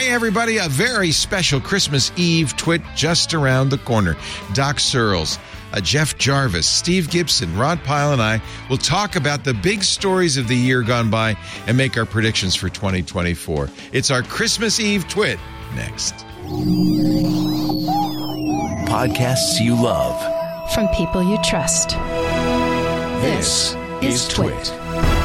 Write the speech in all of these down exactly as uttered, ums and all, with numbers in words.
Hey, everybody, a very special Christmas Eve twit just around the corner. Doc Searles, uh, Jeff Jarvis, Steve Gibson, Rod Pyle, and I will talk about the big stories of the year gone by and make our predictions for twenty twenty-four. It's our Christmas Eve twit next. Podcasts you love. From people you trust. This, this is Twit. Twit.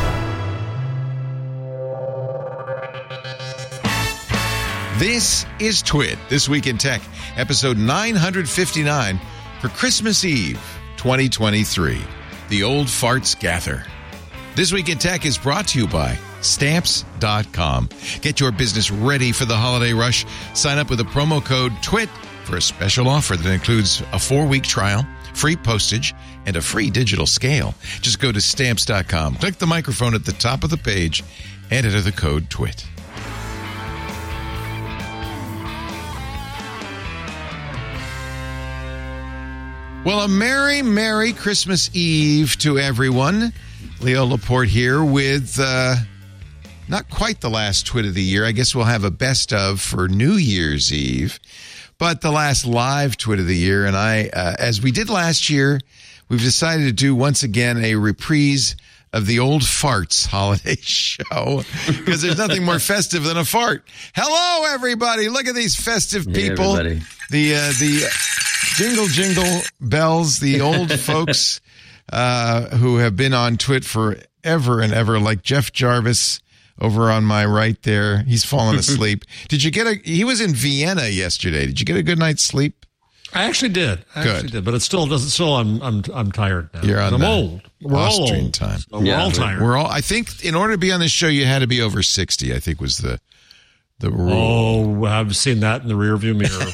This is Twit, This Week in Tech, episode nine fifty-nine for Christmas Eve, twenty twenty-three. The Old Farts Gather. This Week in Tech is brought to you by Stamps dot com. Get your business ready for the holiday rush. Sign up with a promo code TWIT for a special offer that includes a four-week trial, free postage, and a free digital scale. Just go to Stamps dot com, click the microphone at the top of the page, and enter the code TWIT. Well, a merry, merry Christmas Eve to everyone. Leo Laporte here with uh, not quite the last twit of the year. I guess we'll have a best of for New Year's Eve, but the last live twit of the year. And I, uh, as we did last year, we've decided to do once again a reprise of the Old Farts holiday show because there's nothing more festive than a fart. Hello, everybody. Look at these festive people. Hey, the, uh, the, Jingle, jingle bells, the old folks uh, who have been on Twit forever and ever, like Jeff Jarvis over on my right there. He's fallen asleep. Did you get a, he was in Vienna yesterday. Did you get a good night's sleep? I actually did. I good. actually did, but it still doesn't, still I'm, I'm, I'm tired now. You're on I'm the old. We're Austrian all old. time. So we're yeah, all tired. We're all, I think in order to be on this show, you had to be over sixty, I think was the, the rule. Oh, I've seen that in the rearview mirror.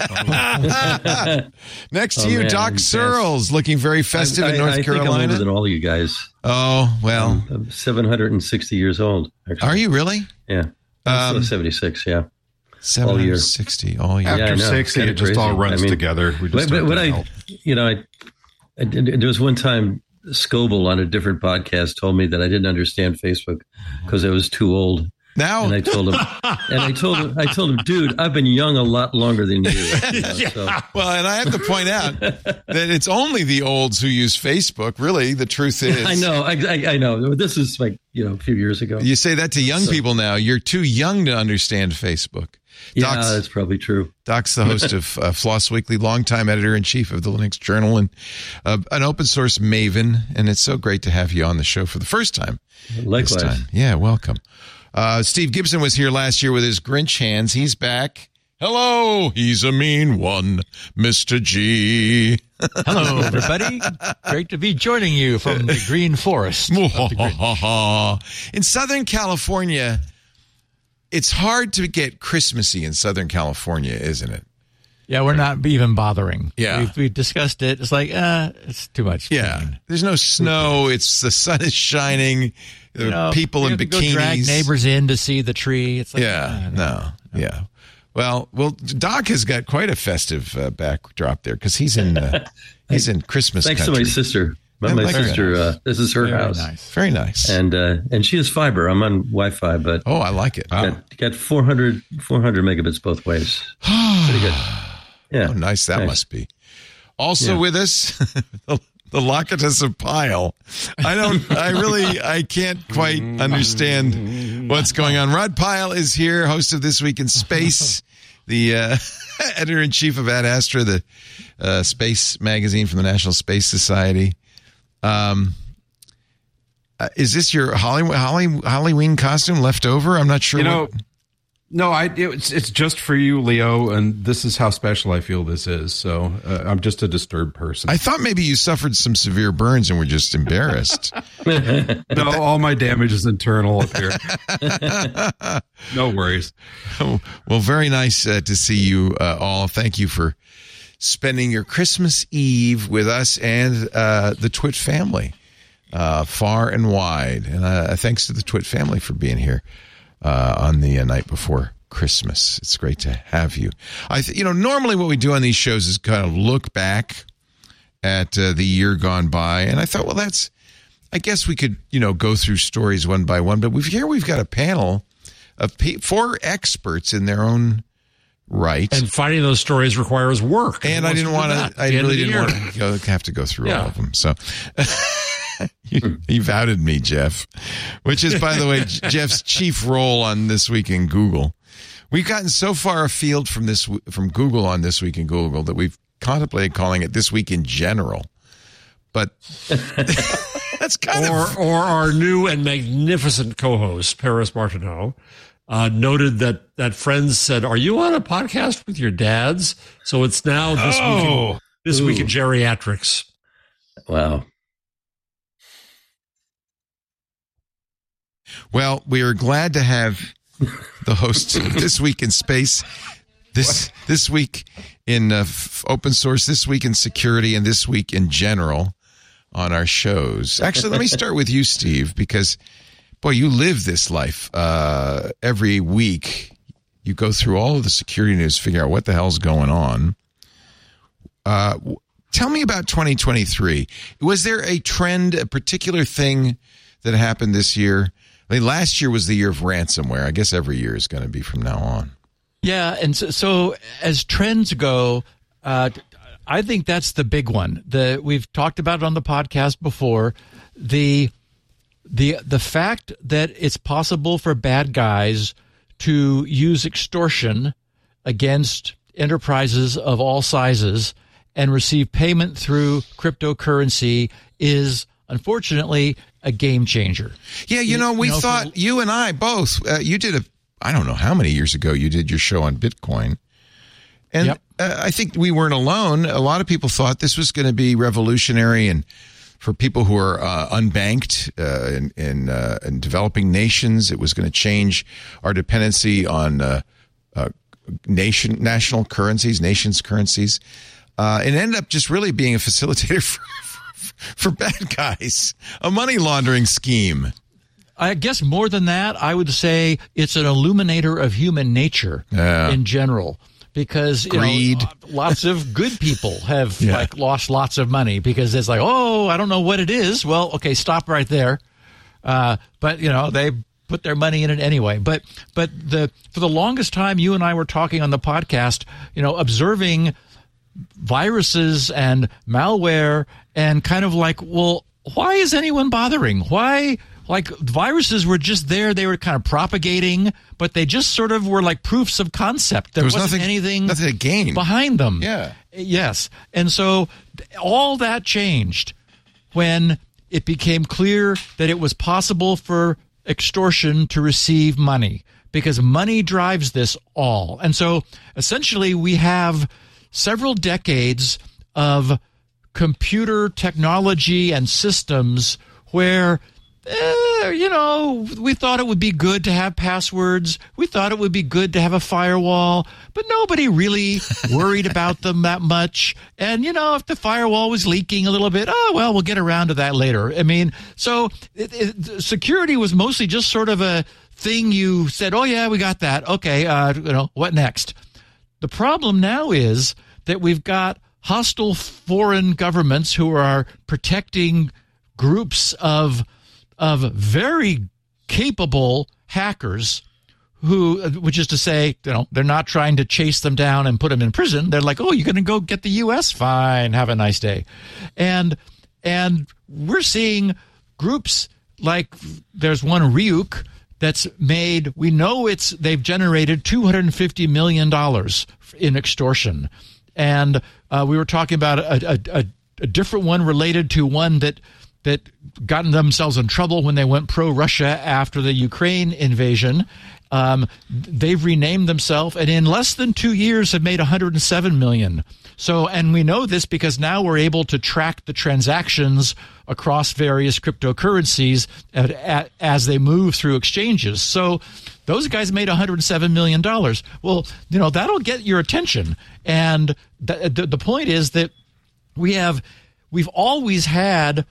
Next to oh, you, man, Doc Searles, looking very festive I, I, in North I Carolina. think I'm older than all of you guys. Oh, well. Um, I'm seven hundred sixty years old. Actually. Are you really? Yeah. I'm Um, still seventy-six, yeah. seven hundred sixty all year. Yeah, After I know. sixty, Kinda it just crazy. all runs I mean, together. We just But, but start what to I, help. you know, I, I did, there was one time Scoble on a different podcast told me that I didn't understand Facebook because I was too old. Now, And I told him, and I told him, I told him, dude, I've been young a lot longer than you. you know, yeah. so. Well, and I have to point out that it's only the olds who use Facebook. Really, the truth is, I know, I, I, I know. This is like you know a few years ago. You say that to young So- people now. You're too young to understand Facebook. Yeah, Doc's, that's probably true. Doc's the host of uh, Floss Weekly, longtime editor-in-chief of the Linux Journal, and uh, an open source maven. And it's so great to have you on the show for the first time. Likewise. This time. Yeah, welcome. Uh, Steve Gibson was here last year with his Grinch hands. He's back. Hello, he's a mean one, Mister G. Hello, everybody. Great to be joining you from the Green Forest. of the Grinch. In Southern California, it's hard to get Christmassy in Southern California, isn't it? Yeah, we're not even bothering. Yeah. We've, we've discussed it. It's like, uh, it's too much. Yeah. pain. There's no snow. It's the sun is shining. There You are know, people you in have to bikinis. Go drag neighbors in to see the tree. It's like, Yeah. uh, No. Yeah. Well, well, Doc has got quite a festive uh, backdrop there because he's in uh, he's in Christmas Thanks country. to my sister. My, Yeah, my very sister, nice. uh, this is her Very house, nice. Very nice. and uh, and she has fiber. I'm on Wi-Fi, but Oh, I like it. got, got four hundred, four hundred megabits both ways. Pretty good. Yeah, Oh, nice that Nice. must be. Also Yeah. with us, the, the Locatus of Pyle. I don't, I really, I can't quite understand what's going on. Rod Pyle is here, host of This Week in Space, the uh, editor-in-chief of Ad Astra, the uh, space magazine from the National Space Society. Um, uh, is this your Hollywood, Holly, Halloween costume left over? I'm not sure. You know, what, no, I it's it's just for you, Leo, and this is how special I feel this is. So uh, I'm just a disturbed person. I thought maybe you suffered some severe burns and were just embarrassed. no, all my damage is internal up here. No worries. Well, very nice uh, to see you uh, all. Thank you for spending your Christmas Eve with us and uh, the Twit family, uh, far and wide. And uh, thanks to the Twit family for being here uh, on the uh, night before Christmas. It's great to have you. I, th- you know, normally what we do on these shows is kind of look back at uh, the year gone by, and I thought, well, that's. I guess we could, you know, go through stories one by one, but we've here we've got a panel of pe- four experts in their own Right. And finding those stories requires work. And I didn't want to, I really didn't want to go, have to go through Yeah. all of them. So you, you've outed me, Jeff, which is, by the way, Jeff's chief role on This Week in Google. We've gotten so far afield from this, from Google on This Week in Google that we've contemplated calling it This Week in General. But that's kind or, of... Or our new and magnificent co-host, Paris Martineau, uh, noted that, that friends said, are you on a podcast with your dads? So it's now This, Oh. week, in, this Ooh. week in Geriatrics. Wow. Well, we are glad to have the host of This Week in Space, this this week in uh, f- open source, This Week in Security, and This Week in General on our shows. Actually, let me start with you, Steve, because, boy, you live this life. Uh, every week, you go through all of the security news, figure out what the hell's going on. Uh, w- tell me about twenty twenty-three. Was there a trend, a particular thing that happened this year? I mean, last year was the year of ransomware. I guess every year is going to be from now on. Yeah, and so, so as trends go, uh, I think that's the big one. The we've talked about it on the podcast before. The the the fact that it's possible for bad guys to use extortion against enterprises of all sizes and receive payment through cryptocurrency is unfortunately a game changer. Yeah, you know, we You know, thought, for- you and I both, uh, you did a, I don't know how many years ago you did your show on Bitcoin. And Yep. uh, I think we weren't alone. A lot of people thought this was going to be revolutionary, and for people who are uh, unbanked uh, in in, uh, in developing nations, it was going to change our dependency on uh, uh, nation national currencies, nations' currencies. Uh, it ended up just really being a facilitator for, for bad guys, a money laundering scheme. I guess more than that, I would say it's an illuminator of human nature Yeah. in general. Because you Greed. know, lots of good people have Yeah. like lost lots of money because it's like, oh, I don't know what it is. Well, okay, stop right there. Uh, but you know, they put their money in it anyway. But but the for the longest time, you and I were talking on the podcast, you know, observing viruses and malware, and kind of like, well, why is anyone bothering? Why? Like viruses were just there; they were kind of propagating, but they just sort of were like proofs of concept. There, There was wasn't nothing- anything, nothing to gain. behind them. Yeah. Yes, and so all that changed when it became clear that it was possible for extortion to receive money, because money drives this all. And so essentially, we have several decades of computer technology and systems where, eh, you know, we thought it would be good to have passwords. We thought it would be good to have a firewall, but nobody really worried about them that much. And, you know, if the firewall was leaking a little bit, oh, well, we'll get around to that later. I mean, so it, it, security was mostly just sort of a thing you said, oh, yeah, we got that. Okay, uh, you know, what next? The problem now is that we've got hostile foreign governments who are protecting groups of of very capable hackers who, which is to say, you know, they're not trying to chase them down and put them in prison. They're like, oh, you're going to go get the U S? Fine. Have a nice day. And, and we're seeing groups like there's one Ryuk that's made, we know it's, they've generated two hundred fifty million dollars in extortion. And uh, we were talking about a, a, a, a different one related to one that, that gotten themselves in trouble when they went pro-Russia after the Ukraine invasion. Um, they've renamed themselves, and in less than two years have made one hundred seven million dollars. So, and we know this because now we're able to track the transactions across various cryptocurrencies at, at, as they move through exchanges. So those guys made one hundred seven million dollars. Well, you know, that'll get your attention. And th- the, the point is that we have, we've always had,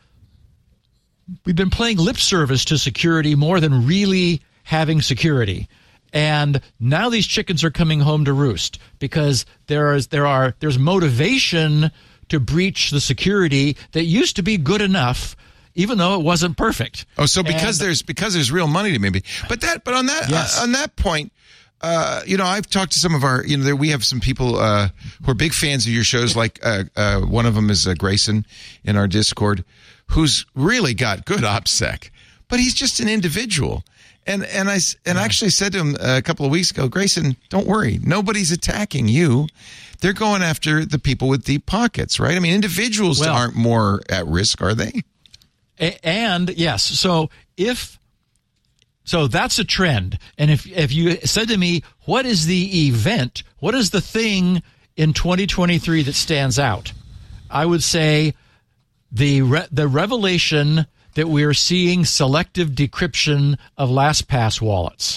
we've been playing lip service to security more than really having security. And now these chickens are coming home to roost because there is there are there's motivation to breach the security that used to be good enough, even though it wasn't perfect. Oh, so because And- there's because there's real money to maybe, but that but on that Yes. uh, on that point, uh, you know, I've talked to some of our, you know, there, we have some people uh, who are big fans of your shows. Like uh, uh, one of them is uh, Grayson in our Discord, who's really got good OPSEC, but he's just an individual. And and I and I actually said to him a couple of weeks ago, Grayson, don't worry, nobody's attacking you. They're going after the people with deep pockets, right? I mean, individuals well, aren't more at risk, are they? And yes, so if so, that's a trend. And if if you said to me, what is the event? What is the thing in twenty twenty-three that stands out? I would say the re- the revelation that we are seeing selective decryption of LastPass wallets.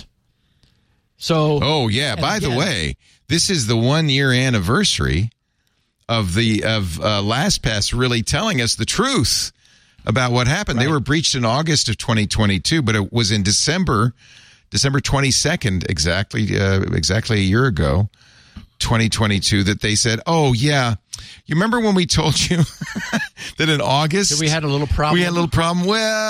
So, oh yeah. By again, the way, this is the one year anniversary of the of uh, LastPass really telling us the truth about what happened. Right. They were breached in August of twenty twenty-two, but it was in December, December twenty-second, exactly uh, exactly a year ago, twenty twenty-two, that they said, "Oh yeah, you remember when we told you that in August that we had a little problem? We had a little problem.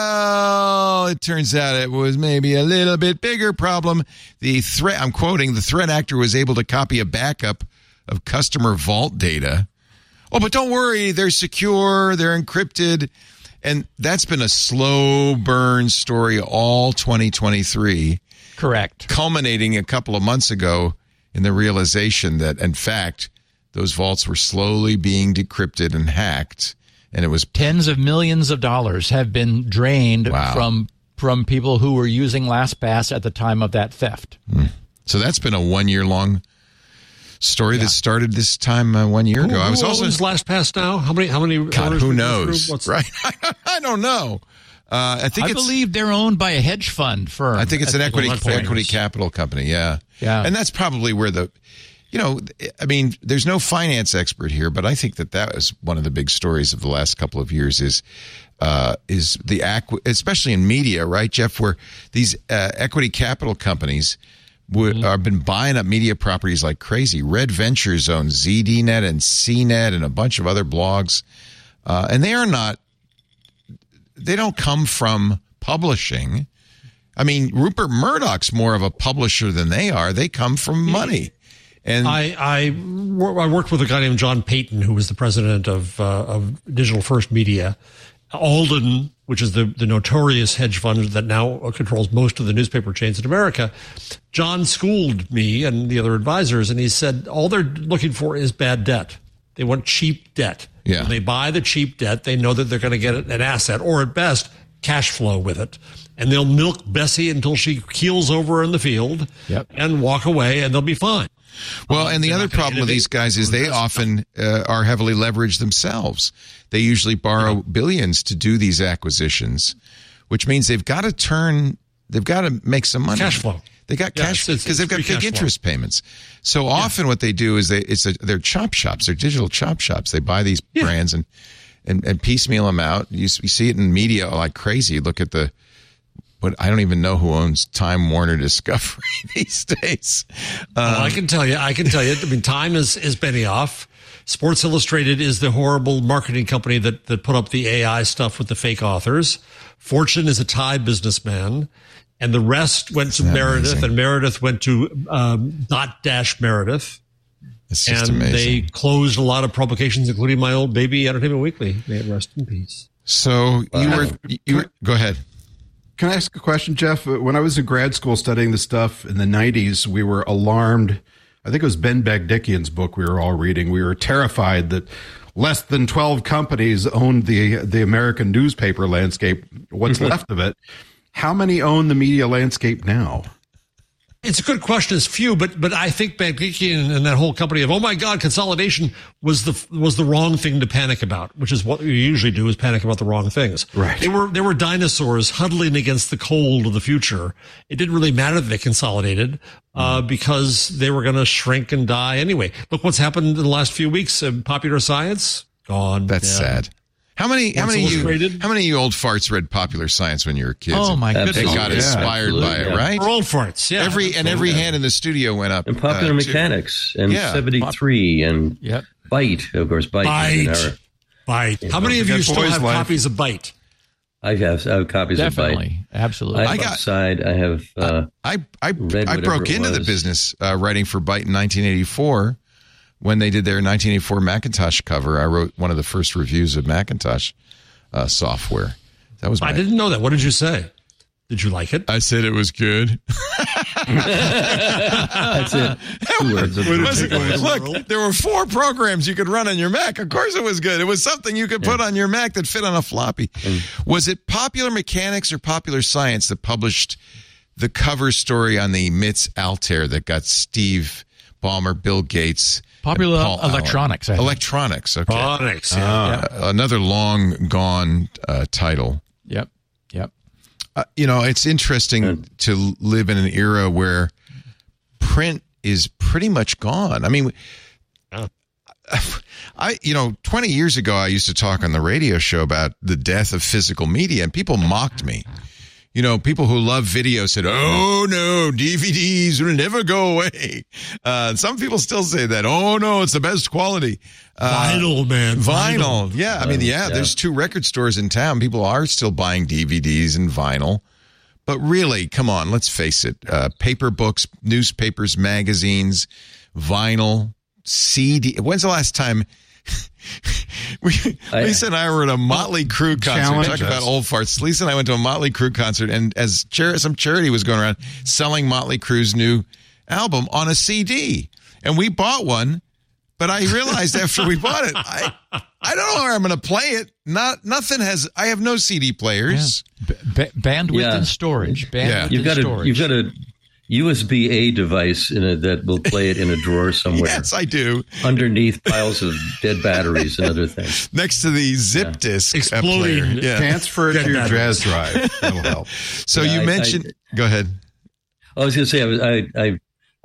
Well, it turns out it was maybe a little bit bigger problem. The threat, I'm quoting, the threat actor was able to copy a backup of customer vault data. Oh, but don't worry, they're secure, they're encrypted." And that's been a slow burn story all twenty twenty-three. Correct. Culminating a couple of months ago in the realization that, in fact, those vaults were slowly being decrypted and hacked. And it was tens of millions of dollars have been drained wow. from from people who were using LastPass at the time of that theft. Mm. So that's been a one-year-long story yeah. that started this time uh, one year who, ago. Who I was also LastPass now. How many? How many? God, who knows? Right? I don't know. Uh, I think I it's, believe they're owned by a hedge fund firm. I think it's an equity well, equity capital company. Yeah, yeah, and that's probably where the, you know, I mean, there's no finance expert here, but I think that that was one of the big stories of the last couple of years. Is uh, is the acqu- especially in media, right, Jeff, where these uh, equity capital companies would have been buying up media properties like crazy. Red Ventures owns Z D Net and C net and a bunch of other blogs. Uh, and they are not, they don't come from publishing. I mean, Rupert Murdoch's more of a publisher than they are. They come from money. And I, I, I worked with a guy named John Payton, who was the president of, uh, of Digital First Media. Alden, which is the, the notorious hedge fund that now controls most of the newspaper chains in America, John schooled me and the other advisors, and he said all they're looking for is bad debt. They want cheap debt. Yeah. When they buy the cheap debt, they know that they're going to get an asset, or at best, cash flow with it. And they'll milk Bessie until she keels over in the field yep. and walk away, and they'll be fine. Well, and the other problem with these guys is they often uh, are heavily leveraged themselves. They usually borrow yeah. billions to do these acquisitions, which means they've got to turn, they've got to make some money. Cash flow. They got yeah, cash because they've got big interest flow. payments. So often yeah. what they do is they it's a, they're chop shops, they're digital chop shops. They buy these yeah. brands and, and, and piecemeal them out. You, you see it in media like crazy. Look at the But I don't even know who owns Time Warner Discovery these days. Um, well, I can tell you. I can tell you. I mean, Time is is Benioff. Sports Illustrated is the horrible marketing company that that put up the A I stuff with the fake authors. Fortune is a Thai businessman, and the rest went to Meredith, amazing? and Meredith went to um, Dot Dash Meredith. It's just and amazing. They closed a lot of publications, including my old baby Entertainment Weekly. May it rest in peace. So you uh, were you were go ahead. Can I ask a question, Jeff? When I was in grad school studying this stuff in the nineties, we were alarmed. I think it was Ben Bagdikian's book we were all reading. We were terrified that less than twelve companies owned the the American newspaper landscape, what's left of it. How many own the media landscape now? It's a good question. It's few, but but I think Bagdikian and that whole company of, oh my God, consolidation was the was the wrong thing to panic about, which is what you usually do, is panic about the wrong things. Right. They were they were dinosaurs huddling against the cold of the future. It didn't really matter that they consolidated uh, mm. because they were going to shrink and die anyway. Look what's happened in the last few weeks. Uh, Popular Science gone. That's dead. sad. How many? How many? You, Illustrated. how many of you old farts read Popular Science when you were kids? Oh my goodness! They got yeah, inspired by it, yeah. right? We're old farts. Yeah. Every and every hand in the studio went up. And Popular uh, Mechanics and yeah. seventy-three and Yep. Byte, of course. Byte. Byte. Byte. How many of you still have copies of Byte? I have, I have copies Definitely. of Byte. Absolutely. I have I got- Upside. I have. Uh, I I, read I whatever broke it into the was. business uh, writing for Byte in nineteen eighty-four when they did their nineteen eighty-four Macintosh cover. I wrote one of the first reviews of Macintosh uh, software. That was my, I didn't know that. What did you say? Did you like it? I said it was good. That's it. Two words. Look, there were four programs you could run on your Mac. Of course it was good. It was something you could put on your Mac that fit on a floppy. Was it Popular Mechanics or Popular Science that published the cover story on the M I T S Altair that got Steve Ballmer, Bill Gates, Popular Paul Electronics. I Allen? think. Electronics. Okay. Electronics, yeah. Uh, another long gone uh, title. Yep. Yep. Uh, you know, it's interesting to live in an era where print is pretty much gone. I mean, I, you know, twenty years ago, I used to talk on the radio show about the death of physical media, and people mocked me. You know, people who love video said, oh, no, D V Ds will never go away. Uh, some people still say that. Oh, no, it's the best quality. Uh, Vinyl, man. Vinyl. Vinyl. Yeah. I mean, yeah, yeah. there's two record stores in town. People are still buying D V Ds and vinyl. But really, come on, let's face it. Uh, paper books, newspapers, magazines, vinyl, C D. When's the last time we, I- Lisa and I were at a Motley Crue concert? Challenge Talk us. about old farts. Lisa and I went to a Motley Crue concert, and as char- some charity was going around selling Motley Crue's new album on a C D, and we bought one. But I realized after we bought it, I I don't know where I'm going to play it. Not nothing has. I have no C D players. B- ba- bandwidth Yeah. and storage. Bandwidth Yeah. and You've got a storage. you've got a U S B A device in a, that will play it in a drawer somewhere Yes, I do. underneath piles of dead batteries and other things. Next to the zip disk uh, Exploding. player. Yeah. Transfer it to your jazz drive. That'll help. So Yeah, you I- mentioned. go ahead. I was going to say I, was, I, I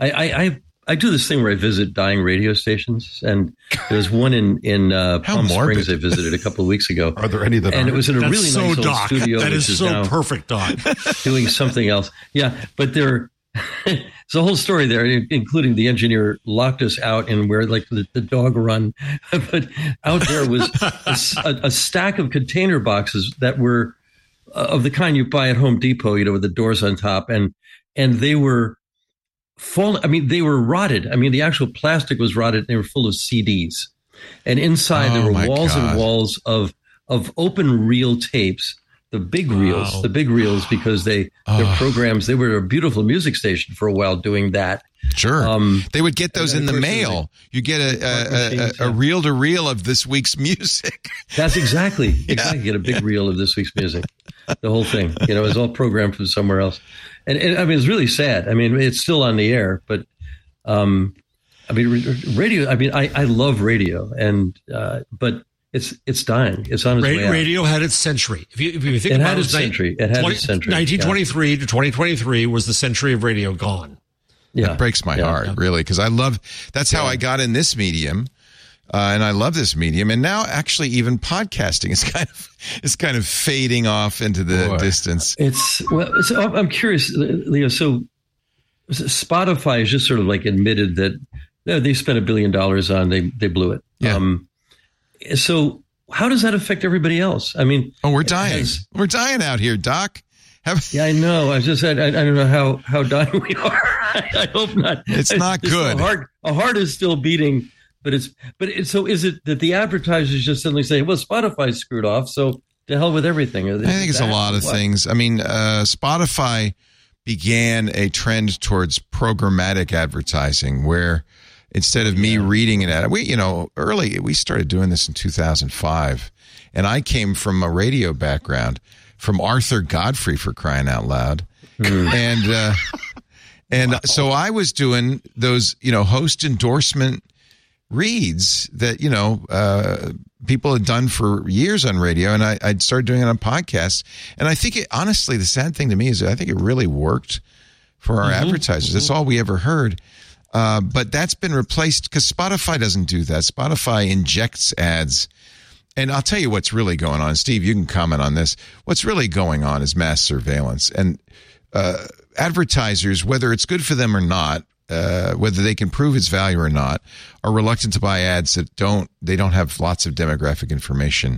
I I I do this thing where I visit dying radio stations, and there's one in in uh, How Palm morbid. Springs I visited a couple of weeks ago. Are there any that And aren't? it was in a That's really so nice old Doc. studio, That which is is so now perfect, Doc. doing something else. Yeah, but there, there's a whole story there, including the engineer locked us out in where like the, the dog run. But out there was a, a stack of container boxes that were uh, of the kind you buy at Home Depot, you know, with the doors on top, and and they were full. I mean, they were rotted. I mean, the actual plastic was rotted. And they were full of C Ds, and inside Oh, there were my walls God. and walls of of open reel tapes. The big reels, Wow. the big reels, because they their Oh. programs. They were a beautiful music station for a while doing that. Sure. Um, they would get those and in the then, of course, mail. You get a, Mark a, machines, a, a yeah. reel to reel of this week's music. That's exactly exactly. Get a big reel of this week's music. The whole thing, you know, is all programmed from somewhere else. And, and I mean, it's really sad. I mean, it's still on the air, but um, I mean, r- radio. I mean, I, I love radio, and uh, but it's it's dying. It's on its way Radio, out. radio had its century. If you, if you think It about had it, its was century. It had twenty its century, yeah. nineteen twenty-three to twenty twenty-three was the century of radio gone. Yeah, It breaks my yeah. heart, really, because I love. That's how I got in this medium, uh, and I love this medium. And now, actually, even podcasting is kind of is kind of fading off into the Boy. distance. It's well. So I'm I'm curious, Leo. So Spotify has just sort of like admitted that you know, they spent a billion dollars on they they blew it. Yeah. Um, so how does that affect everybody else? I mean, Oh, we're dying. has- We're dying out here, Doc. Have, yeah, I know. I just said I, I don't know how how dying we are. I, I hope not. It's not good. A heart, a heart is still beating, but it's but it, so is it that the advertisers just suddenly say, well, Spotify's screwed off, so to hell with everything? I think it's a lot of things. I mean, uh, Spotify began a trend towards programmatic advertising where instead of me reading an ad, we, you know, early, we started doing this in two thousand five, and I came from a radio background from Arthur Godfrey, for crying out loud. And, uh, and so I was doing those, you know, host endorsement reads that, you know, uh, people had done for years on radio, and I, I'd started doing it on podcasts. And I think it, honestly, the sad thing to me is that I think it really worked for our advertisers. That's all we ever heard. Uh, but that's been replaced because Spotify doesn't do that. Spotify injects ads. And I'll tell you what's really going on. Steve, you can comment on this. What's really going on is mass surveillance. And uh, advertisers, whether it's good for them or not, uh, whether they can prove its value or not, are reluctant to buy ads that don't, they don't have lots of demographic information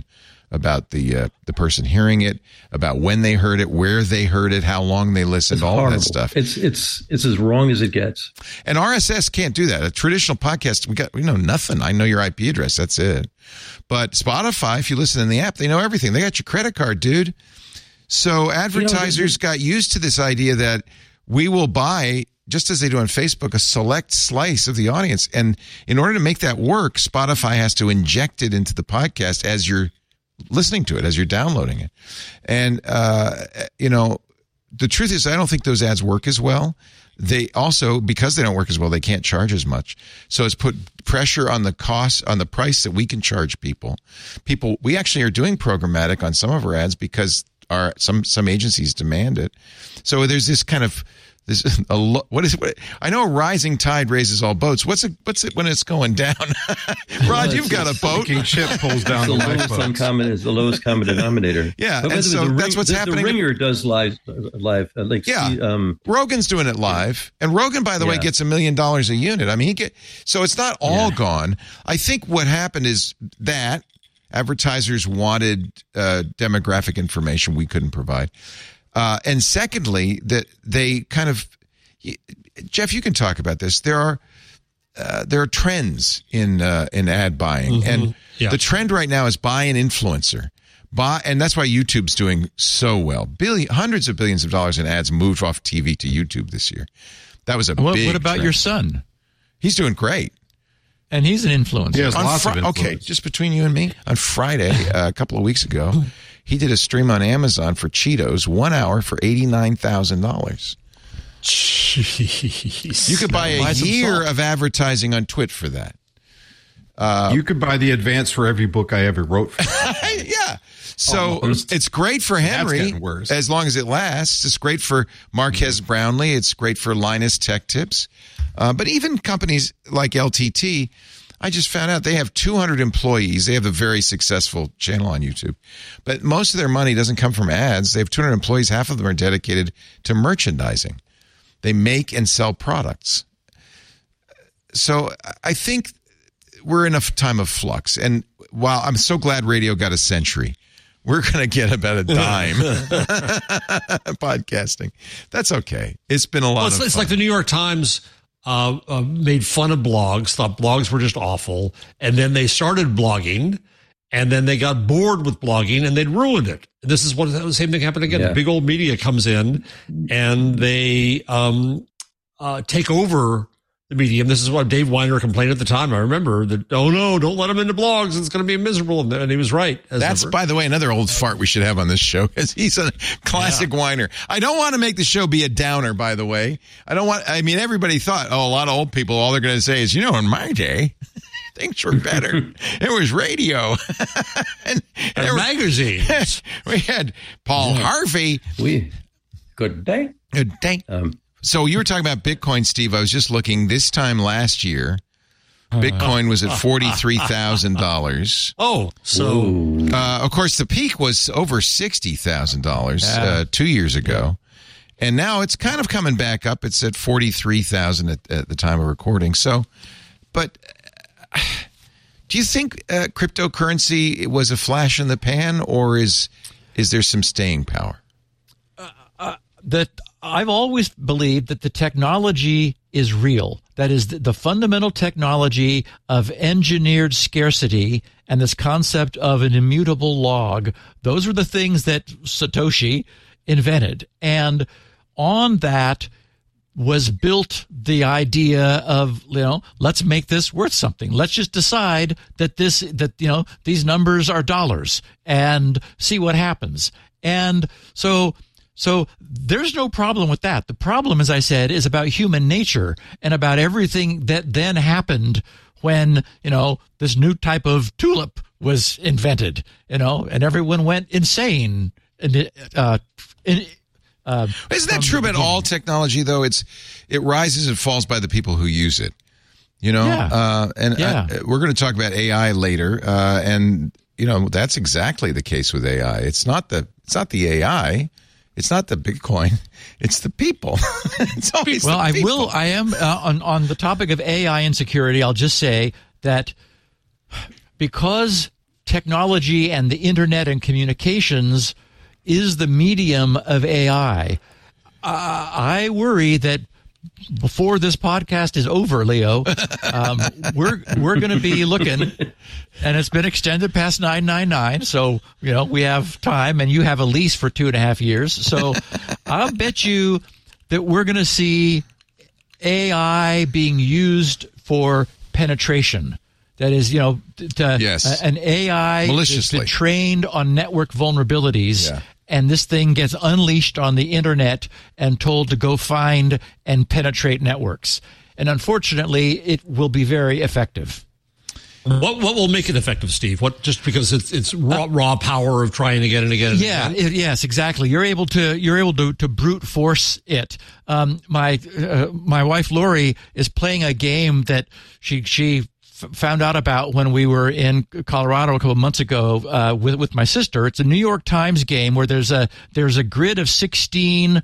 about the uh, the person hearing it, about when they heard it, where they heard it, how long they listened, It's all horrible. that stuff. It's it's it's as wrong as it gets. And R S S can't do that. A traditional podcast, we got we know nothing. I know your I P address. That's it. But Spotify, if you listen in the app, they know everything. They got your credit card, dude. So advertisers got used to this idea that we will buy, just as they do on Facebook, a select slice of the audience. And in order to make that work, Spotify has to inject it into the podcast as you're listening to it, as you're downloading it. And, uh, you know, the truth is, I don't think those ads work as well. They also, because they don't work as well, they can't charge as much. So it's put pressure on the cost, on the price that we can charge people. People, we actually are doing programmatic on some of our ads because our some some agencies demand it. So there's this kind of this a lo- what is what, I know a rising tide raises all boats. What's it what's it when it's going down? Rod, you've got a boat. Sinking ship pulls down the the lowest lifeboats. uncommon is the lowest common denominator. Yeah, But by and the way, so the that's what's the, happening. The Ringer does live live uh, like Yeah, see, um, Rogan's doing it live, and Rogan, by the way, Yeah. gets a million dollars a unit. I mean, he get so it's not all Yeah. gone. I think what happened is that advertisers wanted uh, demographic information we couldn't provide, uh, and secondly, that they kind of, Jeff, you can talk about this. There are uh, there are trends in uh, in ad buying, Mhm. and Yeah. the trend right now is buy an influencer. Buy, and that's why YouTube's doing so well. Billion, hundreds of billions of dollars in ads moved off T V to YouTube this year. That was a What, big what about trend. your son? He's doing great. And he's an influencer. He has On lots of Fri- influence. okay, just between you and me, on Friday, uh, a couple of weeks ago, he did a stream on Amazon for Cheetos, one hour for eighty-nine thousand dollars. Jeez. You could buy a Buy some year salt. of advertising on Twit for that. you could buy the advance for every book I ever wrote. For Yeah. So Almost. it's great for Henry getting worse. as long as it lasts. It's great for Marquez Brownlee. It's great for Linus Tech Tips. Uh, but even companies like L T T, I just found out they have two hundred employees. They have a very successful channel on YouTube. But most of their money doesn't come from ads. They have two hundred employees. Half of them are dedicated to merchandising. They make and sell products. So I think we're in a time of flux. And while I'm so glad radio got a century, we're going to get about a dime podcasting. That's okay. It's been a lot Well, it's, of it's fun. like the New York Times uh, uh, made fun of blogs, thought blogs were just awful, and then they started blogging, and then they got bored with blogging, and they'd ruined it. This is what the same thing happened again. Yeah. Big old media comes in, and they um, uh, take over the medium. This is what Dave Weiner complained at the time. I remember that, oh no, don't let him into blogs. It's going to be miserable. And he was right. as That's, ever. by the way, another old fart we should have on this show because he's a classic whiner. I don't want to make the show be a downer, by the way. I don't want, I mean, everybody thought, oh, a lot of old people, all they're going to say is, you know, in my day, things were better. It was radio. and, and And there- magazines. we had Paul Harvey. we good day. Good day. Um, So you were talking about Bitcoin, Steve. I was just looking. This time last year, Bitcoin was at forty-three thousand dollars. Oh, so Uh, of course, the peak was over sixty thousand dollars uh, two years ago. And now it's kind of coming back up. It's at forty-three thousand at, at the time of recording. So, but uh, do you think uh, cryptocurrency was a flash in the pan, or is is there some staying power? That I've always believed that the technology is real. That is the, the fundamental technology of engineered scarcity and this concept of an immutable log. Those are the things that Satoshi invented. And on that was built the idea of, you know, let's make this worth something. Let's just decide that this, that, you know, these numbers are dollars and see what happens. And so, So there's no problem with that. The problem, as I said, is about human nature and about everything that then happened when, you know, this new type of tulip was invented, you know, and everyone went insane. And, uh, in, uh, Isn't that true about all technology, though? It's it rises and falls by the people who use it. You know, Yeah. uh, and Yeah. I, we're going to talk about A I later, uh, and you know that's exactly the case with A I. It's not the it's not the A I. It's not the Bitcoin. It's the people. It's always well, the I people. will. I am uh, on on the topic of A I insecurity. I'll just say that because technology and the internet and communications is the medium of A I. Uh, I worry that before this podcast is over, Leo, um, we're we're going to be looking, and it's been extended past nine nine nine. So you know we have time, and you have a lease for two and a half years. So I'll bet you that we're going to see A I being used for penetration. That is, you know, to, yes. uh, an A I has been trained on network vulnerabilities. Yeah. And this thing gets unleashed on the internet and told to go find and penetrate networks. And unfortunately, it will be very effective. What what will make it effective, Steve? What just because it's it's raw, raw power of trying again and again? And yeah, again? It, yes, exactly. You're able to you're able to, to brute force it. Um, my uh, my wife Lori is playing a game that she she. found out about when we were in Colorado a couple of months ago uh, with with my sister. It's a New York Times game where there's a there's a grid of sixteen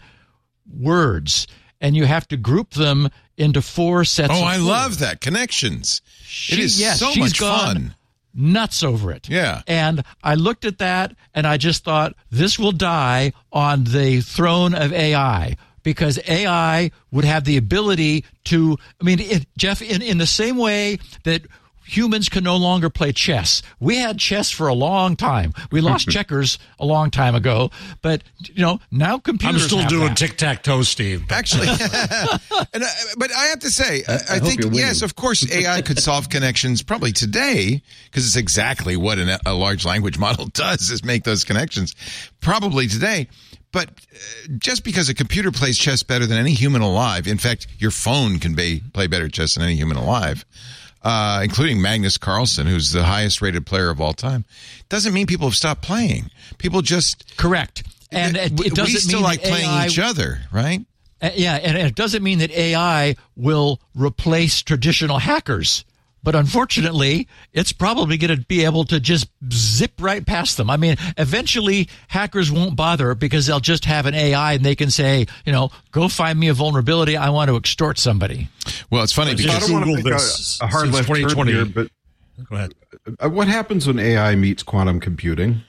words, and you have to group them into four sets. Oh, of I four. love that. Connections. She, it is yes, so she's much gone fun. Nuts over it. Yeah. And I looked at that and I just thought this will die on the throne of A I. Because A I would have the ability to, I mean, it, Jeff, in, in the same way that humans can no longer play chess. We had chess for a long time. We lost checkers a long time ago. But, you know, now computers I'm still have doing that. tic-tac-toe, Steve. Actually. and, uh, but I have to say, I, I, I think, hope you're yes, winning. of course, A I could solve connections probably today because it's exactly what an, a large language model does is make those connections. Probably today. But uh, just because a computer plays chess better than any human alive, in fact, your phone can be, play better chess than any human alive, uh, including Magnus Carlsen, who's the highest rated player of all time, doesn't mean people have stopped playing. People just... Correct. And it, it doesn't we still mean like that playing A I, each other, right? Uh, yeah, and it doesn't mean that A I will replace traditional hackers. But unfortunately, it's probably going to be able to just zip right past them. I mean, eventually hackers won't bother because they'll just have an A I and they can say, you know, go find me a vulnerability. I want to extort somebody. Well, it's funny I because don't want to Googled make this a, a hard since left twenty turn twenty. here, but Go ahead. uh, what happens when A I meets quantum computing?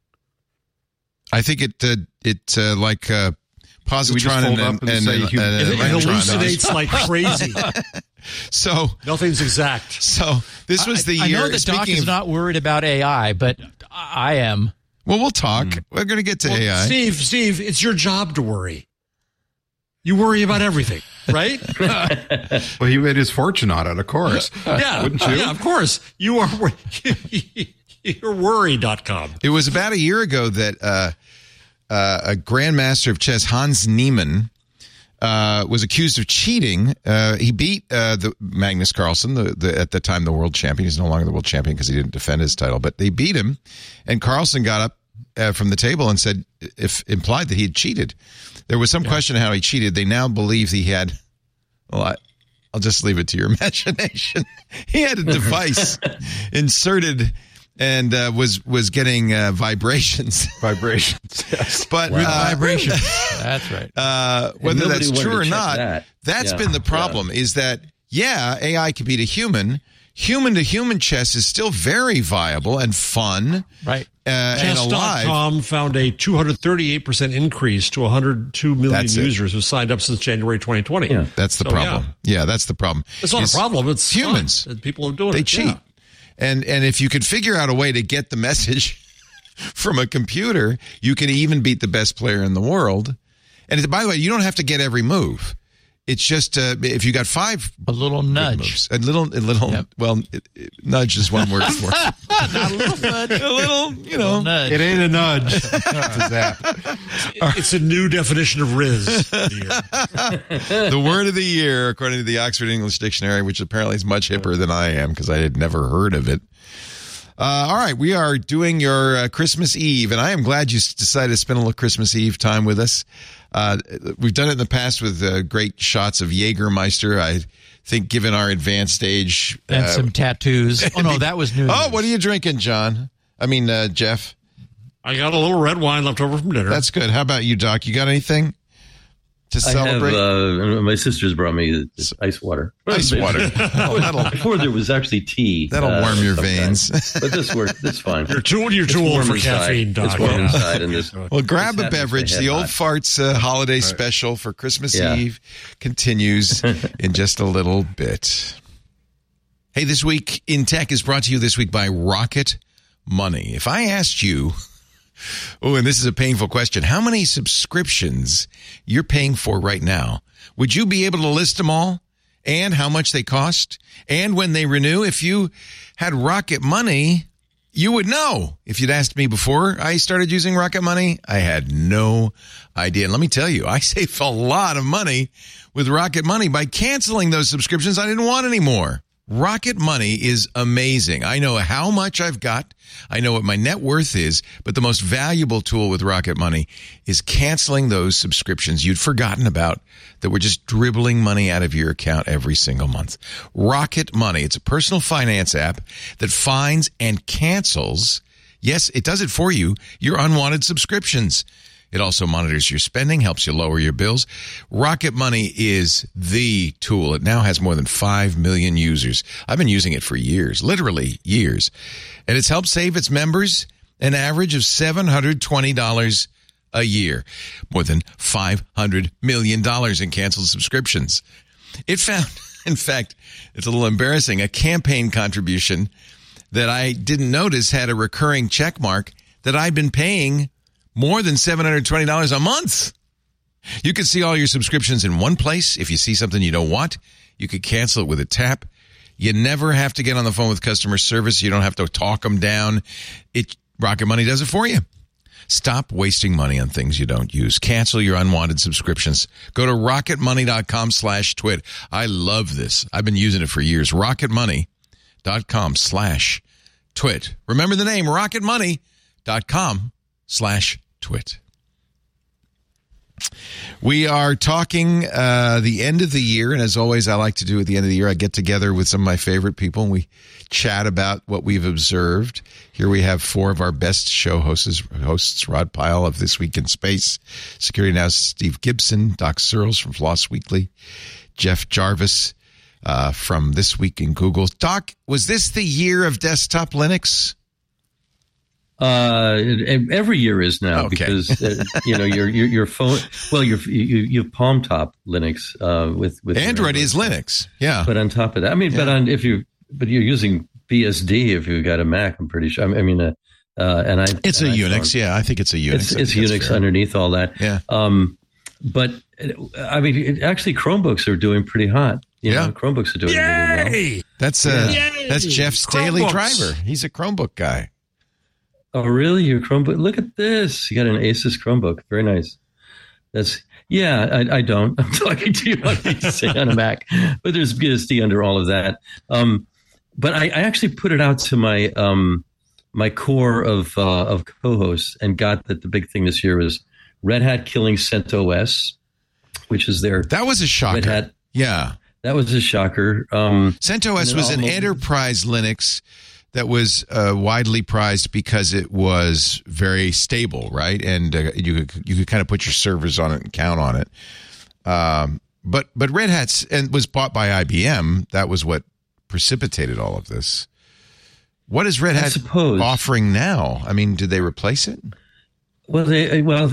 I think it uh, it uh, like uh, positron and, fold up and, and say and, you- and, It, it electron. hallucinates like crazy. So Nothing's exact. so this was the I, year. I know that Doc speaking is of, not worried about A I, but I am. well, we'll talk. We're going to get to Well, A I. Steve, Steve, it's your job to worry. You worry about everything, right? Well, he made his fortune on it, of course. yeah, Wouldn't you? yeah, of course. You are wor- you're worry dot com. It was about a year ago that uh, uh, a grandmaster of chess, Hans Niemann, uh, was accused of cheating. Uh, he beat uh, the Magnus Carlsen, the, the at the time the world champion. He's no longer the world champion because he didn't defend his title, but they beat him, and Carlsen got up uh, from the table and said, if implied that he had cheated. There was some yeah. question how he cheated. They now believe he had. Well, I, I'll just leave it to your imagination. He had a device inserted and uh, was was getting uh, vibrations. Vibrations, yes. But With uh, vibrations. That's right. Uh, whether that's wanted true to or check not, that. that's Yeah, been the problem. yeah. Is that yeah, A I can beat a human. Human to human chess is still very viable and fun, Right. Uh, and Chess dot alive. com found a two hundred thirty-eight percent increase to one hundred two million That's it. users who signed up since January twenty twenty. Yeah. That's the So, problem. Yeah. yeah, that's the problem. It's not Is a problem. It's humans. fun. People are doing They it. cheat. Yeah. And and if you could figure out a way to get the message from a computer, you can even beat the best player in the world. And by the way, you don't have to get every move. It's just uh, if you got five A little nudge. moves, a little, a little. Yep. Well, it, it, nudge is one word for it. Not a little nudge. A little, you know. Little nudge. It ain't a nudge. It's a zap. It's a new definition of Riz. The word of the year, according to the Oxford English Dictionary, which apparently is much hipper than I am because I had never heard of it. Uh, all right, we are doing your uh, Christmas Eve, and I am glad you s- decided to spend a little Christmas Eve time with us. Uh, we've done it in the past with uh, great shots of Jägermeister. I think, given our advanced age, And uh, some tattoos. Oh, no, that was New oh, Year's. what are you drinking, John? I mean, uh, Jeff. I got a little red wine left over from dinner. That's good. How about you, Doc? You got anything? to celebrate? I have, uh, my sisters brought me ice water. Ice water. Oh, that'll, Before there was actually tea. That'll uh, warm your veins. But this works. This fine. You're too, you're too old for caffeine, Doc. It's warm Yeah. inside. And this, well, grab a beverage. The Old Farts uh, holiday right. special for Christmas yeah. Eve continues in just a little bit. Hey, This Week in Tech is brought to you this week by Rocket Money. If I asked you, oh, and this is a painful question, how many subscriptions you're paying for right now, would you be able to list them all? And how much they cost? And when they renew? If you had Rocket Money, you would know. If you'd asked me before I started using Rocket Money, I had no idea. And let me tell you, I saved a lot of money with Rocket Money by canceling those subscriptions I didn't want anymore. Rocket Money is amazing. I know how much I've got. I know what my net worth is, but the most valuable tool with Rocket Money is canceling those subscriptions you'd forgotten about that were just dribbling money out of your account every single month. Rocket Money, it's a personal finance app that finds and cancels, yes, it does it for you, your unwanted subscriptions. It also monitors your spending, helps you lower your bills. Rocket Money is the tool. It now has more than five million users. I've been using it for years, literally years. And it's helped save its members an average of seven hundred twenty dollars a year. More than five hundred million dollars in canceled subscriptions. It found, in fact, it's a little embarrassing, a campaign contribution that I didn't notice had a recurring check mark that I've been paying more than seven hundred twenty dollars a month. You can see all your subscriptions in one place. If you see something you don't want, you could cancel it with a tap. You never have to get on the phone with customer service. You don't have to talk them down. It Rocket Money does it for you. Stop wasting money on things you don't use. Cancel your unwanted subscriptions. Go to rocketmoney.com slash twit. I love this. I've been using it for years. rocketmoney.com slash twit. Remember the name, rocketmoney.com slash twit. We are talking uh, the end of the year, and as always, I like to do at the end of the year, I get together with some of my favorite people, and we chat about what we've observed. Here we have four of our best show hosts, hosts Rod Pyle of This Week in Space, Security Now's Steve Gibson, Doc Searles from Floss Weekly, Jeff Jarvis uh, from This Week in Google. Doc, was this the year of desktop Linux? Uh, every year is now okay. because uh, you know your your your phone. Well, your you you have Palm Top Linux uh, with with Android is Linux, yeah. But on top of that, I mean, yeah. but on if you but you're using B S D if you've got a Mac, I'm pretty sure. I mean, uh, uh, and I it's and a I Unix, found, yeah. I think it's a Unix. It's, it's Unix fair. Underneath all that, yeah. Um, but I mean, it, actually, Chromebooks are doing pretty hot. You yeah, know, Chromebooks are doing Yay! really well. That's uh, Yay! that's Jeff's daily driver. He's a Chromebook guy. Oh, really? Your Chromebook? Look at this. You got an Asus Chromebook. Very nice. That's, yeah, I, I don't. I'm talking to you on, say, on a Mac, but there's B S D under all of that. Um, but I, I actually put it out to my um, my core of uh, of co-hosts and got that the big thing this year was Red Hat killing CentOS, which is their that was a shocker. Red Hat. Yeah, that was a shocker. Um, CentOS was an enterprise Linux that was uh, widely prized because it was very stable, right? And uh, you could you could kind of put your servers on it and count on it. Um, but but Red Hat's and was bought by I B M. That was what precipitated all of this. What is Red Hat offering now? I mean, did they replace it? Well, they well,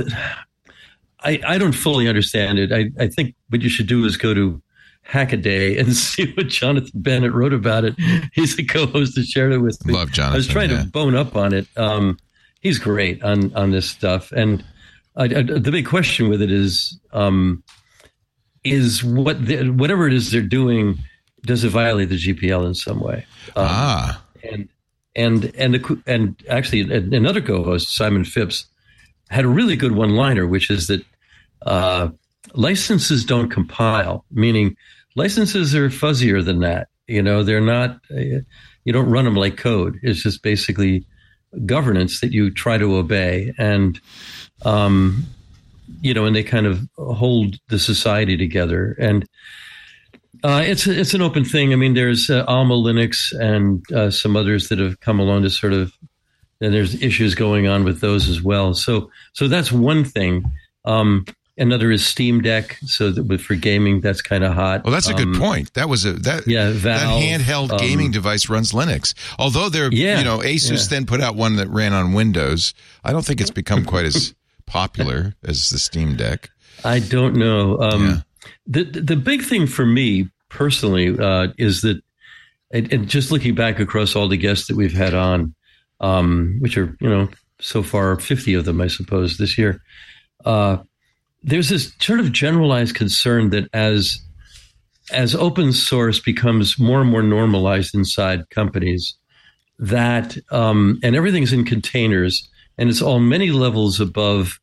I I don't fully understand it. I I think what you should do is go to Hackaday and see what Jonathan Bennett wrote about it. He's the co-host that shared it with me. Love Jonathan. I was trying yeah. to bone up on it. Um, he's great on, on this stuff. And I, I, the big question with it is, um, is what the, whatever it is they're doing, does it violate the G P L in some way? Um, ah. And and and the, and actually another co-host, Simon Phipps, had a really good one-liner, which is that uh, licenses don't compile, meaning licenses are fuzzier than that. You know, they're not, uh, you don't run them like code. It's just basically governance that you try to obey. And, um, you know, and they kind of hold the society together. And uh, it's, it's an open thing. I mean, there's uh, Alma Linux and uh, some others that have come along to sort of, and there's issues going on with those as well. So, so that's one thing. Um, Another is Steam Deck, so that with, for gaming, that's kind of hot. Well, that's a good um, point. That was a that yeah, Valve, that handheld um, gaming device runs Linux. Although they're yeah, you know Asus yeah. then put out one that ran on Windows. I don't think it's become quite as popular as the Steam Deck. I don't know. Um, Yeah. The the big thing for me personally uh, is that, and, and just looking back across all the guests that we've had on, um, which are you know so far fifty of them, I suppose, this year. Uh, there's this sort of generalized concern that as as open source becomes more and more normalized inside companies, that um, and everything's in containers, and it's all many levels above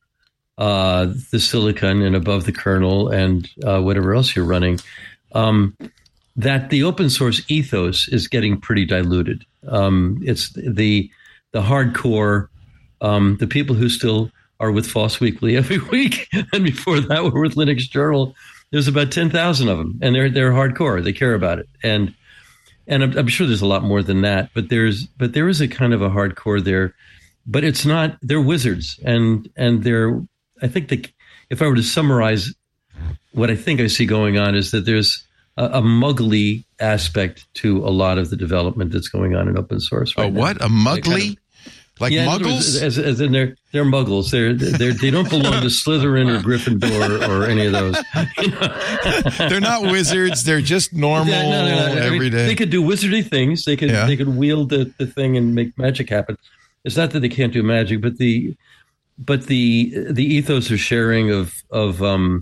uh, the silicon and above the kernel and uh, whatever else you're running, um, that the open source ethos is getting pretty diluted. Um, it's the the hardcore, um, the people who still are with Foss Weekly every week, and before that were with Linux Journal. There's about ten thousand of them, and they're they're hardcore. They care about it, and and I'm, I'm sure there's a lot more than that. But there's but there is a kind of a hardcore there, but it's not. They're wizards, and and they're. I think that if I were to summarize what I think I see going on is that there's a, a muggly aspect to a lot of the development that's going on in open source. Right A now. what? A muggly? Kind of, Like yeah, in other muggles? words, as, as in they're they're muggles. They're they're they don't belong to Slytherin or Gryffindor or any of those. You know? They're not wizards. They're just normal Yeah, no, no, no. I every mean, day. They could do wizardy things. They could Yeah. they could wield the, the thing and make magic happen. It's not that they can't do magic, but the but the the ethos of sharing of of um,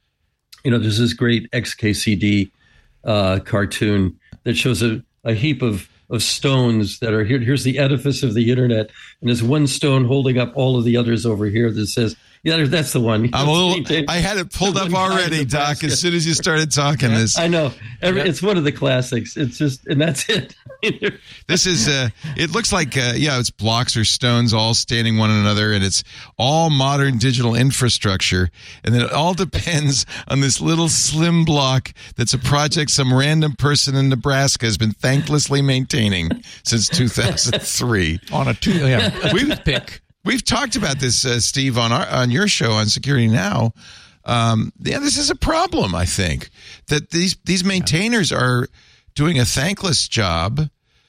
you know, there's this great X K C D uh, cartoon that shows a, a heap of of stones that are here. Here's the edifice of the internet, and there's one stone holding up all of the others over here that says, "Yeah, that's the one." I'm a little, I had it pulled up already, Doc, as soon as you started talking this. I know. Every, it's one of the classics. It's just, and that's it. This is, uh, it looks like, uh, yeah, it's blocks or stones all standing one another, and it's all modern digital infrastructure. And then it all depends on this little slim block that's a project some random person in Nebraska has been thanklessly maintaining since two thousand three. On a two, yeah, a We- toothpick. We've talked about this, uh, Steve, on our on your show on Security Now. Um, yeah, this is a problem. I think that these these maintainers are doing a thankless job.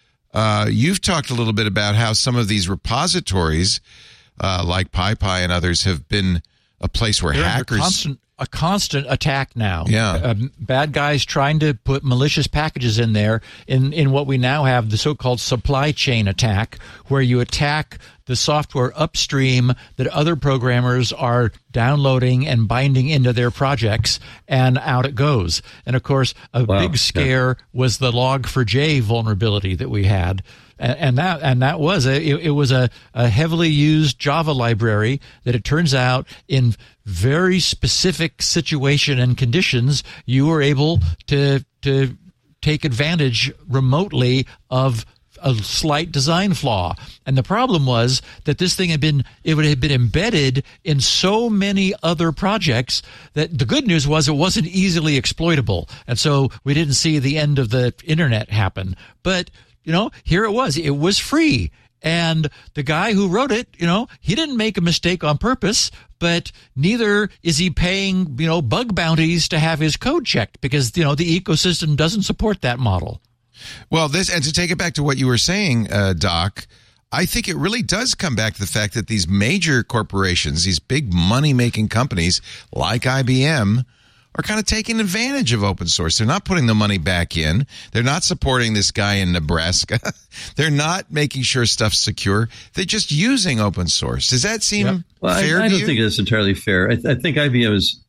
Uh, you've talked a little bit about how some of these repositories, uh, like PyPy and others, have been a place where They're under hackers. constant, a constant attack now. Yeah. Uh, bad guys trying to put malicious packages in there in, in what we now have, the so-called supply chain attack, where you attack the software upstream that other programmers are downloading and binding into their projects, and out it goes. And of course, a Wow. big scare was the log four j vulnerability that we had. And and that and that was a it, it was a, a heavily used Java library that it turns out in very specific situation and conditions you were able to to take advantage remotely of a slight design flaw. And the problem was that this thing had been it would have been embedded in so many other projects that the good news was it wasn't easily exploitable. And so we didn't see the end of the internet happen. But you know, here it was. It was free. And the guy who wrote it, you know, he didn't make a mistake on purpose, but neither is he paying, you know, bug bounties to have his code checked because, you know, the ecosystem doesn't support that model. Well, this, and to take it back to what you were saying, uh, Doc, I think it really does come back to the fact that these major corporations, these big money-making companies like I B M, are kind of taking advantage of open source. They're not putting the money back in. They're not supporting this guy in Nebraska. They're not making sure stuff's secure. They're just using open source. Does that seem Yep. Well, fair I, I to don't you? think that's entirely fair. I, I think I B M is.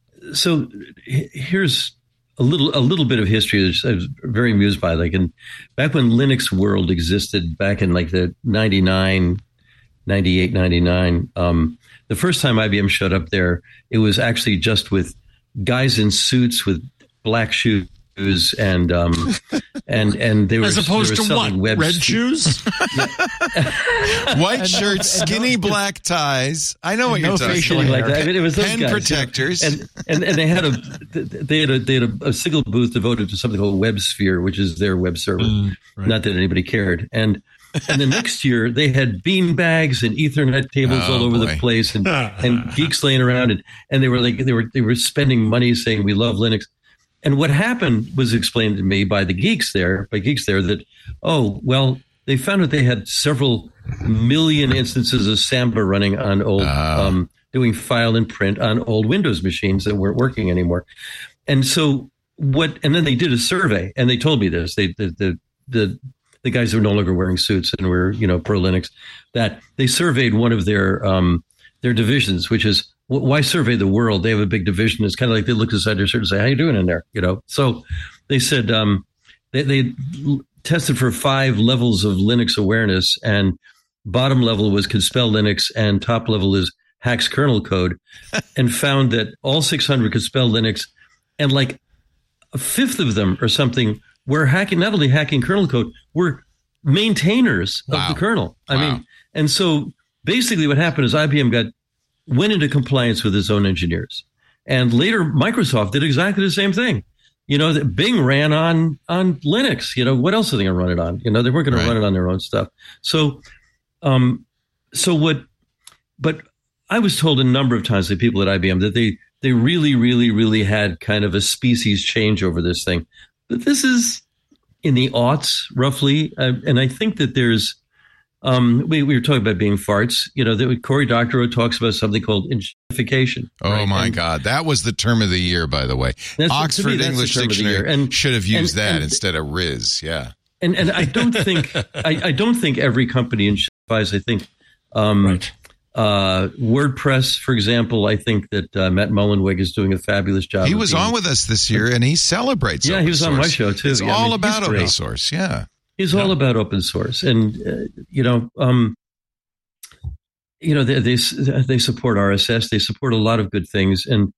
So h- here's a little a little bit of history that I was very amused by. Like in back when Linux World existed, back in like the ninety-nine, ninety-eight, ninety-nine, um, the first time I B M showed up there, it was actually just with guys in suits with black shoes and um and and they were As opposed they were to what? selling web Red stu- shoes? White shirts, skinny black ties. I know what no you're talking facial about. hair. like that. I mean, it was those Pen guys, protectors. you know, and, and and they had a they had a they had a, a single booth devoted to something called WebSphere, which is their web server. Mm, right. Not that anybody cared. And And the next year, they had bean bags and Ethernet cables Oh, all over boy. the place, and, and geeks laying around, and, and they were like they were they were spending money saying we love Linux. And what happened was explained to me by the geeks there, by geeks there, that oh well, they found that they had several million instances of Samba running on old, Oh. um, doing file and print on old Windows machines that weren't working anymore. And so what? And then they did a survey, and they told me this. They the the the, the guys who were no longer wearing suits and were you know pro Linux, that they surveyed one of their um, their divisions, which is wh- why survey the world? They have a big division. It's kind of like they look inside their shirt and say, "How you doing in there?" You know. So they said um, they they tested for five levels of Linux awareness, and bottom level was can spell Linux, and top level is hacks kernel code, and found that all six hundred could spell Linux, and like a fifth of them or something were hacking, not only hacking kernel code, were maintainers of Wow. the kernel. I Wow. mean, and so basically what happened is I B M got went into compliance with its own engineers, and later Microsoft did exactly the same thing. You know, that Bing ran on on Linux. You know, what else are they going to run it on? You know, they weren't going Right. to run it on their own stuff. So, um, so what? But I was told a number of times by people at I B M that they they really, really, really had kind of a species change over this thing. But this is in the aughts, roughly, uh, and I think that there's. Um, we, we were talking about being farts. You know, that Cory Doctorow talks about something called injectification. Oh right? my And God, that was the term of the year, by the way. That's- to me, Oxford that's the English term of the Dictionary year. And- should have used and- that and- instead of Riz. Yeah. And and I don't think I, I don't think every company injectifies. I think um, Right. uh, WordPress, for example, I think that uh, Matt Mullenweg is doing a fabulous job. He of was being- on with us this year, and he celebrates. Yeah, open he was on my source. show, too. It's Yeah, I all mean, he's about open great. source. Yeah. He's all about open source, and uh, you know, um, you know, they, they they support R S S. They support a lot of good things, and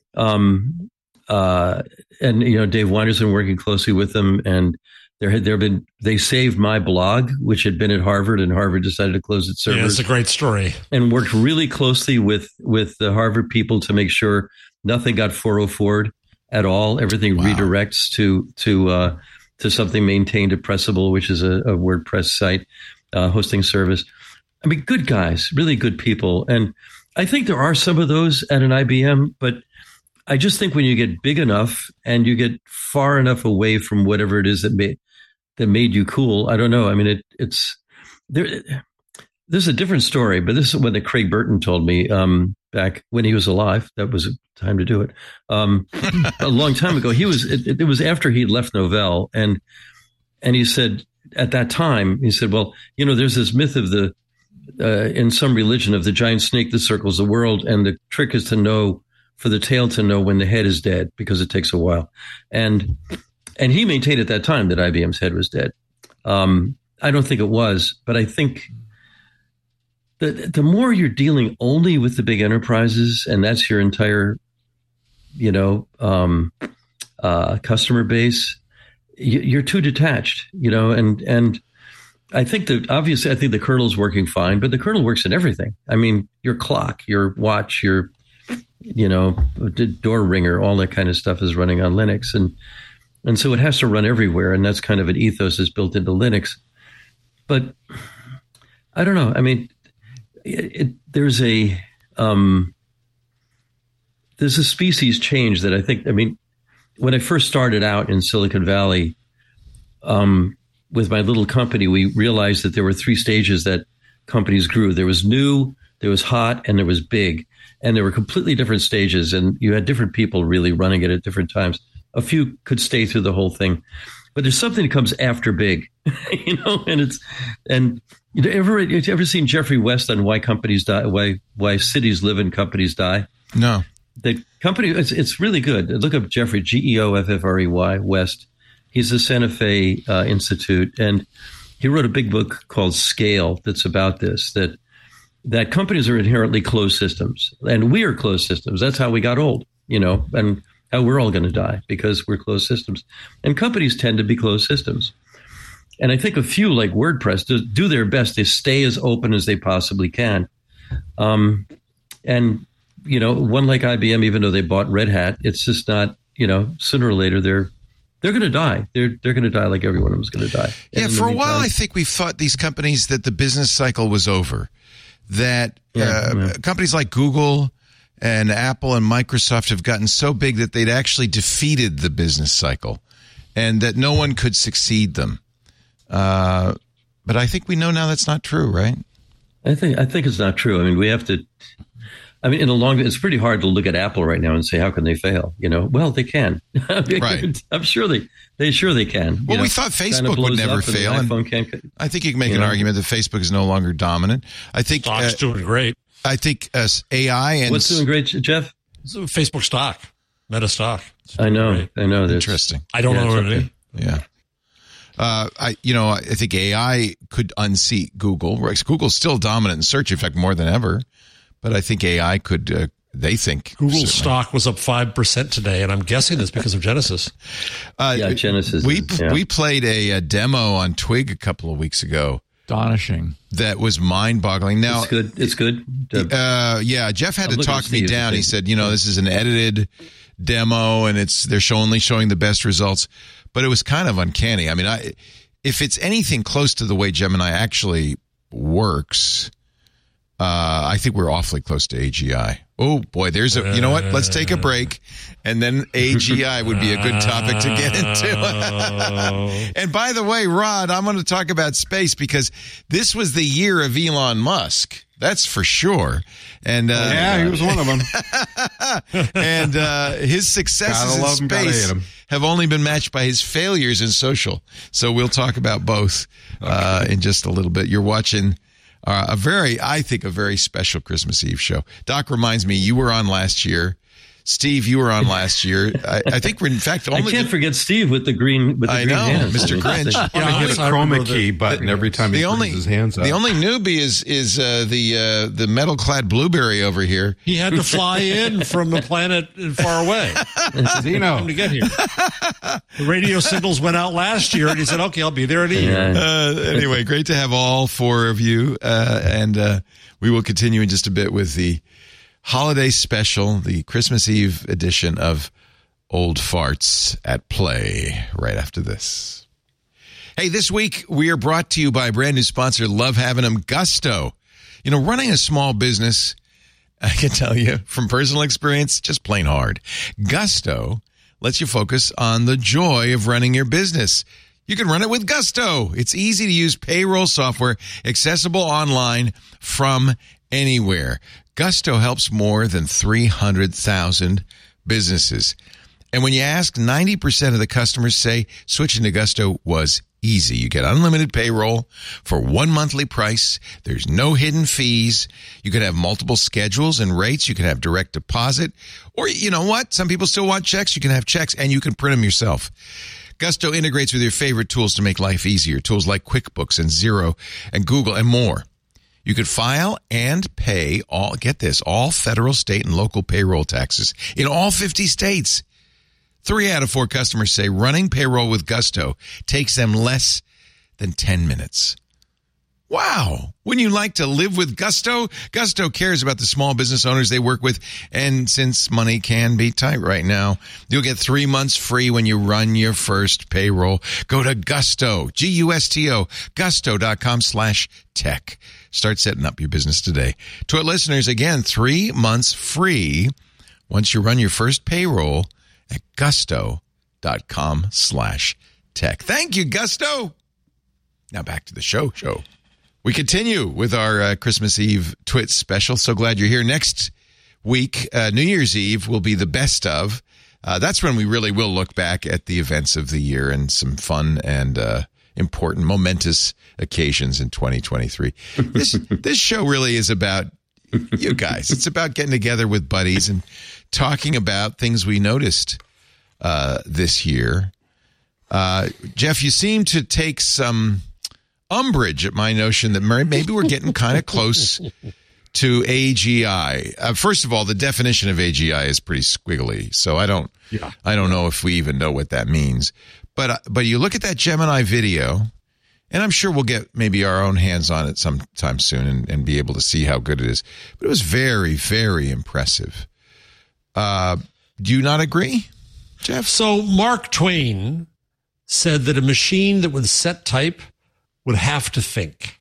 um, uh, and you know, Dave Winder's working closely with them, and there had there been they saved my blog, which had been at Harvard, and Harvard decided to close its servers. Yeah, it's a great story. And worked really closely with with the Harvard people to make sure nothing got four oh four'd at all. Everything Wow. redirects to to uh, to something maintained at Pressable, which is a, a WordPress site uh, hosting service. I mean, good guys, really good people, and I think there are some of those at an I B M. But I just think when you get big enough and you get far enough away from whatever it is that made that made you cool, I don't know. I mean, it it's there. This is a different story, but this is one that Craig Burton told me um, back when he was alive. That was a time to do it. Um, a long time ago. He was. It, it was after he'd left Novell, and and he said at that time, he said, "Well, you know, there's this myth of the uh, in some religion of the giant snake that circles the world, and the trick is to know for the tail to know when the head is dead because it takes a while." And and he maintained at that time that I B M's head was dead. Um, I don't think it was, but I think. The, the more you're dealing only with the big enterprises, and that's your entire, you know, um, uh, customer base, you, you're too detached, you know, and, and I think that obviously I think the kernel's working fine, but the kernel works in everything. I mean, your clock, your watch, your, you know, door ringer, all that kind of stuff is running on Linux. And, and so it has to run everywhere. And that's kind of an ethos that's built into Linux. But I don't know. I mean, It, it, there's a um, there's a species change that I think. I mean, when I first started out in Silicon Valley um, with my little company, we realized that there were three stages that companies grew. There was new, there was hot, and there was big, and there were completely different stages. And you had different people really running it at different times. A few could stay through the whole thing, but there's something that comes after big, you know, and it's and. You ever you ever seen Jeffrey West on why companies die, why why cities live and companies die? No. The company it's it's really good. Look up Jeffrey G E O F F R E Y West. He's the Santa Fe uh, Institute, and he wrote a big book called Scale that's about this. That that companies are inherently closed systems, and we are closed systems. That's how we got old, you know, and how we're all going to die because we're closed systems. And companies tend to be closed systems. And I think a few like WordPress do, do their best to stay as open as they possibly can. Um, and, you know, one like I B M, even though they bought Red Hat, it's just not, you know, sooner or later they're they're going to die. They're they're going to die like everyone was going to die. Yeah, and for a meantime, while, I think we thought these companies that the business cycle was over. That Yeah, uh, yeah. companies like Google and Apple and Microsoft have gotten so big that they'd actually defeated the business cycle, and that no one could succeed them. Uh, but I think we know now that's not true, right? I think I think it's not true. I mean, we have to. I mean, in the long, it's pretty hard to look at Apple right now and say, how can they fail? You know, well, they can. Right. I'm sure they, they sure they can. Well, You know, we thought China Facebook would blows never up and the fail, and iPhone can't. I think you can make You an know. argument that Facebook is no longer dominant. I think Stock's uh, doing great. I think uh, A I and What's doing great, Jeff? So Facebook stock, Meta stock. It's I know, great. I know. There's- interesting. I don't Yeah, know what it's it okay. is. Yeah. Uh, I, you know, I think A I could unseat Google. Right? Google's still dominant in search, in fact, more than ever. But I think A I could, uh, they think. Google's certainly. stock was up five percent today, and I'm guessing that's because of Genesis. Uh, Yeah, Genesis We, is- yeah. we played a, a demo on Twig a couple of weeks ago Astonishing. that was mind boggling. Now, It's good. It's good. Uh, yeah, Jeff had I'm to looking talk at me Steve. down. He said, you know, this is an edited demo and it's they're show, only showing the best results. But it was kind of uncanny. I mean, I, if it's anything close to the way Gemini actually works, uh, I think we're awfully close to A G I. Oh, boy, there's a, you know what? Let's take a break. And then A G I would be a good topic to get into. And by the way, Rod, I'm going to talk about space because this was the year of Elon Musk. That's for sure. And uh, Yeah, he was one of them. and uh, his successes Gotta love in him, gotta space hate him. have only been matched by his failures in social. So we'll talk about both uh, in just a little bit. You're watching uh, a very, I think, a very special Christmas Eve show. Doc reminds me, you were on last year. Steve, you were on last year. I, I think we're in fact I only. can't forget Steve with the green. With the I green know, hands. Mister I mean, Grinch. that's- Yeah, Yeah, he hit I a chroma remember key the- button every time he the brings only his hands up. the only newbie is is uh, the uh, the metal clad blueberry over here. He had to fly in from a planet far away Zeno. to get here. The radio signals went out last year, and he said, "Okay, I'll be there in a year." Yeah. Uh, anyway, great to have all four of you, uh, and uh, we will continue in just a bit with the holiday special, the Christmas Eve edition of Old Farts at Play, right after this. Hey, this week we are brought to you by a brand new sponsor, love having them, Gusto. You know, running a small business, I can tell you from personal experience, just plain hard. Gusto lets you focus on the joy of running your business. You can run it with Gusto. It's easy to use payroll software, accessible online from anywhere. Gusto helps more than three hundred thousand businesses. And when you ask, ninety percent of the customers say switching to Gusto was easy. You get unlimited payroll for one monthly price. There's no hidden fees. You can have multiple schedules and rates. You can have direct deposit. Or, you know what? Some people still want checks. You can have checks and you can print them yourself. Gusto integrates with your favorite tools to make life easier. Tools like QuickBooks and Xero and Google and more. You could file and pay all, get this, all federal, state, and local payroll taxes in all fifty states. Three out of four customers say running payroll with Gusto takes them less than ten minutes. Wow. Wouldn't you like to live with Gusto? Gusto cares about the small business owners they work with. And since money can be tight right now, you'll get three months free when you run your first payroll. Go to Gusto, G U S T O, gusto.com slash tech. Start setting up your business today. To our listeners, again, three months free once you run your first payroll at gusto.com slash tech. Thank you, Gusto. Now back to the show, show. We continue with our uh, Christmas Eve Twit special. So glad you're here. Next week, uh, New Year's Eve, will be the best of. Uh, that's when we really will look back at the events of the year and some fun and uh, important, momentous occasions in twenty twenty-three. This this show really is about you guys. It's about getting together with buddies and talking about things we noticed uh, this year. Uh, Jeff, you seem to take some umbrage at my notion that maybe we're getting kind of close to A G I. Uh, first of all, the definition of A G I is pretty squiggly, so I don't, Yeah. I don't know if we even know what that means. But uh, but you look at that Gemini video, and I'm sure we'll get maybe our own hands on it sometime soon and, and be able to see how good it is. But it was very, very impressive. Uh, do you not agree, Jeff? So Mark Twain said that a machine that would set type would have to think.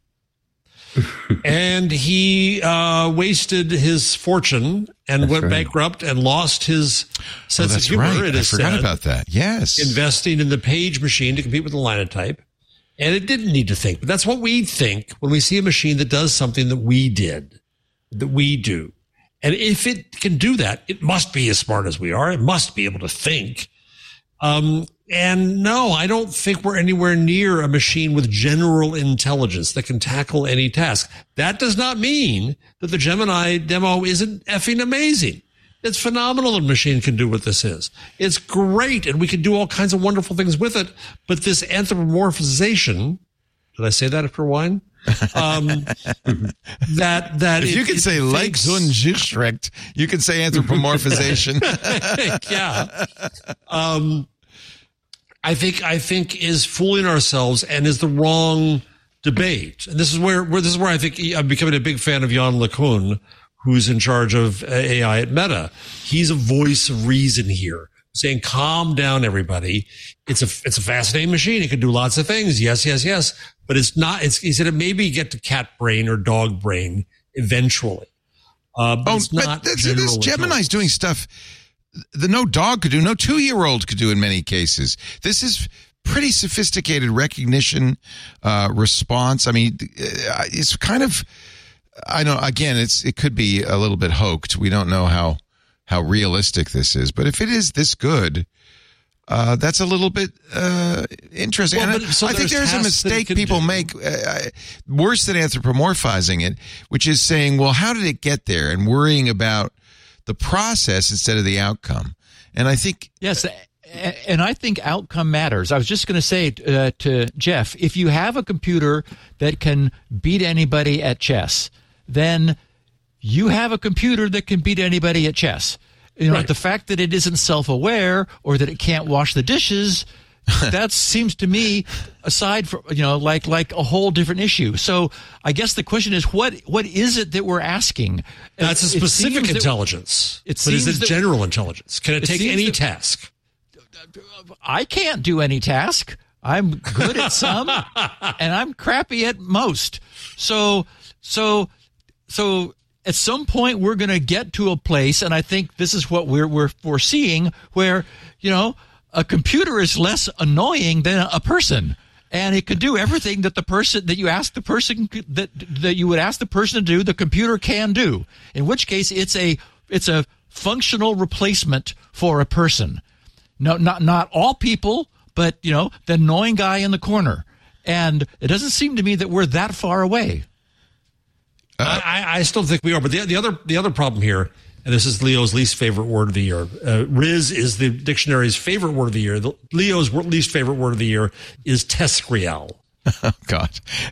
And he uh, wasted his fortune and That's went right. bankrupt and lost his sense oh, of humor. Right. It I is forgot said, about that. Yes. Investing in the page machine to compete with the linotype. And it didn't need to think. But that's what we think when we see a machine that does something that we did, that we do. And if it can do that, it must be as smart as we are. It must be able to think. Um, and no, I don't think we're anywhere near a machine with general intelligence that can tackle any task. That does not mean that the Gemini demo isn't effing amazing. It's phenomenal that a machine can do what this is. It's great, and we can do all kinds of wonderful things with it. But this anthropomorphization, did I say that after wine? Um, that that if it, you can say Legsundrecht, you can say anthropomorphization. yeah. Um, I think I think is fooling ourselves and is the wrong debate. And this is where, where this is where I think I'm becoming a big fan of Jan LeCun, who's in charge of A I at Meta. He's a voice of reason here, saying, calm down, everybody. It's a, it's a fascinating machine. It can do lots of things. Yes, yes, yes. But it's not, it's, he said it maybe get to cat brain or dog brain eventually. Uh, but oh, it's not but this, this Gemini's doing stuff that no dog could do, no two-year-old could do in many cases. This is pretty sophisticated recognition, uh, response. I mean, it's kind of, I know, again, it's, it could be a little bit hoaxed. We don't know how, how realistic this is, but if it is this good, uh, that's a little bit, uh, interesting. Well, and but, so I think there's a mistake people do. make, uh, worse than anthropomorphizing it, which is saying, well, how did it get there? And worrying about the process instead of the outcome. And I think, yes. And I think outcome matters. I was just going to say uh, to Jeff, if you have a computer that can beat anybody at chess, then you have a computer that can beat anybody at chess. You know, right. The fact that it isn't self-aware or that it can't wash the dishes, that seems to me, aside from, you know, like like a whole different issue. So I guess the question is, what what is it that we're asking? That's a specific it intelligence. It but is it that, general intelligence? Can it, it take any that, task? I can't do any task. I'm good at some, and I'm crappy at most. So, so, so at some point we're going to get to a place, and I think this is what we're we're foreseeing, where, you know, a computer is less annoying than a person, and it could do everything that the person that you ask the person that that you would ask the person to do, the computer can do. In which case, it's a it's a functional replacement for a person. No, not not all people, but, you know, the annoying guy in the corner. And it doesn't seem to me that we're that far away. Uh, I, I still think we are. But the, the other the other problem here, and this is Leo's least favorite word of the year. Uh, Riz is the dictionary's favorite word of the year. The, Leo's least favorite word of the year is TESCREAL. Oh, God.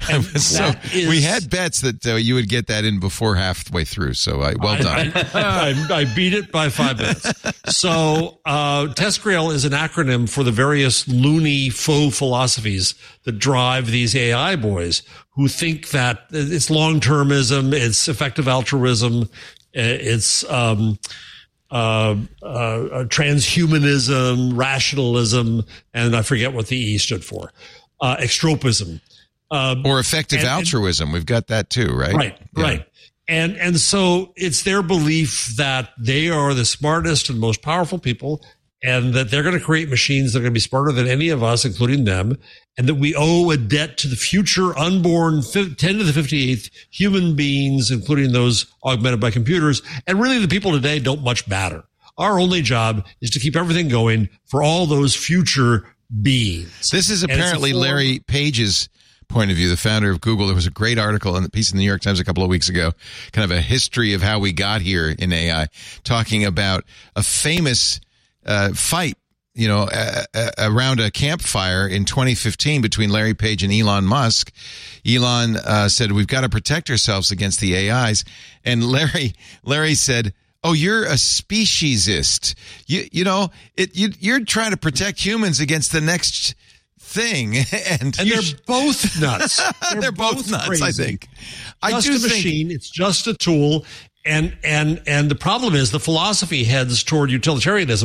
So is, we had bets that uh, you would get that in before halfway through. So I, well done. I, I, I beat it by five minutes. So uh, TESCREAL is an acronym for the various loony faux philosophies that drive these A I boys who think that it's long-termism, it's effective altruism, it's um, uh, uh, transhumanism, rationalism, and I forget what the E stood for. Uh, extropism. Um, or effective and, altruism. And, We've got that too, right? Right, yeah. right. And and so it's their belief that they are the smartest and most powerful people, and that they're going to create machines that are going to be smarter than any of us, including them, and that we owe a debt to the future unborn ten to the fifty-eighth human beings, including those augmented by computers. And really the people today don't much matter. Our only job is to keep everything going for all those future beings. This is apparently Larry Page's point of view, the founder of Google. There was a great article in the piece in the New York Times a couple of weeks ago, kind of a history of how we got here in A I, talking about a famous uh, fight, you know, uh, uh, around a campfire in twenty fifteen between Larry Page and Elon Musk. Elon uh, said, we've got to protect ourselves against the A Is. And Larry, Larry said, oh, you're a speciesist. You you know, it you you're trying to protect humans against the next thing, and, and they're both nuts. They're, they're both, both nuts. Crazy. I think. Just I do a think, machine. It's just a tool, and and and the problem is the philosophy heads toward utilitarianism,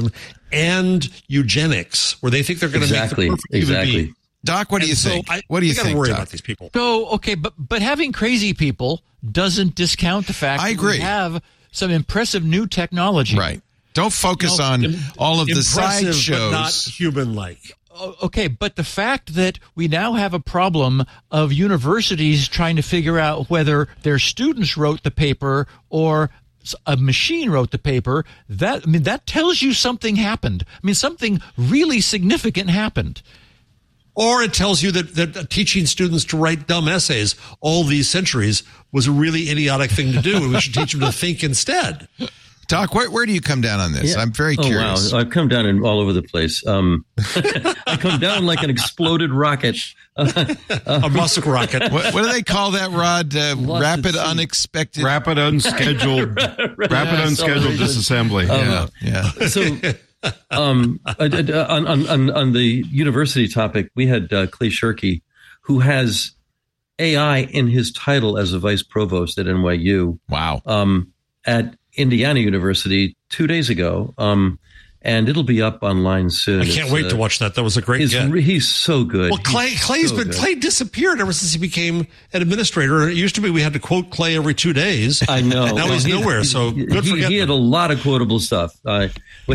and eugenics, where they think they're going to exactly, make the perfect exactly. human being. Doc, what do you And so think? I, what do you I gotta think, worry Doc? about these people. So, okay, but but having crazy people doesn't discount the fact I that agree. we have some impressive new technology. Right. Don't focus No, on im- all of the impressive, side but not shows. human-like. Okay, but the fact that we now have a problem of universities trying to figure out whether their students wrote the paper or a machine wrote the paper, that I mean that tells you something happened. I mean something really significant happened. Or it tells you that, that teaching students to write dumb essays all these centuries was a really idiotic thing to do, and we should teach them to think instead. Doc, where, where do you come down on this? Yeah. I'm very oh, curious. Wow. I've come down in all over the place. Um, I come down like an exploded rocket. A Musk rocket. What, what do they call that, Rod? Uh, Lost rapid, at sea. unexpected. Rapid unscheduled, rapid unscheduled disassembly. Yeah, yeah. So, um, on, on, on, on the university topic, we had uh, Clay Shirky, who has A I in his title as a vice provost at N Y U. Wow. Um, at Indiana University two days ago. Um, and it'll be up online soon. I can't It's, wait uh, to watch that. That was a great He's, get. he's so good. Well, Clay, He's Clay's so been good. Clay disappeared ever since he became an administrator. It used to be we had to quote Clay every two days. I know. Now he's Well, nowhere. So he, good for he, him. he had a lot of quotable stuff. Uh,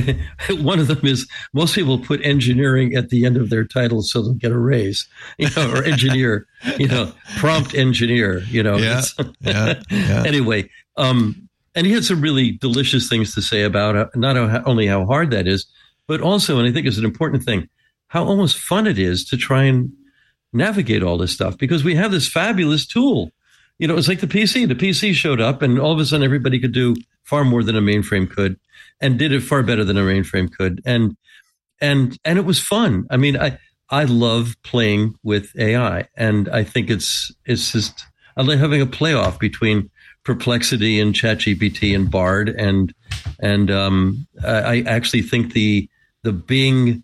one of them is most people put engineering at the end of their title so they'll get a raise, you know, or engineer, you know, prompt engineer, you know. Yeah, yeah, yeah. Anyway, um, and he had some really delicious things to say about uh, not how, only how hard that is, but also, and I think it's an important thing, how almost fun it is to try and navigate all this stuff, because we have this fabulous tool. You know, it's like the P C. The P C showed up and all of a sudden everybody could do far more than a mainframe could, and did it far better than a mainframe could. And, and, and it was fun. I mean, I, I love playing with A I, and I think it's, it's just, I like having a playoff between Perplexity and ChatGPT and Bard. And, and, um, I, I actually think the, the Bing,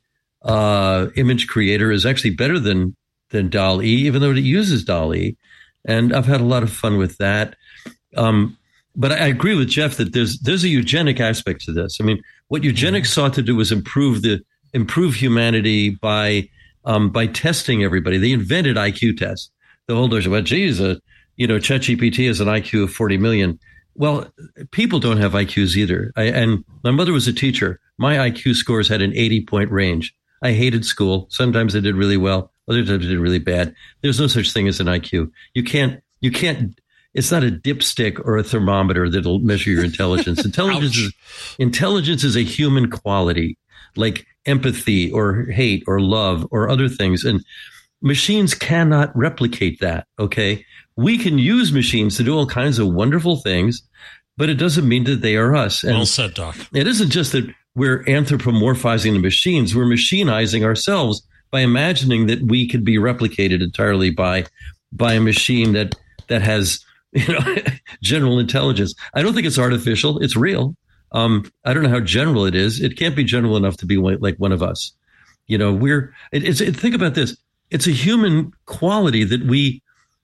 uh, image creator is actually better than, than D A L L-E, even though it uses D A L L-E. And I've had a lot of fun with that. Um, but I agree with Jeff that there's there's a eugenic aspect to this. I mean, what eugenics sought to do was improve the improve humanity by um, by testing everybody. They invented I Q tests. The whole notion, well, geez, uh, you know, ChatGPT has an I Q of forty million. Well, people don't have I Qs either. I, and my mother was a teacher. My I Q scores had an eighty point range. I hated school. Sometimes I did really well. Other times I did really bad. There's no such thing as an I Q. You can't, you can't, it's not a dipstick or a thermometer that'll measure your intelligence. Intelligence is, intelligence is a human quality, like empathy or hate or love or other things. And machines cannot replicate that. Okay. We can use machines to do all kinds of wonderful things, but it doesn't mean that they are us. And Well said, Doc. it isn't just that we're anthropomorphizing the machines. We're machinizing ourselves by imagining that we could be replicated entirely by by a machine that that has, you know, general intelligence. I don't think it's artificial. It's real. Um, I don't know how general it is. It can't be general enough to be like one of us. You know, we're it, it's it, think about this. It's a human quality that we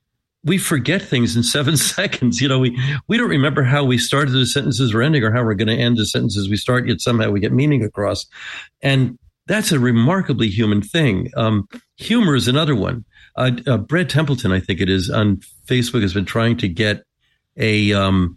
we forget things in seven seconds. You know, we we don't remember how we started the sentences we're ending or how we're going to end the sentences we start. Yet somehow we get meaning across, and that's a remarkably human thing. Um, humor is another one. Uh, uh, Brad Templeton, I think it is, on Facebook has been trying to get a um,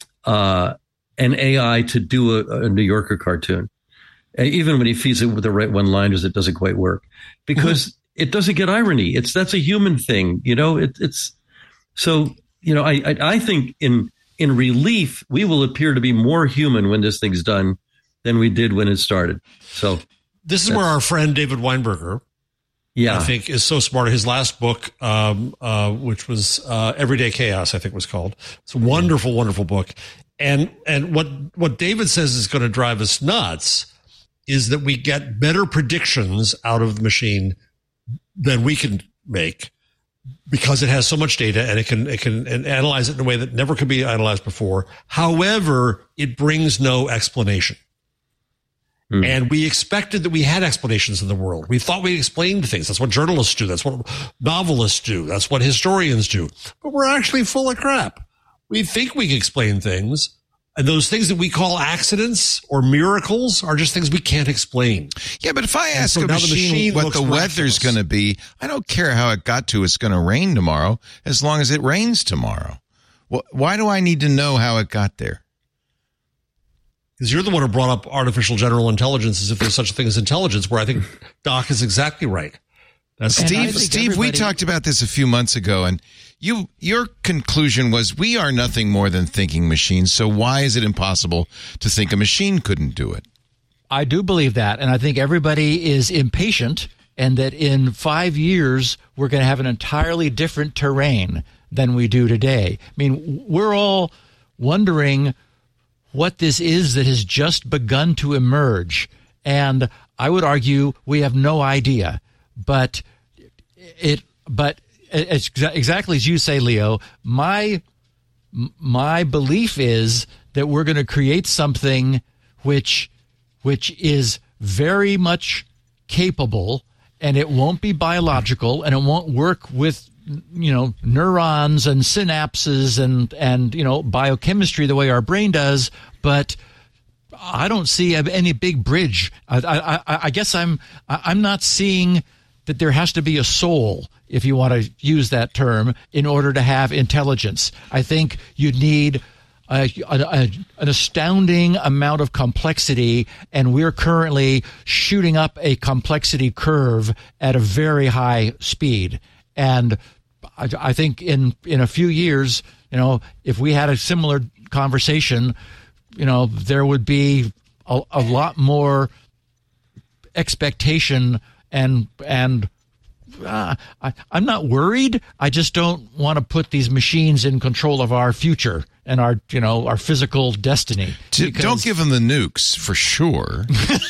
uh, an A I to do a, a New Yorker cartoon. Uh, even when he feeds it with the right one-liners, it doesn't quite work because mm-hmm. it doesn't get irony. It's that's a human thing, you know. It, it's so you know. I, I I think in in relief, we will appear to be more human when this thing's done than we did when it started. So. This is That's, where our friend David Weinberger, yeah, I think, is so smart. His last book, um, uh, which was uh, Everyday Chaos, I think was called. It's a wonderful, wonderful book. And and what what David says is going to drive us nuts is that we get better predictions out of the machine than we can make because it has so much data and it can it can and analyze it in a way that never could be analyzed before. However, it brings no explanation. And we expected that we had explanations in the world. We thought we explained things. That's what journalists do. That's what novelists do. That's what historians do. But we're actually full of crap. We think we can explain things, And those things that we call accidents or miracles are just things we can't explain. Yeah, but if I And ask so a now the machine, machine what looks the miraculous. weather's going to be, I don't care how it got to it's going to rain tomorrow, as long as it rains tomorrow. Well, why do I need to know how it got there? Because you're the one who brought up artificial general intelligence as if there's such a thing as intelligence, where I think Doc is exactly right. That's And I Steve, think Steve, we everybody- talked about this a few months ago, and you, your conclusion was we are nothing more than thinking machines. So why is it impossible to think a machine couldn't do it? I do believe that, and I think everybody is impatient, and that in five years we're going to have an entirely different terrain than we do today. I mean, we're all wondering what this is that has just begun to emerge, and I would argue we have no idea. But it, but it's exactly as you say, Leo. My my belief is that we're going to create something which which is very much capable, and it won't be biological, and it won't work with, you know, neurons and synapses and and you know, biochemistry the way our brain does, but I don't see any big bridge. I, I, I guess I'm I'm not seeing that there has to be a soul, if you want to use that term, in order to have intelligence. I think you need a, a, a, an astounding amount of complexity, and we're currently shooting up a complexity curve at a very high speed. And I, I think in in a few years, you know, if we had a similar conversation, you know, there would be a, a lot more expectation. And and uh, I, I'm not worried. I just don't want to put these machines in control of our future and our, you know, our physical destiny. To, Because- don't give them the nukes, for sure.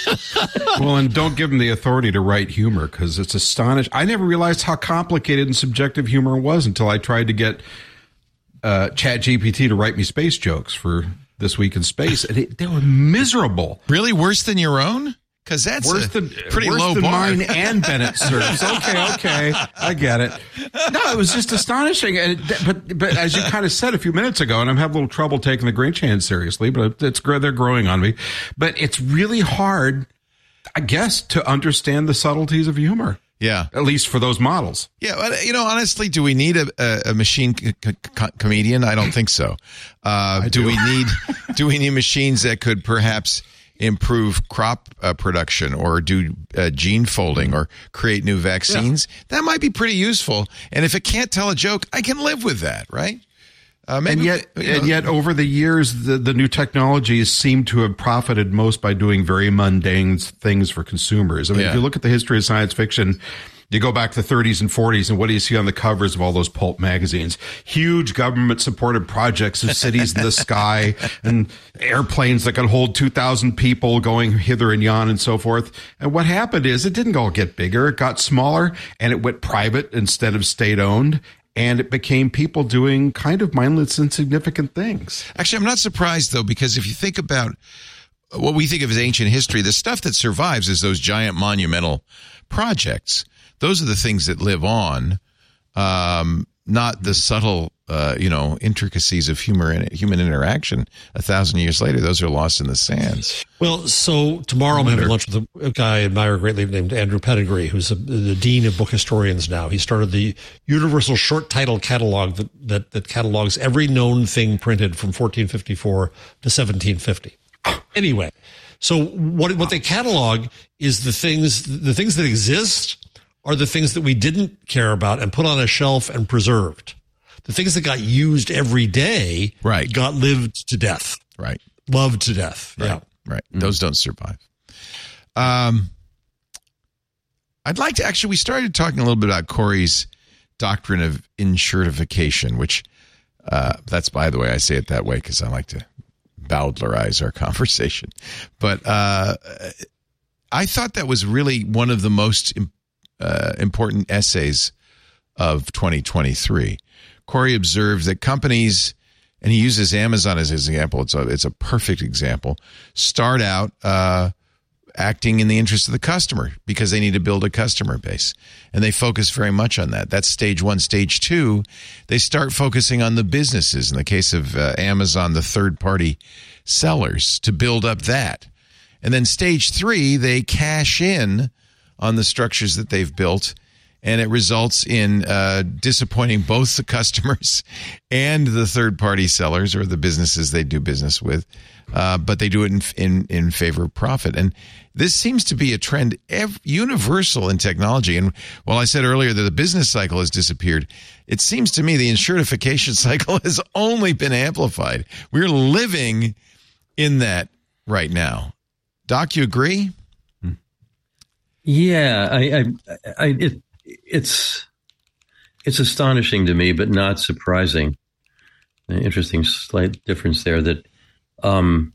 Well, and don't give them the authority to write humor, because it's astonishing. I never realized how complicated and subjective humor was until I tried to get uh, ChatGPT to write me space jokes for This Week in Space, and it, they were miserable. Really worse than your own? Because that's Worse a than pretty worse low than bar. mine and Bennett serves. Okay, okay, I get it. No, it was just astonishing. And it, but but as you kind of said a few minutes ago, and I'm having a little trouble taking the Grinch hand seriously, but it's they're growing on me. But it's really hard, I guess, to understand the subtleties of humor. Yeah. At least for those models. Yeah, but, you know, honestly, do we need a, a, a machine c- c- comedian? I don't think so. Uh, do. do. we need do we need machines that could perhaps improve crop uh, production or do uh, gene folding or create new vaccines? Yeah. That might be pretty useful. And if it can't tell a joke, I can live with that, right? Uh, maybe, and yet, you know, and yet, over the years, the, the new technologies seem to have profited most by doing very mundane things for consumers. I mean, Yeah. if you look at the history of science fiction, you go back to the thirties and forties, and what do you see on the covers of all those pulp magazines? Huge government-supported projects of cities in the sky and airplanes that could hold two thousand people going hither and yon and so forth. And what happened is it didn't all get bigger. It got smaller, and it went private instead of state-owned. And it became people doing kind of mindless, insignificant things. Actually, I'm not surprised, though, because if you think about what we think of as ancient history, the stuff that survives is those giant monumental projects. Those are the things that live on, um, not the subtle, uh, you know, intricacies of humor and human interaction. A thousand years later, those are lost in the sands. Well, so tomorrow I'm having lunch with a guy I admire greatly named Andrew Pettigrew, who's a, the dean of book historians now. He started the Universal Short Title Catalog that, that, that catalogs every known thing printed from fourteen fifty-four to seventeen fifty. Anyway, so what what they catalog is the things the things that exist are the things that we didn't care about and put on a shelf and preserved. The things that got used every day Right. got lived to death. Right. Loved to death. Right. Yeah. Right. Mm-hmm. Those don't survive. Um, I'd like to actually, we started talking a little bit about Corey's doctrine of insurtification, which uh, that's, by the way, I say it that way because I like to bowdlerize our conversation. But uh, I thought that was really one of the most uh, important essays of twenty twenty-three. Corey observed that companies, and he uses Amazon as his example, it's a, it's a perfect example, start out uh, acting in the interest of the customer because they need to build a customer base. And they focus very much on that. That's stage one. Stage two, they start focusing on the businesses. In the case of uh, Amazon, the third-party sellers, to build up that. And then stage three, they cash in on the structures that they've built, and it results in uh, disappointing both the customers and the third-party sellers or the businesses they do business with. Uh, but they do it in, in in favor of profit. And this seems to be a trend ev- universal in technology. And while I said earlier that the business cycle has disappeared, it seems to me the insurtification cycle has only been amplified. We're living in that right now. Doc, you agree? Yeah, I, I, I it, it's it's astonishing to me, but not surprising. An interesting slight difference there that um,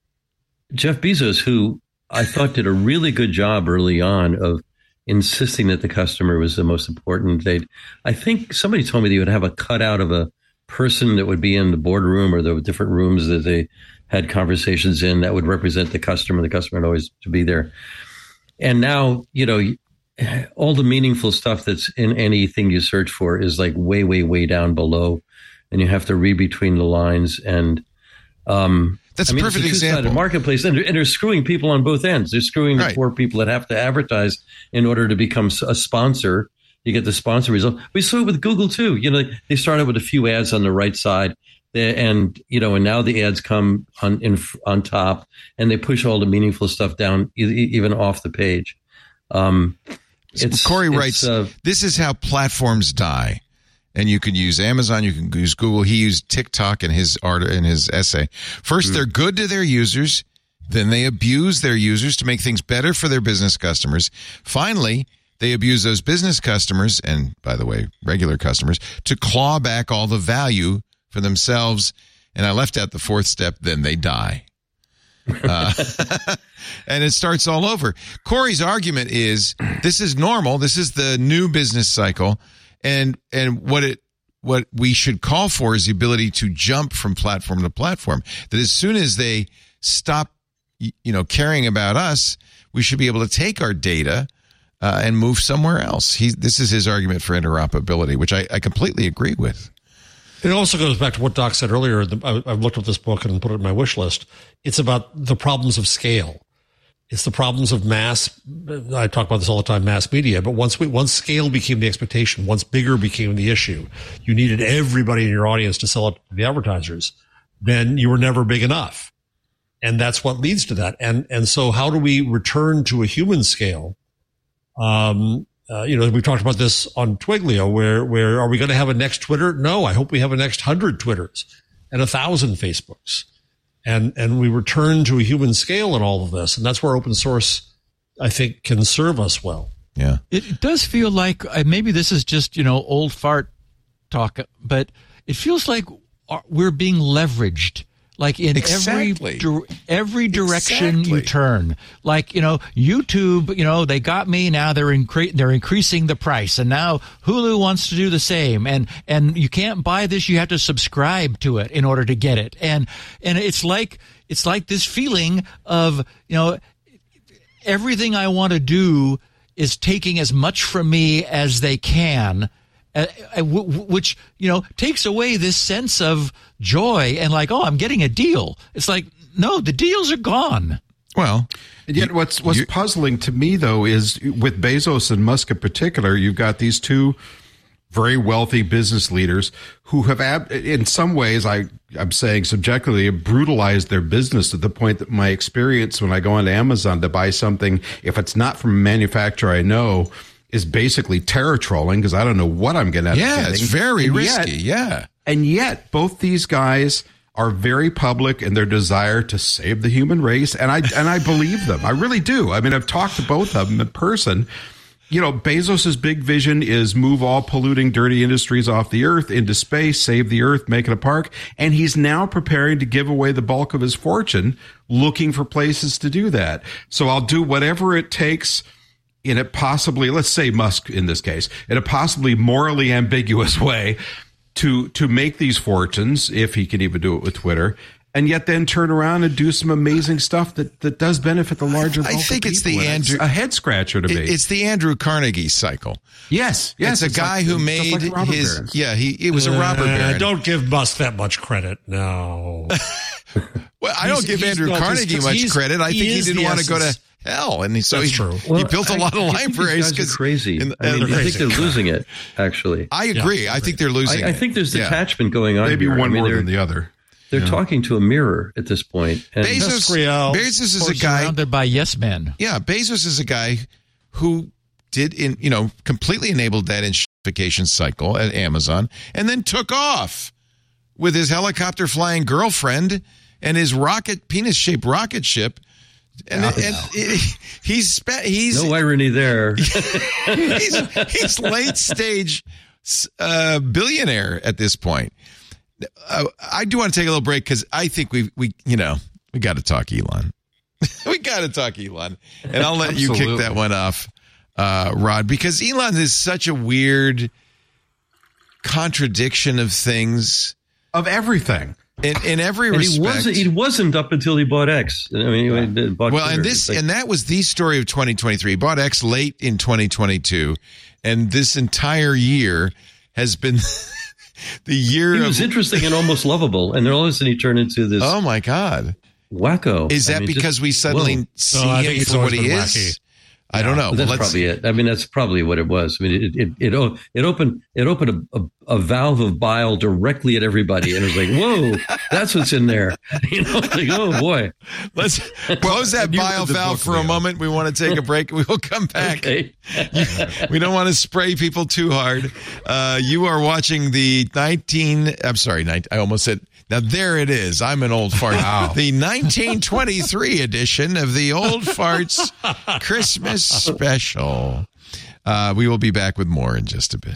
Jeff Bezos, who I thought did a really good job early on of insisting that the customer was the most important. They, I think somebody told me they would have a cutout of a person that would be in the boardroom or the different rooms that they had conversations in that would represent the customer. The customer would always to be there. And now, you know, all the meaningful stuff that's in anything you search for is like way, way, way down below. And you have to read between the lines. And um, that's I mean, a perfect it's a example. Marketplace, and they're, and they're screwing people on both ends. They're screwing the Right. poor people that have to advertise in order to become a sponsor. You get the sponsor result. We saw it with Google too. You know, they started with a few ads on the right side, and you know, and now the ads come on in on top, and they push all the meaningful stuff down, even off the page. Um, it's, Corey it's, writes, uh, this is how platforms die. And you can use Amazon, you can use Google. He used TikTok in his art in his essay. First, they're good to their users. Then they abuse their users to make things better for their business customers. Finally, they abuse those business customers, and by the way, regular customers, to claw back all the value for themselves. And I left out the fourth step, then they die. Uh, and it starts all over. Corey's argument is this is normal. This is the new business cycle. And and what it what we should call for is the ability to jump from platform to platform. That as soon as they stop, you know, caring about us, we should be able to take our data uh, and move somewhere else. He, this is his argument for interoperability, which I, I completely agree with. It also goes back to what Doc said earlier. I, I've looked at this book and put it in my wish list. It's about the problems of scale. It's the problems of mass. I talk about this all the time, mass media. But once we, once scale became the expectation, once bigger became the issue, you needed everybody in your audience to sell it to the advertisers. Then you were never big enough, and that's what leads to that. And and so, how do we return to a human scale? Um, uh, you know, we've talked about this on Twiglio. Where where are we going to have a next Twitter? No, I hope we have a next hundred Twitters and a thousand Facebooks. And and we return to a human scale in all of this. And that's where open source, I think, can serve us well. Yeah. It does feel like uh, maybe this is just, you know, old fart talk, but it feels like we're being leveraged. Like in Exactly. every di- every direction Exactly. you turn, like, you know, YouTube, you know, they got me. Now they're incre- they're increasing the price, and now Hulu wants to do the same. And and you can't buy this; you have to subscribe to it in order to get it. And and it's like it's like this feeling of, you know, everything I want to do is taking as much from me as they can. Uh, w- w- which, you know, takes away this sense of joy and like, oh, I'm getting a deal. It's like, no, the deals are gone. Well, and yet what's what's puzzling to me, though, is with Bezos and Musk in particular, you've got these two very wealthy business leaders who have, ab- in some ways, I, I'm saying subjectively, brutalized their business to the point that my experience when I go onto Amazon to buy something, if it's not from a manufacturer I know, is basically terror trolling because I don't know what I'm going to end up yeah, getting. it's very And risky. Yet, yeah. and yet, both these guys are very public in their desire to save the human race, and I and I believe them. I really do. I mean, I've talked to both of them in person. You know, Bezos's big vision is move all polluting, dirty industries off the earth into space, save the earth, make it a park, and he's now preparing to give away the bulk of his fortune, looking for places to do that. So I'll do whatever it takes. In a possibly, let's say Musk in this case, in a possibly morally ambiguous way to to make these fortunes, if he can even do it with Twitter. and yet then turn around and do some amazing stuff that, that does benefit the larger bulk I think of it's people. the And Andrew a head scratcher to me. It's the Andrew Carnegie cycle. Yes, yes. It's a guy like, who made like robber his barons. yeah. He it was a robber Uh, baron. don't give Musk that much credit. No. Well, I don't He's- give he's Andrew built his- Carnegie much he's- credit. I he think he is didn't the want to go to essence. hell, and he, so That's he, true. he built a lot of I think line these for guys because are crazy. I mean, I think crazy. they're losing it. Actually, I agree. I think they're losing. I, I it. think there's Yeah. detachment going on. Maybe here. one I mean, more they're, than the other. They're talking to a mirror at this point. And Bezos, Escriel. Bezos is a Or guy. surrounded by yes men. Yeah, Bezos is a guy who did in you know completely enabled that inshrification cycle at Amazon, and then took off with his helicopter flying girlfriend and his rocket penis shaped rocket ship. And, and it, he's spe- he's no irony there. he's, he's late stage uh, billionaire at this point. Uh, I do want to take a little break because I think we we you know we got to talk Elon. we got to talk Elon, and I'll let you kick that one off, uh, Rod, because Elon is such a weird contradiction of things Of everything. in, in every And he respect. wasn't. He wasn't up until he bought X. I mean, he bought Well, Twitter. and this It's like- and that was the story of twenty twenty-three. He bought X late in twenty twenty-two, and this entire year has been the year he of. was interesting and almost lovable, and then all of a sudden he turned into this Oh my God! wacko. Is I that mean, because just- we suddenly whoa. see No, I him think it's for what always he been is? wacky. I don't know. That's Let's- probably it. I mean, that's probably what it was. I mean, it it it, o- it opened it opened a, a, a valve of bile directly at everybody, and it was like, whoa, that's what's in there. You know, like, oh boy. Let's close that you bile read the valve book, for a Leo. moment. We want to take a break. We will come back. Okay. We don't want to spray people too hard. Uh, you are watching the nineteen. I'm sorry, nineteen, I almost said. Now there it is. I'm an old fart. Wow. The nineteen twenty-three edition of the Old Farts Christmas Special. Uh, we will be back with more in just a bit.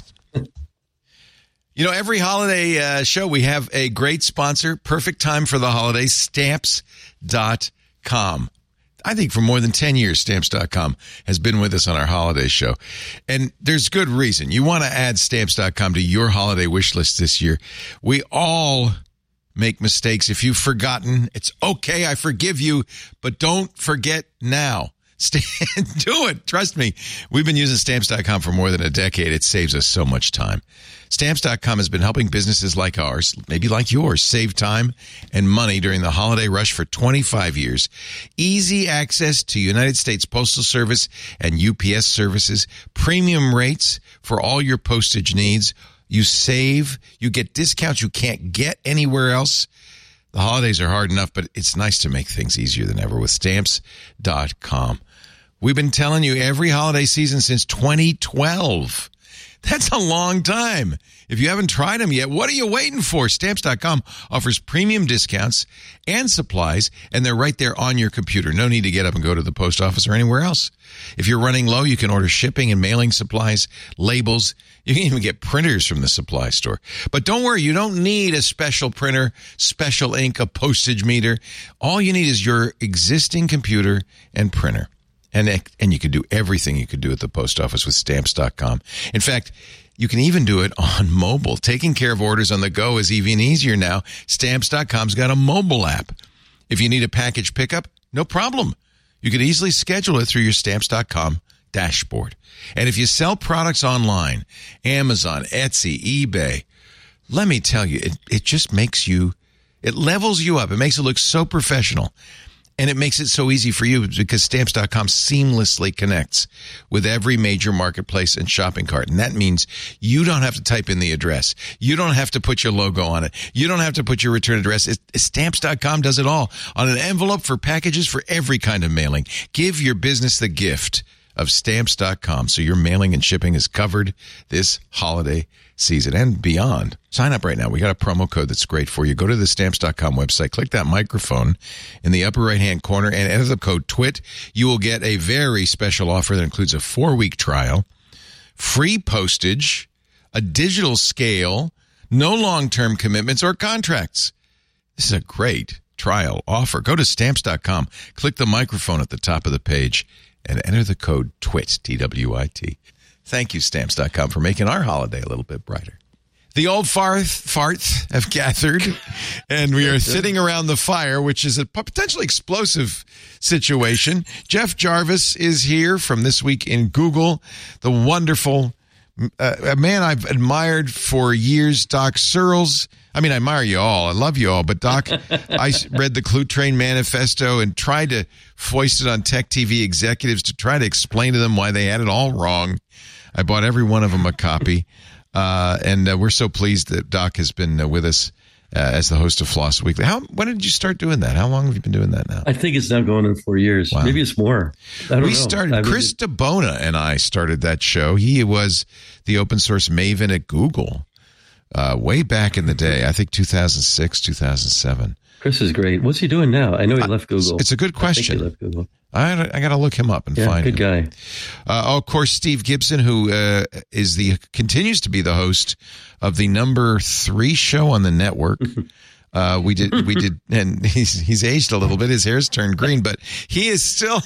You know, every holiday uh, show, we have a great sponsor. Perfect time for the holidays, stamps dot com. I think for more than ten years, stamps dot com has been with us on our holiday show. And there's good reason. You want to add stamps dot com to your holiday wish list this year. We all make mistakes. If you've forgotten, it's okay. I forgive you, but don't forget now. Stay, do it. Trust me. We've been using stamps dot com for more than a decade. It saves us so much time. stamps dot com has been helping businesses like ours, maybe like yours, save time and money during the holiday rush for twenty-five years. Easy access to United States Postal Service and U P S services, premium rates for all your postage needs. You save, you get discounts you can't get anywhere else. The holidays are hard enough, but it's nice to make things easier than ever with stamps dot com. We've been telling you every holiday season since twenty twelve. That's a long time. If you haven't tried them yet, what are you waiting for? stamps dot com offers premium discounts and supplies, and they're right there on your computer. No need to get up and go to the post office or anywhere else. If you're running low, you can order shipping and mailing supplies, labels. You can even get printers from the supply store. But don't worry, you don't need a special printer, special ink, a postage meter. All you need is your existing computer and printer. And and you can do everything you could do at the post office with stamps dot com. In fact, you can even do it on mobile. Taking care of orders on the go is even easier now. stamps dot com's got a mobile app. If you need a package pickup, no problem. You can easily schedule it through your stamps dot com dashboard. And if you sell products online, Amazon, Etsy, eBay, let me tell you, it, it just makes you, it levels you up. It makes it look so professional. And it makes it so easy for you because stamps dot com seamlessly connects with every major marketplace and shopping cart. And that means you don't have to type in the address. You don't have to put your logo on it. You don't have to put your return address. It, stamps dot com does it all on an envelope for packages for every kind of mailing. Give your business the gift of stamps dot com so your mailing and shipping is covered this holiday season and beyond. Sign up right now. We got a promo code that's great for you. Go to the stamps dot com website, click that microphone in the upper right-hand corner, and enter the code TWIT. You will get a very special offer that includes a four-week trial, free postage, a digital scale, no long-term commitments or contracts. This is a great trial offer. Go to stamps dot com, click the microphone at the top of the page, and enter the code TWIT, T W I T. Thank you, stamps dot com, for making our holiday a little bit brighter. The old farth, farts have gathered, and we are sitting around the fire, which is a potentially explosive situation. Jeff Jarvis is here from This Week in Google, the wonderful uh, a man I've admired for years, Doc Searles. I mean, I admire you all. I love you all. But, Doc, I read the Clue Train Manifesto and tried to foist it on Tech T V executives to try to explain to them why they had it all wrong. I bought every one of them a copy. Uh, and uh, we're so pleased that Doc has been uh, with us uh, as the host of Floss Weekly. How when did you start doing that? How long have you been doing that now? I think it's now going on four years. Wow. Maybe it's more. I don't we know. started, I mean, Chris DeBona and I started that show. He was the open source maven at Google uh, way back in the day. I think two thousand six, two thousand seven. Chris is great. What's he doing now? I know he left Google. It's a good question. I think he left Google. I, I got to look him up and yeah, find good him. Good guy. Uh, oh, of course, Steve Gibson, who uh, is the continues to be the host of the number three show on the network. uh, we did, we did, and he's he's aged a little bit. His hair's turned green, but he is still.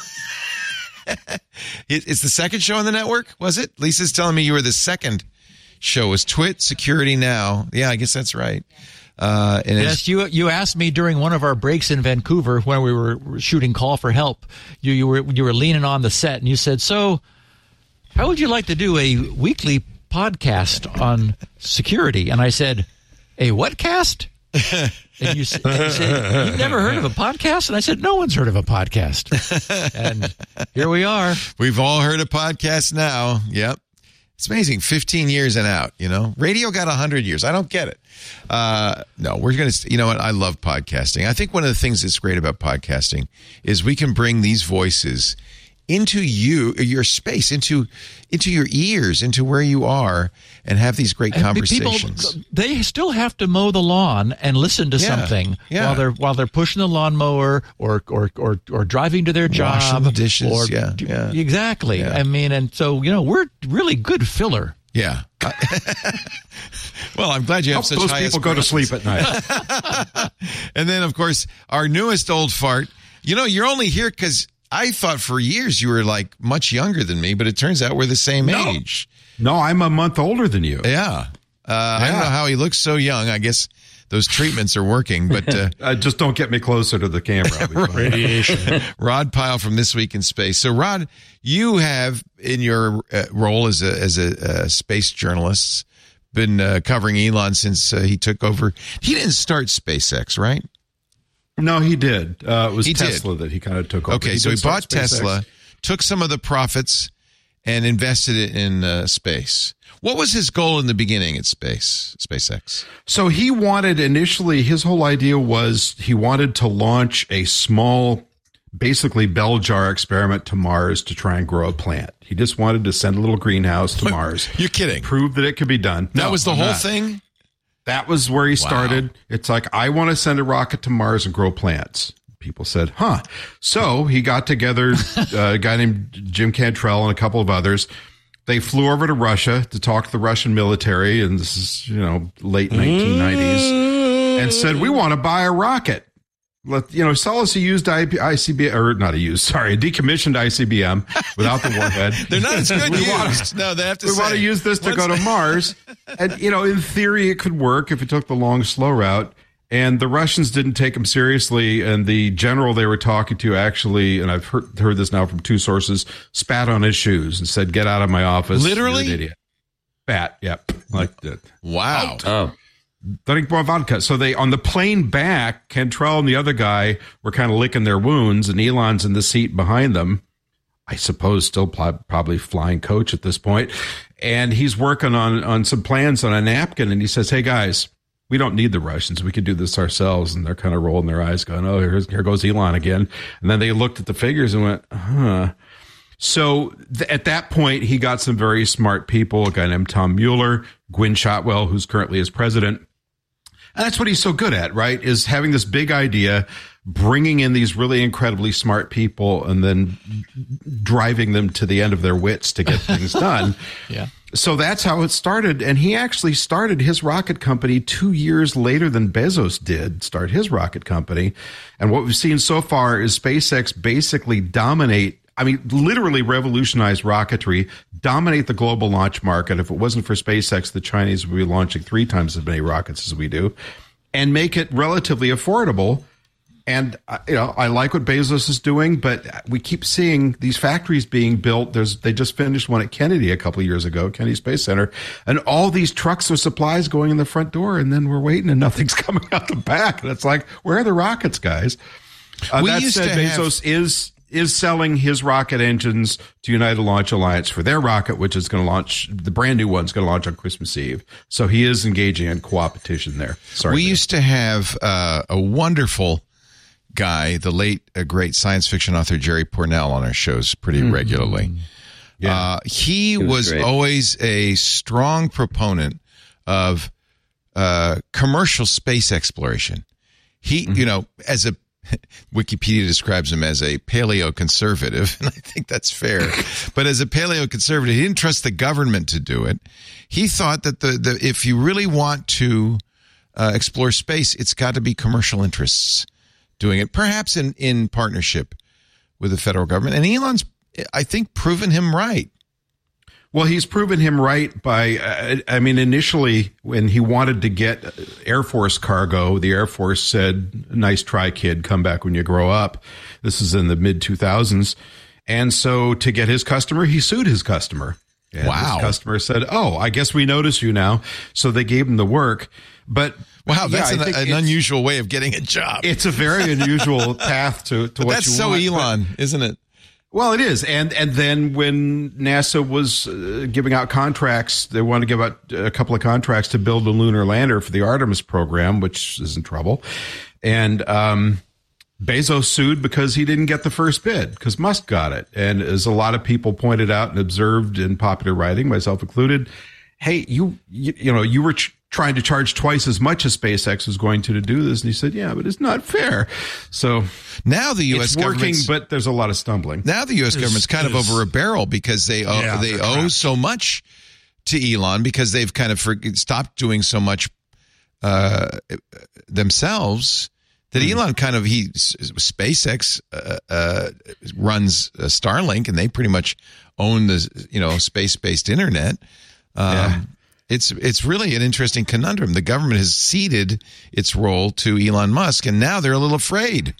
It's the second show on the network, was it? Lisa's telling me you were the second show. Was Twit Security Now? Yeah, I guess that's right. Uh, and yes, you you asked me during one of our breaks in Vancouver when we were shooting Call for Help. You you were you were leaning on the set and you said, "So, how would you like to do a weekly podcast on security?" And I said, "A what cast?" And you, s- and you said, "You've never heard of a podcast?" And I said, "No one's heard of a podcast." And here we are. We've all heard of podcasts now. Yep. It's amazing. fifteen years and out, you know. Radio got one hundred years. I don't get it. Uh, no, we're going to, you know what? I love podcasting. I think one of the things that's great about podcasting is we can bring these voices into you, your space, into into your ears, into where you are, and have these great And conversations. People, they still have to mow the lawn and listen to Yeah, something yeah. while they're while they're pushing the lawnmower or or or, or driving to their job, Washing the dishes, Or, yeah, yeah. exactly. Yeah. I mean, and so you know, we're really good filler. Yeah. Well, I'm glad you have Help such those high people go to aspirations. sleep at night. And then, of course, our newest old fart. You know, you're only here because I thought for years you were like much younger than me, but it turns out we're the same No. age. No, I'm a month older than you. Yeah. Uh, I don't know how he looks so young. I guess those treatments are working, but uh, Uh, just don't get me closer to the camera. I'll be fine. Radiation. Rod Pyle from This Week in Space. So, Rod, you have in your uh, role as a as a uh, space journalist been uh, covering Elon since uh, he took over. He didn't start SpaceX, right? No, he did. Uh, it was He did. Tesla that he kind of took over. Okay, so he did start bought SpaceX. Tesla, took some of the profits, and invested it in uh, space. What was his goal in the beginning at space, SpaceX? So he wanted initially, his whole idea was he wanted to launch a small, basically bell jar experiment to Mars to try and grow a plant. He just wanted to send a little greenhouse to Mars. You're kidding. Prove that it could be done. That No, was the I'm whole not. thing? That was where he started. It's like, I want to send a rocket to Mars and grow plants. People said, huh. So he got together uh, a guy named Jim Cantrell and a couple of others. They flew over to Russia to talk to the Russian military, and this is, you know, late nineteen nineties, and said, we want to buy a rocket. Let, you know, sell us a used I C B M, or not a used, sorry, a decommissioned I C B M without the warhead. They're not as good We used. want- no, they have to we say. want to use this to What's go to the- Mars. And, you know, in theory, it could work if it took the long, slow route. And the Russians didn't take him seriously. And the general they were talking to actually, and I've heard, heard this now from two sources, spat on his shoes and said, get out of my office. Literally? You're an idiot. Spat, yep. Like that. Wow. Oh, Drink more vodka. So they, on the plane back, Cantrell and the other guy were kind of licking their wounds, and Elon's in the seat behind them. I suppose still pl- probably flying coach at this point. And he's working on, on some plans on a napkin, and he says, hey guys, we don't need the Russians. We could do this ourselves. And they're kind of rolling their eyes going, oh, here's, here goes Elon again. And then they looked at the figures and went, huh. So th- at that point, he got some very smart people, a guy named Tom Mueller, Gwynne Shotwell, who's currently his president. And that's what he's so good at, right? Is having this big idea, bringing in these really incredibly smart people, and then driving them to the end of their wits to get things done. Yeah. So that's how it started. And he actually started his rocket company two years later than Bezos did start his rocket company. And what we've seen so far is SpaceX basically dominate I mean, literally revolutionize rocketry, dominate the global launch market. If it wasn't for SpaceX, the Chinese would be launching three times as many rockets as we do, and make it relatively affordable. And, you know, I like what Bezos is doing, but we keep seeing these factories being built. There's, they just finished one at Kennedy a couple of years ago, Kennedy Space Center, and all these trucks with supplies going in the front door, and then we're waiting and nothing's coming out the back. And it's like, where are the rockets, guys? Uh, We that used said, to have- Bezos is is selling his rocket engines to United Launch Alliance for their rocket, which is going to launch, the brand new one's going to launch on Christmas Eve. So he is engaging in co-opetition there. Sorry. We Dave. used to have uh, a wonderful guy, the late uh, great science fiction author Jerry Pournelle, on our shows pretty Mm-hmm. regularly. Yeah. Uh, he, was was, great. always a strong proponent of uh, commercial space exploration. He, Mm-hmm. you know, as a Wikipedia describes him as a paleoconservative, and I think that's fair. But as a paleoconservative, he didn't trust the government to do it. He thought that the, the if you really want to uh, explore space, it's got to be commercial interests doing it, perhaps in, in partnership with the federal government. And Elon's, I think, proven him right. Well, he's proven him right by, uh, I mean, initially when he wanted to get Air Force cargo, the Air Force said, nice try, kid, come back when you grow up. This is in the mid two thousands. And so to get his customer, he sued his customer. And Wow. His customer said, oh, I guess we notice you now. So they gave him the work. But Wow, that's yeah, I an, think an it's- unusual way of getting a job. It's a very unusual path to, to But what that's you so want. Elon, isn't it? Well, it is. And and then when NASA was uh, giving out contracts, they wanted to give out a couple of contracts to build a lunar lander for the Artemis program, which is in trouble. And um, Bezos sued because he didn't get the first bid, because Musk got it. And as a lot of people pointed out and observed in popular writing, myself included, hey, you you, you know, you were ch- trying to charge twice as much as SpaceX was going to to do this. And he said, yeah, but it's not fair. So Now the U S it's working, government's but there's a lot of stumbling. now the U S government's kind of is- over a barrel because they owe, Yeah, they they're owe trapped. so much to Elon because they've kind of for, stopped doing so much uh, themselves that Mm-hmm. Elon kind of he SpaceX uh, uh, runs uh, Starlink and they pretty much own the you know space based internet. Um, Yeah. It's it's really an interesting conundrum. The government has ceded its role to Elon Musk, and now they're a little afraid.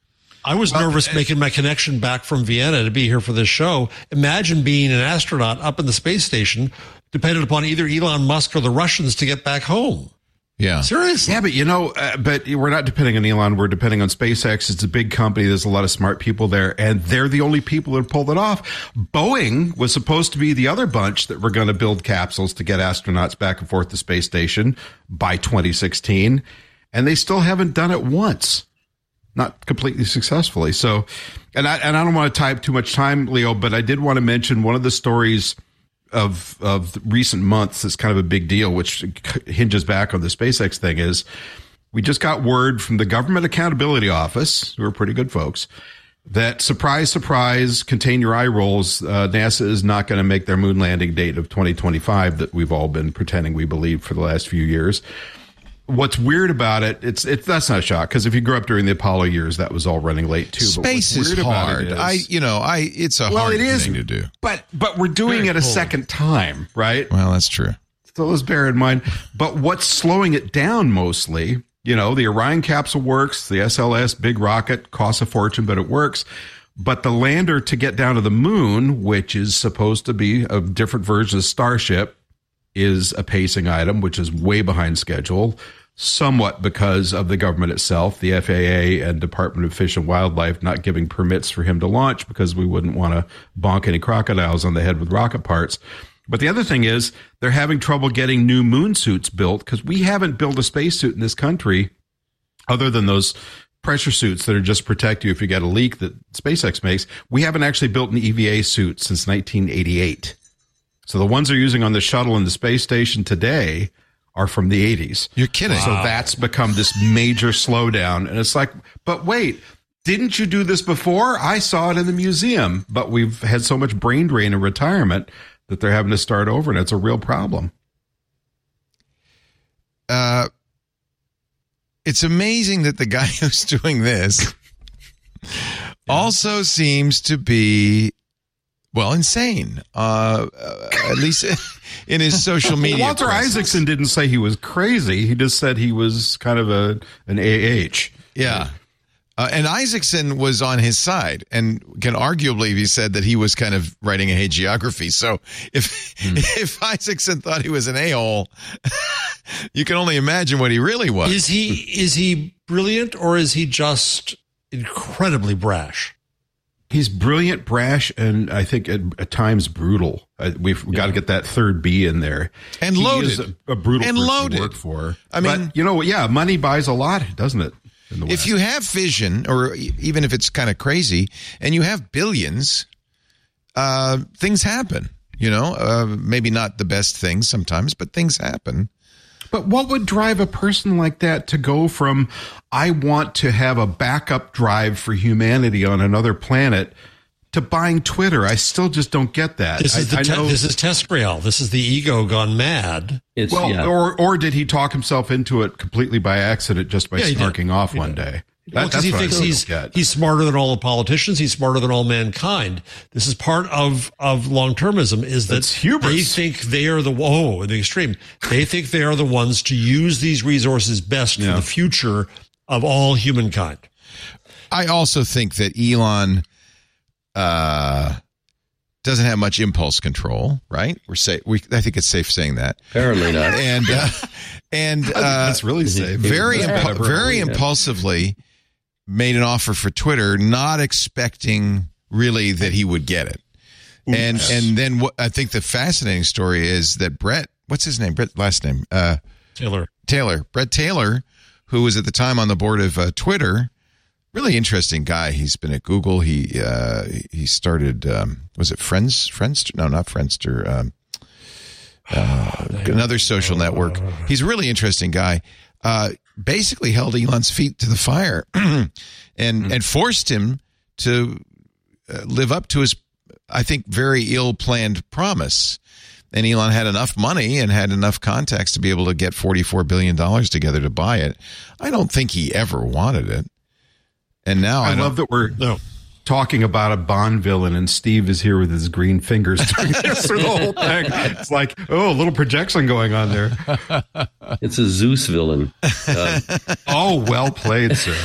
I was nervous making my connection back from Vienna to be here for this show. Imagine being an astronaut up in the space station, dependent upon either Elon Musk or the Russians to get back home. Yeah. Seriously. Yeah, but you know, uh, but we're not depending on Elon. We're depending on SpaceX. It's a big company. There's a lot of smart people there, and they're the only people that pulled it off. Boeing was supposed to be the other bunch that were going to build capsules to get astronauts back and forth to space station by twenty sixteen, and they still haven't done it once. Not completely successfully. So, and I and I don't want to tie up too much time, Leo, but I did want to mention one of the stories of of recent months is kind of a big deal, which hinges back on the SpaceX thing, is we just got word from the Government Accountability Office, who are pretty good folks, that surprise, surprise, contain your eye rolls, uh, NASA is not going to make their moon landing date of twenty twenty-five that we've all been pretending we believed for the last few years. What's weird about it, it's it's that's not a shock, because if you grew up during the Apollo years, that was all running late too. But what's Space is weird about hard. it is- I, you know, I. It's a well, hard it is thing to do. but but we're doing Very it a cool. second time, right? Well, that's true. So let's bear in mind. But what's slowing it down mostly, you know, the Orion capsule works, the S L S big rocket costs a fortune, but it works. But the lander to get down to the moon, which is supposed to be a different version of Starship, is a pacing item, which is way behind schedule. Somewhat because of the government itself, the F A A and Department of Fish and Wildlife not giving permits for him to launch because we wouldn't want to bonk any crocodiles on the head with rocket parts. But the other thing is they're having trouble getting new moon suits built because we haven't built a spacesuit in this country other than those pressure suits that are just protect you if you get a leak that SpaceX makes. We haven't actually built an E V A suit since nineteen eighty-eight. So the ones they're using on the shuttle and the space station today are from the eighties. You're kidding. So that's become this major slowdown. And it's like, but wait, didn't you do this before? I saw it in the museum, but we've had so much brain drain and retirement that they're having to start over, and it's a real problem. Uh, it's amazing that the guy who's doing this also seems to be, well, insane. Uh, uh, at least in his social media. Walter presence. Isaacson didn't say he was crazy. He just said he was kind of a an A H. Yeah. Uh, and Isaacson was on his side and can arguably be said that he was kind of writing a hagiography. So if mm. if Isaacson thought he was an a-hole, you can only imagine what he really was. Is he is he brilliant, or is he just incredibly brash? He's brilliant, brash, and I think at, at times brutal. Uh, we've yeah. got to get that third B in there. And he loaded. Is a, a brutal and person loaded. to work for. I mean, but, you know, yeah, money buys a lot, doesn't it? If you have vision, or even if it's kind of crazy, and you have billions, uh, things happen. You know, uh, maybe not the best things sometimes, but things happen. But what would drive a person like that to go from, I want to have a backup drive for humanity on another planet, to buying Twitter? I still just don't get that. This is I, the I know, te- this is Tescriel. This is the ego gone mad. It's, well, yeah. or or did he talk himself into it completely by accident, just by Yeah, he snarking did. off He one did. day? That, Well, because that's he what I thinks still he's don't get. he's smarter than all the politicians. He's smarter than all mankind. This is part of of long termism. Is that That's hubris. they think they are the oh in the extreme. They think they are the ones to use these resources best Yeah. for the future of all humankind. I also think that Elon uh, doesn't have much impulse control, right? We're say we. I think it's safe saying that. Apparently not. And uh, and uh, That's really safe. very Yeah. impu- very impulsively made an offer for Twitter, not expecting really that he would get it. And Oops. and then what I think the fascinating story is that Brett, what's his name? Brett last name? Uh, Taylor. Taylor. Brett Taylor, who was at the time on the board of uh, Twitter, really interesting guy. He's been at Google. He uh, he started um, was it Friends Friendster? No, not Friendster. Um, uh, another social network. He's a really interesting guy. Uh, basically held Elon's feet to the fire and mm-hmm. and forced him to uh, live up to his, I think, very ill-planned promise. And Elon had enough money and had enough contacts to be able to get forty-four billion dollars together to buy it. I don't think he ever wanted it. And now I, I don't, love that we're No. talking about a Bond villain, and Steve is here with his green fingers doing this through the whole thing. It's like, oh, a little projection going on there. It's a Zeus villain. Uh, Oh, well played, sir.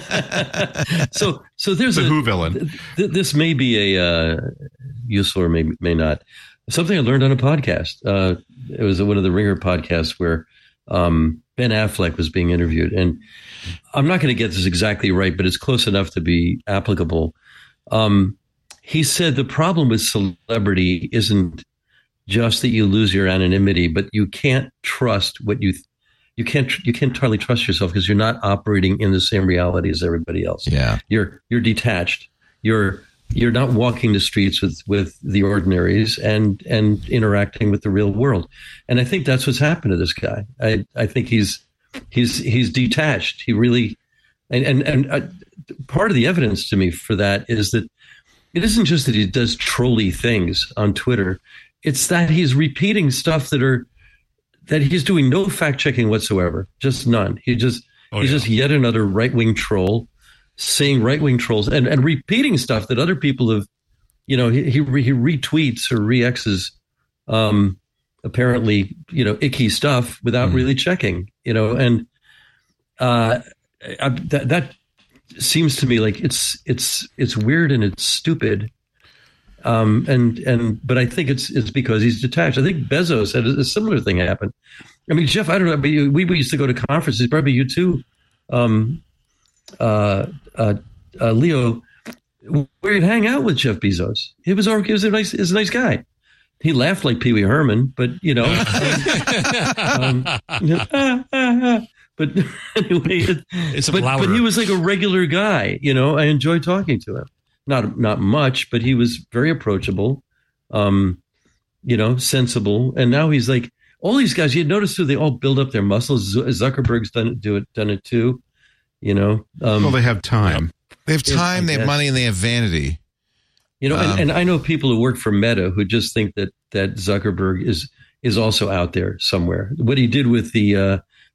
so, so there's The a Who villain. Th- this may be a uh, useful or may may not. Something I learned on a podcast. Uh, it was one of the Ringer podcasts where um, Ben Affleck was being interviewed, and I'm not going to get this exactly right, but it's close enough to be applicable. Um, he said the problem with celebrity isn't just that you lose your anonymity, but you can't trust what you th- you can't you can't entirely trust yourself because you're not operating in the same reality as everybody else. Yeah. You're you're detached. You're you're not walking the streets with, with the ordinaries and and interacting with the real world. And I think that's what's happened to this guy. I, I think he's he's he's detached. He really and and, and uh, part of the evidence to me for that is that it isn't just that he does trolly things on Twitter. It's that he's repeating stuff that are that he's doing no fact checking whatsoever, just none. He just oh, he's yeah. just yet another right wing troll saying right wing trolls and, and repeating stuff that other people have, you know, he he, he retweets or re-X's um, apparently, you know, icky stuff without mm. really checking, you know, and uh, I, that that seems to me like it's it's it's weird and it's stupid. Um, and, and, but I think it's, it's because he's detached. I think Bezos had a, a similar thing happen. I mean, Jeff, I don't know, but you, we, we used to go to conferences, probably you too, um, uh, uh, uh, Leo, where you'd hang out with Jeff Bezos. He was, he was a nice, he was a nice guy. He laughed like Pee Wee Herman, but you know, um, you know ah, ah, ah. But anyway, it, it's a but, flower. but he was like a regular guy, you know, I enjoyed talking to him. Not not much, but he was very approachable, um, you know, sensible. And now he's like all these guys. You notice too, they all build up their muscles. Zuckerberg's done it, do it, done it too. You know, um, well, they have time. They have time. They have money, and they have vanity. You know, um, and, and I know people who work for Meta who just think that that Zuckerberg is is also out there somewhere. What he did with the uh,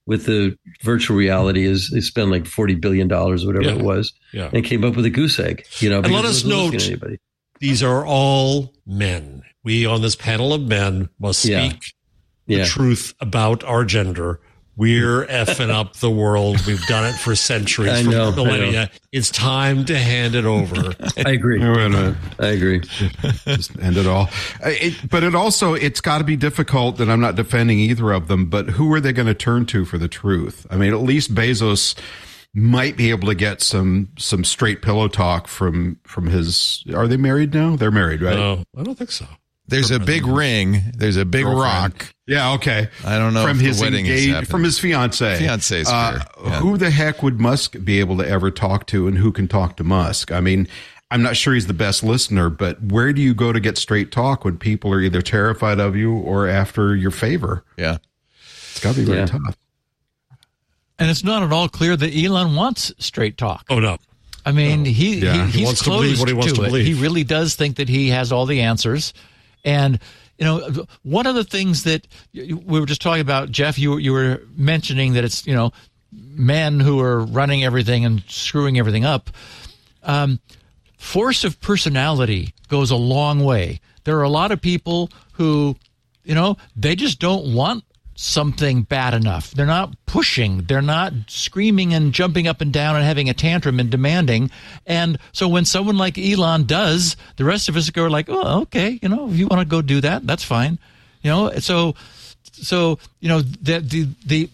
with the virtual reality is they spent like forty billion dollars, whatever Yeah. it was, Yeah. and came up with a goose egg. You know, And let because us it wasn't note, listening to anybody. these are all men. We on this panel of men must speak Yeah. the Yeah. truth about our gender. We're effing up the world. We've done it for centuries, I for know, I millennia. know. It's time to hand it over. I agree. Wait a minute. I agree. Just end it all. Uh, It, but it also, it's got to be difficult, and I'm not defending either of them, but who are they going to turn to for the truth? I mean, at least Bezos might be able to get some some straight pillow talk from from his. Are they married now? They're married, right? No, I don't think so. There's a big ring. There's a big Girlfriend. rock. Yeah, okay. I don't know from if the his wedding has engage- happened. from his fiance. Fiancé is Uh, fair. Yeah. Who the heck would Musk be able to ever talk to, and who can talk to Musk? I mean, I'm not sure he's the best listener, but where do you go to get straight talk when people are either terrified of you or after your favor? Yeah. It's got to be very Yeah. tough. And it's not at all clear that Elon wants straight talk. Oh, no. I mean, he, Yeah. he He he's wants to believe closed what he wants to to it. believe. He really does think that he has all the answers. And, you know, one of the things that we were just talking about, Jeff, you, you were mentioning that it's, you know, men who are running everything and screwing everything up. Um, force of personality goes a long way. There are a lot of people who, you know, they just don't want something bad enough. They're not pushing. They're not screaming and jumping up and down and having a tantrum and demanding. And so when someone like Elon does, the rest of us go like, oh, okay, you know, if you want to go do that, that's fine. You know, so, so, you know, the, the, the,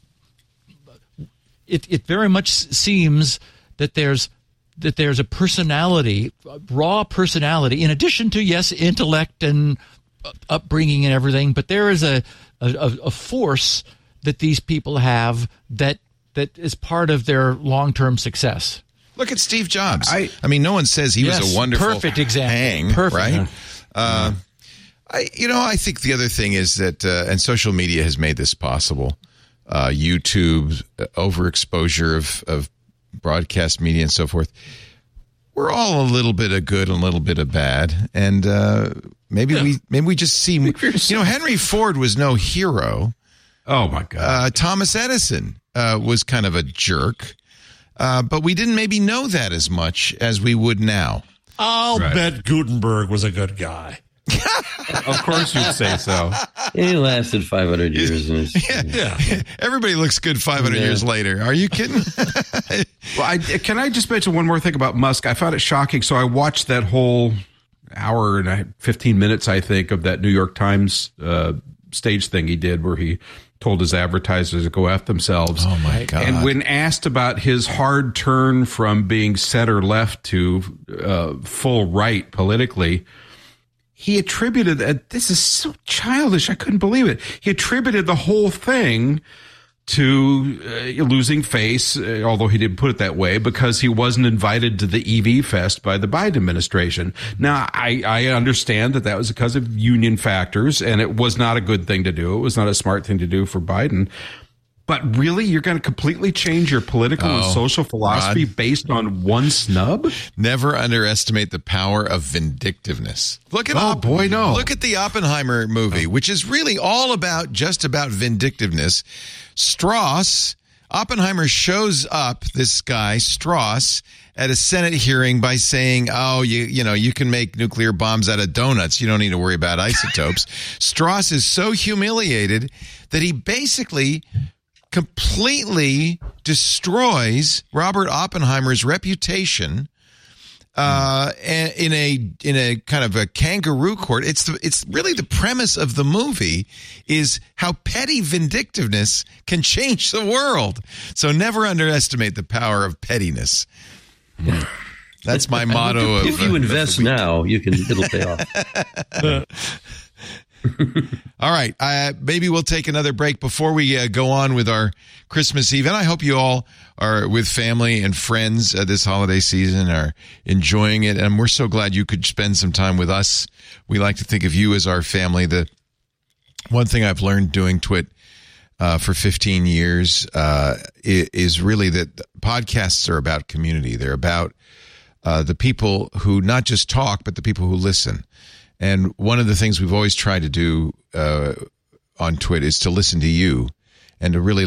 it, it very much seems that there's, that there's a personality, a raw personality, in addition to, yes, intellect and upbringing and everything, but there is a, a, a force that these people have that that is part of their long-term success. Look at Steve Jobs. I, I- I mean, no one says he Yes, was a wonderful perfect example. hang, Perfect. right? Uh, I, you know, I think the other thing is that, uh, and social media has made this possible. Uh, YouTube, uh, overexposure of, of broadcast media and so forth. We're all a little bit of good and a little bit of bad, and uh, maybe we maybe we just see. You know, Henry Ford was no hero. Oh, my God. Uh, Thomas Edison uh, was kind of a jerk, uh, but we didn't maybe know that as much as we would now. I'll Right. bet Gutenberg was a good guy. Of course you'd say so. He lasted five hundred years. And it's, Yeah. Everybody looks good five hundred Yeah. years later. Are you kidding? Well, I, can I just mention one more thing about Musk? I found it shocking. So I watched that whole hour and a- fifteen minutes, I think, of that New York Times uh, stage thing he did where he told his advertisers to go F themselves. Oh, my God. And when asked about his hard turn from being center left to uh, full right politically, he attributed, uh, this is so childish, I couldn't believe it. He attributed the whole thing to uh, losing face, uh, although he didn't put it that way, because he wasn't invited to the E V fest by the Biden administration. Now, I, I understand that that was because of union factors, and it was not a good thing to do. It was not a smart thing to do for Biden. But really, you're going to completely change your political and Oh, social philosophy Rod. based on one snub? Never underestimate the power of vindictiveness. Look at Oh, boy, no. Look at the Oppenheimer movie, which is really all about just about vindictiveness. Strauss, Oppenheimer shows up, this guy Strauss, at a Senate hearing by saying, "Oh, you you know, you can make nuclear bombs out of donuts. You don't need to worry about isotopes." Strauss is so humiliated that he basically completely destroys Robert Oppenheimer's reputation uh, in a in a kind of a kangaroo court. It's the, it's really the premise of the movie is how petty vindictiveness can change the world. So never underestimate the power of pettiness. That's my motto. if of, you uh, invest now, you can it'll pay off. All right. Uh, maybe we'll take another break before we uh, go on with our Christmas Eve. And I hope you all are with family and friends uh, this holiday season, are enjoying it. And we're so glad you could spend some time with us. We like to think of you as our family. The one thing I've learned doing Twit uh, for fifteen years uh, is really that podcasts are about community. They're about uh, the people who not just talk, but the people who listen. And one of the things we've always tried to do uh, on Twit is to listen to you and to really let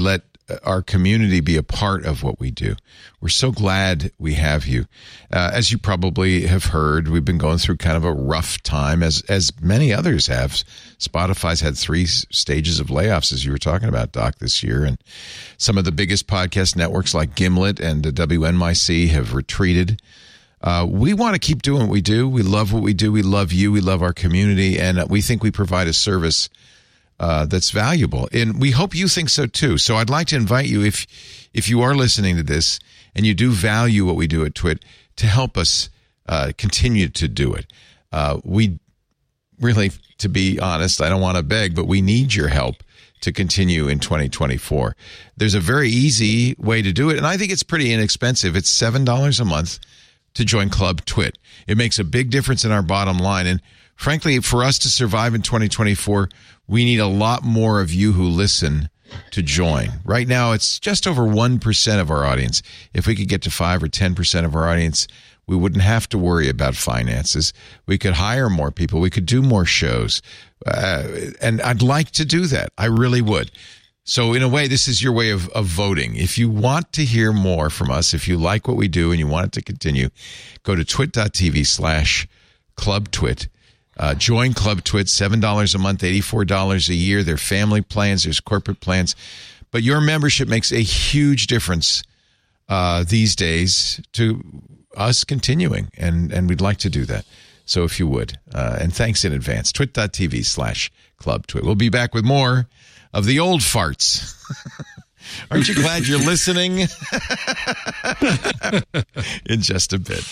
our community be a part of what we do. We're so glad we have you. Uh, as you probably have heard, we've been going through kind of a rough time, as as many others have. Spotify's had three stages of layoffs, as you were talking about, Doc, this year. And some of the biggest podcast networks like Gimlet and W N Y C have retreated. Uh, we want to keep doing what we do. We love what we do. We love you. We love our community. And we think we provide a service Uh, that's valuable. And we hope you think so too. So I'd like to invite you, if if you are listening to this and you do value what we do at Twit, to help us uh, continue to do it. Uh, we really, to be honest, I don't want to beg, but we need your help to continue in twenty twenty-four. There's a very easy way to do it, and I think it's pretty inexpensive. It's seven dollars a month to join Club Twit. It makes a big difference in our bottom line. And frankly, for us to survive in twenty twenty-four, we need a lot more of you who listen to join. Right now, it's just over one percent of our audience. If we could get to five or ten percent of our audience, we wouldn't have to worry about finances. We could hire more people. We could do more shows. Uh, and I'd like to do that. I really would. So in a way, this is your way of, of voting. If you want to hear more from us, if you like what we do and you want it to continue, go to twit.tv slash Club Twit. Uh, join Club Twit, seven dollars a month, eighty-four dollars a year. There are family plans, there's corporate plans. But your membership makes a huge difference uh, these days to us continuing, and, and we'd like to do that. So if you would, uh, and thanks in advance, twit.tv slash Club Twit. We'll be back with more of the old farts. Aren't you glad you're listening? In just a bit.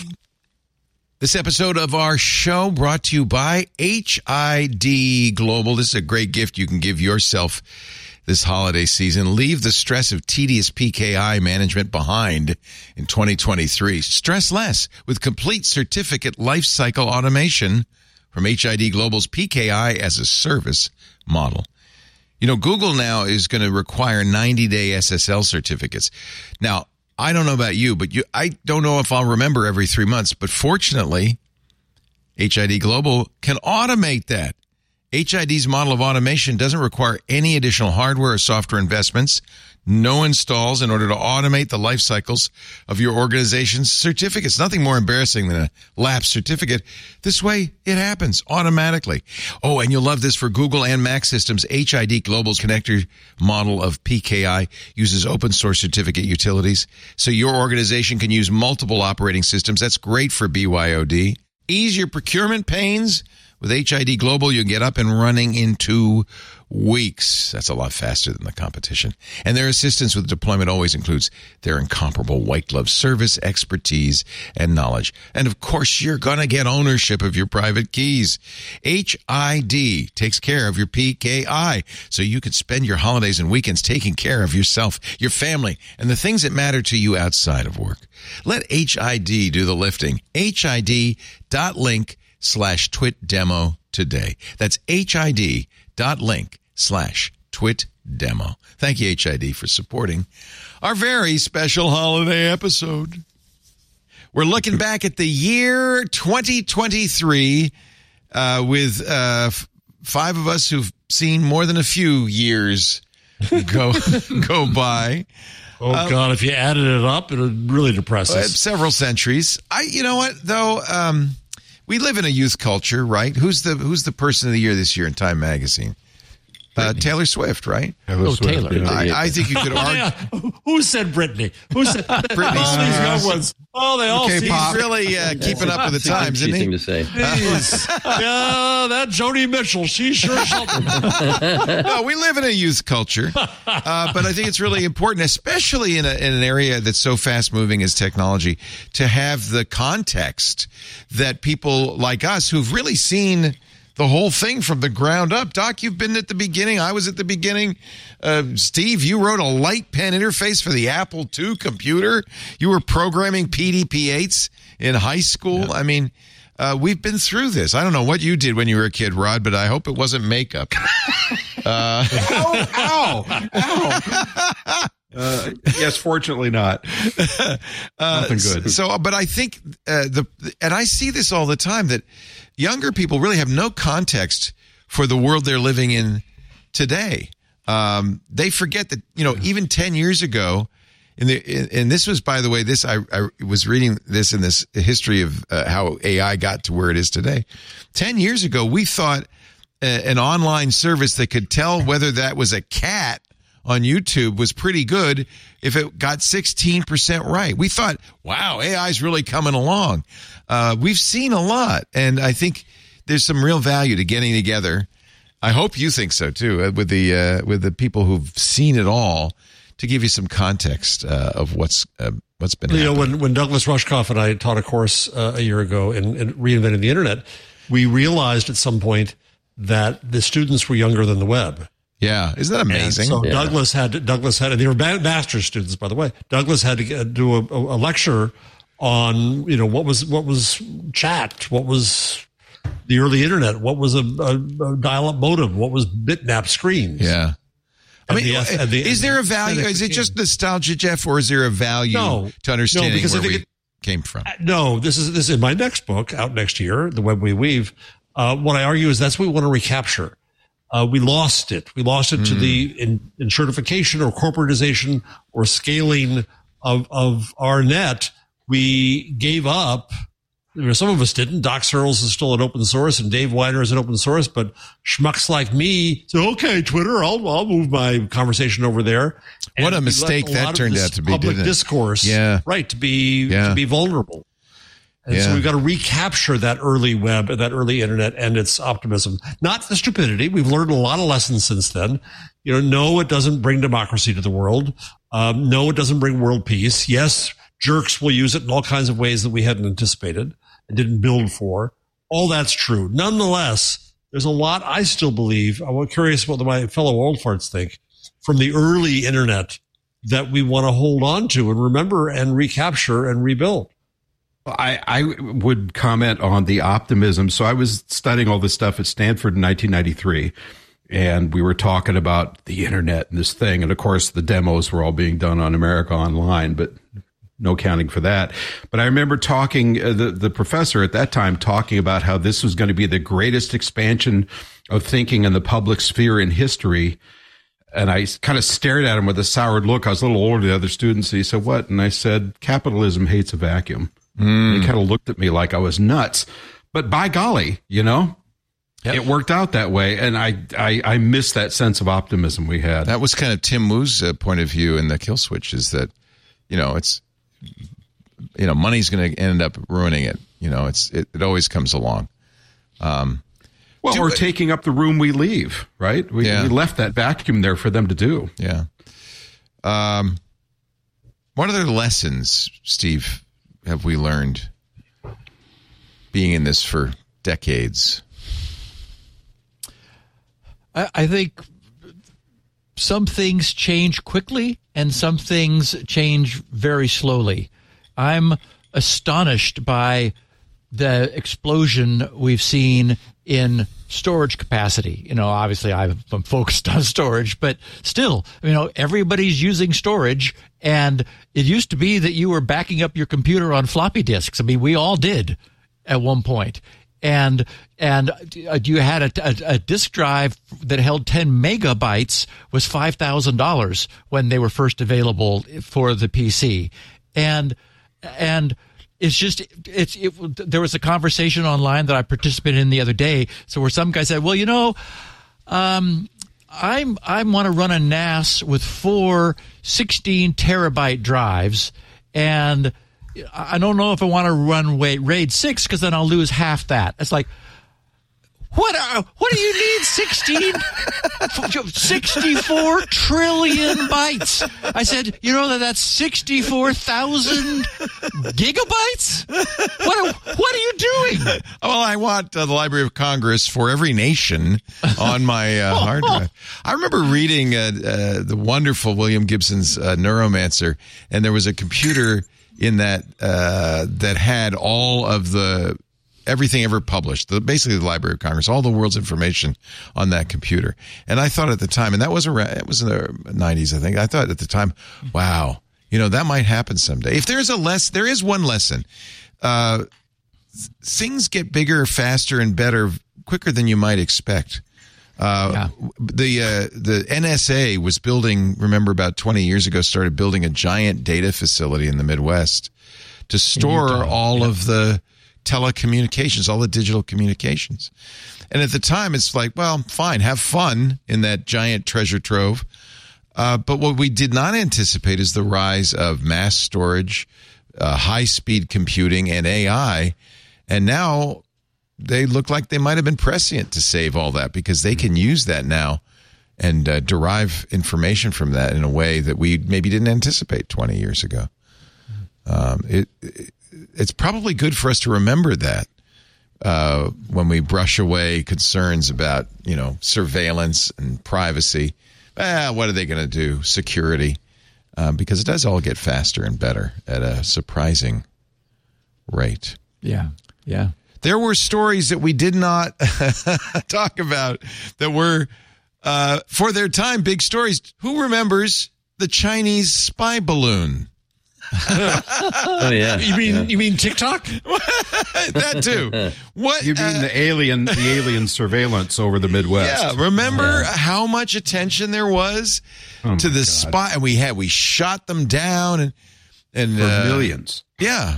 This episode of our show brought to you by H I D Global. This is a great gift you can give yourself this holiday season. Leave the stress of tedious P K I management behind in twenty twenty-three. Stress less with complete certificate lifecycle automation from H I D Global's P K I as a service model. You know, Google now is going to require ninety-day S S L certificates. Now, I don't know about you, but you, I don't know if I'll remember every three months. But fortunately, H I D Global can automate that. H I D's model of automation doesn't require any additional hardware or software investments, no installs in order to automate the life cycles of your organization's certificates. Nothing more embarrassing than a lapsed certificate. This way, it happens automatically. Oh, and you'll love this for Google and Mac systems. H I D Global's connector model of P K I uses open source certificate utilities, so your organization can use multiple operating systems. That's great for B Y O D. Ease your procurement pains. With H I D Global, you can get up and running in two weeks. That's a lot faster than the competition. And their assistance with deployment always includes their incomparable white glove service, expertise, and knowledge. And of course, you're going to get ownership of your private keys. H I D takes care of your P K I, so you can spend your holidays and weekends taking care of yourself, your family, and the things that matter to you outside of work. Let H I D do the lifting. H I D dot link slash twit demo today. That's H I D dot link slash twit demo. Thank you, H I D, for supporting our very special holiday episode. We're looking back at the year twenty twenty-three uh, with uh, f- five of us who've seen more than a few years go go by. Oh, um, God, if you added it up, it would really depress us. Uh, several centuries. I, you know what, though? Um, We live in a youth culture, right? Who's the Who's the person of the year this year in Time Magazine? Uh, Taylor Swift, right? Taylor oh, Swift, Taylor. Yeah. I, I think you could argue. Oh, yeah. Who said Britney? Who said Britney? All these young ones. Oh, they all okay, see. He's really uh, keeping up with the times, isn't he? To say. yeah, that Joni Mitchell, she's sure something. No, we live in a youth culture, uh, but I think it's really important, especially in, a, in an area that's so fast-moving as technology, to have the context that people like us who've really seen the whole thing from the ground up. Doc, you've been at the beginning. I was at the beginning. Uh, Steve, you wrote a light pen interface for the Apple two computer. You were programming P D P eights in high school. Yeah. I mean, uh, we've been through this. I don't know what you did when you were a kid, Rod, but I hope it wasn't makeup. uh, ow, ow, ow. Uh, yes, fortunately not. uh, Nothing good. So, but I think uh, the, and I see this all the time, that younger people really have no context for the world they're living in today. Um, they forget that, you know, even ten years ago, in the, in, and this was, by the way, this, I, I was reading this in this history of uh, how A I got to where it is today. ten years ago, we thought a, an online service that could tell whether that was a cat on YouTube was pretty good if it got sixteen percent right. We thought, wow, A I is really coming along. Uh, we've seen a lot, and I think there's some real value to getting together. I hope you think so too, uh, with the uh, with the people who've seen it all, to give you some context uh, of what's uh, what's been you happening. know, when when Douglas Rushkoff and I taught a course uh, a year ago in, in reinventing the internet, we realized at some point that the students were younger than the web. Yeah, isn't that amazing? And so yeah. Douglas had to, Douglas had, and they were master's students, by the way. Douglas had to do a, a lecture on, you know, what was what was chat, what was the early internet, what was a, a, a dial-up modem, what was bitmap screens. Yeah. I And mean, the- and the- is there a value? Is it just nostalgia, Jeff, or is there a value No. to understanding No, because I where we think it- came from? No, this is this is in my next book out next year, The Web We Weave. Uh, what I argue is that's what we want to recapture. Uh, we lost it. We lost it mm. to the in, in certification or corporatization or scaling of of our net. We gave up. You know, some of us didn't. Doc Searles is still an open source, and Dave Weiner is an open source. But schmucks like me say, "Okay, Twitter, I'll I'll move my conversation over there." And What a we mistake left a that lot of turned this out to be, Public didn't it? discourse, Yeah. right, to be Yeah. to be vulnerable. And Yeah. so we've got to recapture that early web, that early internet, and its optimism, not the stupidity. We've learned a lot of lessons since then. You know, no, it doesn't bring democracy to the world. Um, no, it doesn't bring world peace. Yes, jerks will use it in all kinds of ways that we hadn't anticipated and didn't build for. All that's true. Nonetheless, there's a lot I still believe. I'm curious what my fellow old farts think from the early internet that we want to hold on to and remember and recapture and rebuild. I, I would comment on the optimism. So I was studying all this stuff at Stanford in nineteen ninety-three, and we were talking about the internet and this thing. And of course, the demos were all being done on America Online, but no counting for that. But I remember talking, uh, the, the professor at that time talking about how this was going to be the greatest expansion of thinking in the public sphere in history. And I kind of stared at him with a soured look. I was a little older than the other students. And he said, "What?" And I said, "Capitalism hates a vacuum." Mm. He kind of looked at me like I was nuts, but by golly, you know, yep. It worked out that way. And I, I, I miss that sense of optimism we had. That was kind of Tim Wu's uh, point of view in the Kill Switch, is that, you know, it's, you know, money's going to end up ruining it. You know, it's, it, it always comes along. Um, well, we're taking up the room we leave, right? We, yeah. we left that vacuum there for them to do. Yeah. Um, what other lessons, Steve, have we learned being in this for decades? I, I think some things change quickly and some things change very slowly. I'm astonished by the explosion we've seen in storage capacity. You know, obviously I'm focused on storage, but still, you know, everybody's using storage, and it used to be that you were backing up your computer on floppy disks. I mean, we all did at one point. And, and you had a, a, a disk drive that held ten megabytes was five thousand dollars when they were first available for the P C. And, and, It's just, it's, it, there was a conversation online that I participated in the other day. So where some guy said, well, you know, um, I'm, I want to run a N A S with four sixteen terabyte drives. And I don't know if I want to run RAID six because then I'll lose half that. It's like, What are, what do you need? sixteen, sixty-four trillion bytes. I said, you know that that's sixty-four thousand gigabytes? What are, what are you doing? Well, I want uh, the Library of Congress for every nation on my uh, hard drive. I remember reading uh, uh, the wonderful William Gibson's uh, Neuromancer, and there was a computer in that uh, that had all of the everything ever published, the, basically the Library of Congress, all the world's information on that computer. And I thought at the time, and that was around, it was in the nineties, I think. I thought at the time, wow, you know, that might happen someday. If there's a less, there is one lesson. Uh, things get bigger, faster, and better quicker than you might expect. Uh, Yeah. The uh, the N S A was building, remember about twenty years ago, started building a giant data facility in the Midwest to store all of the telecommunications, all the digital communications. And at the time, it's like, well, fine, have fun in that giant treasure trove. Uh, but what we did not anticipate is the rise of mass storage, uh, high-speed computing, and A I. And now they look like they might have been prescient to save all that because they can use that now and uh, derive information from that in a way that we maybe didn't anticipate twenty years ago. Um, it, it it's probably good for us to remember that uh, when we brush away concerns about, you know, surveillance and privacy. Ah, what are they going to do? Security, um, because it does all get faster and better at a surprising rate. Yeah, yeah. There were stories that we did not talk about that were, uh, for their time, big stories. Who remembers the Chinese spy balloon? Oh yeah. You mean yeah. you mean TikTok? That too. What You mean uh, the alien, the alien surveillance over the Midwest? Yeah, remember how much attention there was Oh to my the God. spy, and we had we shot them down and and For uh, millions. Yeah,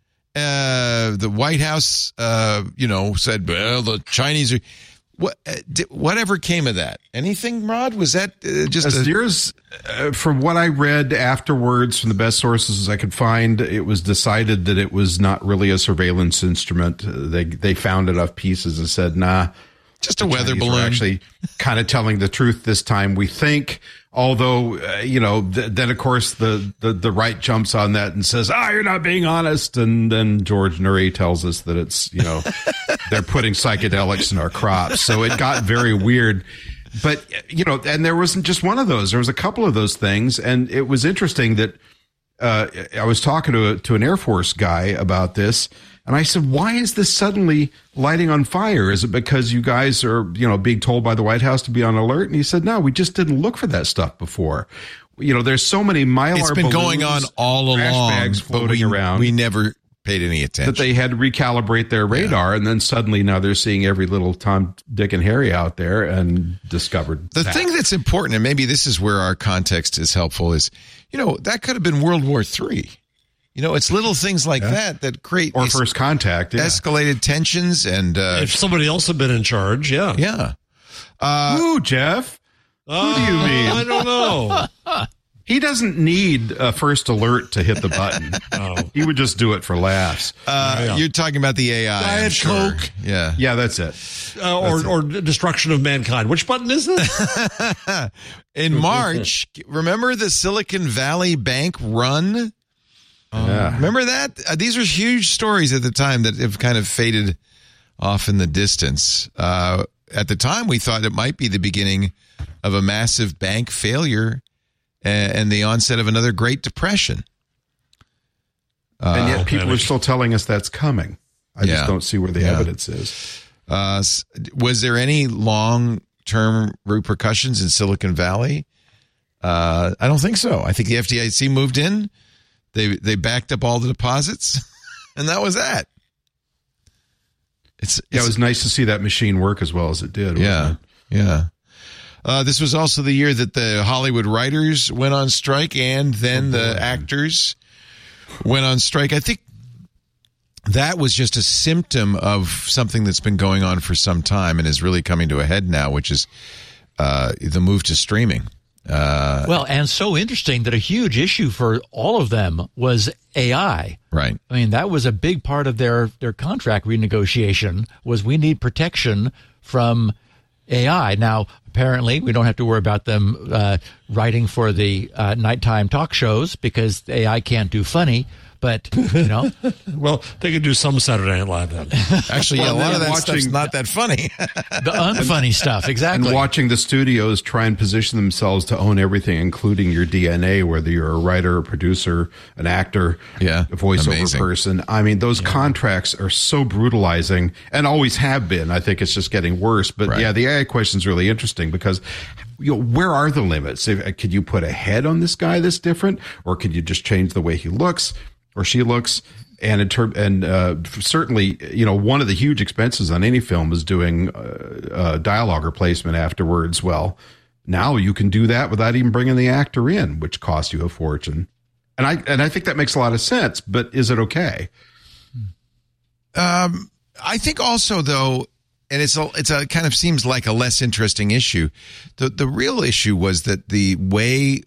uh, the White House, uh, you know, said, well, the Chinese are. What uh, did, whatever came of that? Anything, Rod? Was that uh, just As a, near as, uh, from what I read afterwards from the best sources I could find, it was decided that it was not really a surveillance instrument. Uh, they they found enough pieces and said, nah. just a the weather Chinese were balloon? actually kind of telling the truth this time, we think. Although, uh, you know, th- then of course the, the, the right jumps on that and says, ah, you're not being honest. And then George Nuri tells us that it's, you know, they're putting psychedelics in our crops. So it got very weird. But, you know, and there wasn't just one of those. There was a couple of those things. And it was interesting that uh, I was talking to a, to an Air Force guy about this. And I said, why is this suddenly lighting on fire? Is it because you guys are, you know, being told by the White House to be on alert? And he said, no, we just didn't look for that stuff before. You know, there's so many mylar It's been going on balloons, all trash along, bags but floating we, around. we never paid any attention. That they had to recalibrate their radar, and then suddenly now they're seeing every little Tom, Dick, and Harry out there and discovered The that. thing that's important, and maybe this is where our context is helpful, is, you know, that could have been World War Three. You know, it's little things like Yeah. that that create or these first contact. Yeah. escalated tensions and uh, If somebody else had been in charge, yeah. yeah. Uh, Who, Jeff? Who do you mean? I don't know. He doesn't need a first alert to hit the button. Oh. He would just do it for laughs. uh, Yeah. You're talking about the A I. I'm Diet sure. Coke. Yeah. Yeah, that's it. Uh, or, or destruction of mankind. Which button is it? In March, remember the Silicon Valley Bank run? Yeah. Remember that? Uh, these were huge stories at the time that have kind of faded off in the distance. Uh, at the time, we thought it might be the beginning of a massive bank failure and, and the onset of another Great Depression. And yet Uh, people are still telling us that's coming. I Yeah. just don't see where the Yeah. evidence is. uh, s- was there any long-term repercussions in Silicon Valley? Uh, I don't think so. I think the F D I C moved in. They they backed up all the deposits, and that was that. It's, Yeah, it's it was nice to see that machine work as well as it did. yeah, wasn't yeah. Uh, this was also the year that the Hollywood writers went on strike, and then the actors went on strike. I think that was just a symptom of something that's been going on for some time and is really coming to a head now, which is uh, the move to streaming. Uh, Well, and so interesting that a huge issue for all of them was A I. right. I mean, that was a big part of their, their contract renegotiation was we need protection from A I. Now, apparently, we don't have to worry about them uh, writing for the uh, nighttime talk shows because A I can't do funny. But, you know, Well, they could do some Saturday Night Live then. Actually, yeah, a lot of that watching- stuff's not that funny. the unfunny stuff. Exactly. And watching the studios try and position themselves to own everything, including your D N A, whether you're a writer, a producer, an actor, Yeah, a voiceover amazing. person. I mean, those contracts are so brutalizing and always have been. I think it's just getting worse. But Right. yeah, the A I question is really interesting because, you know, where are the limits? If, could you put a head on this guy that's different, or could you just change the way he looks or she looks? And in term, and uh, certainly, you know, one of the huge expenses on any film is doing uh, uh, dialogue replacement afterwards. Well, now you can do that without even bringing the actor in, which costs you a fortune. And I and I think that makes a lot of sense. But is it okay? Um, I think also though, and it's a it's a kind of seems like a less interesting issue. The the real issue was that the way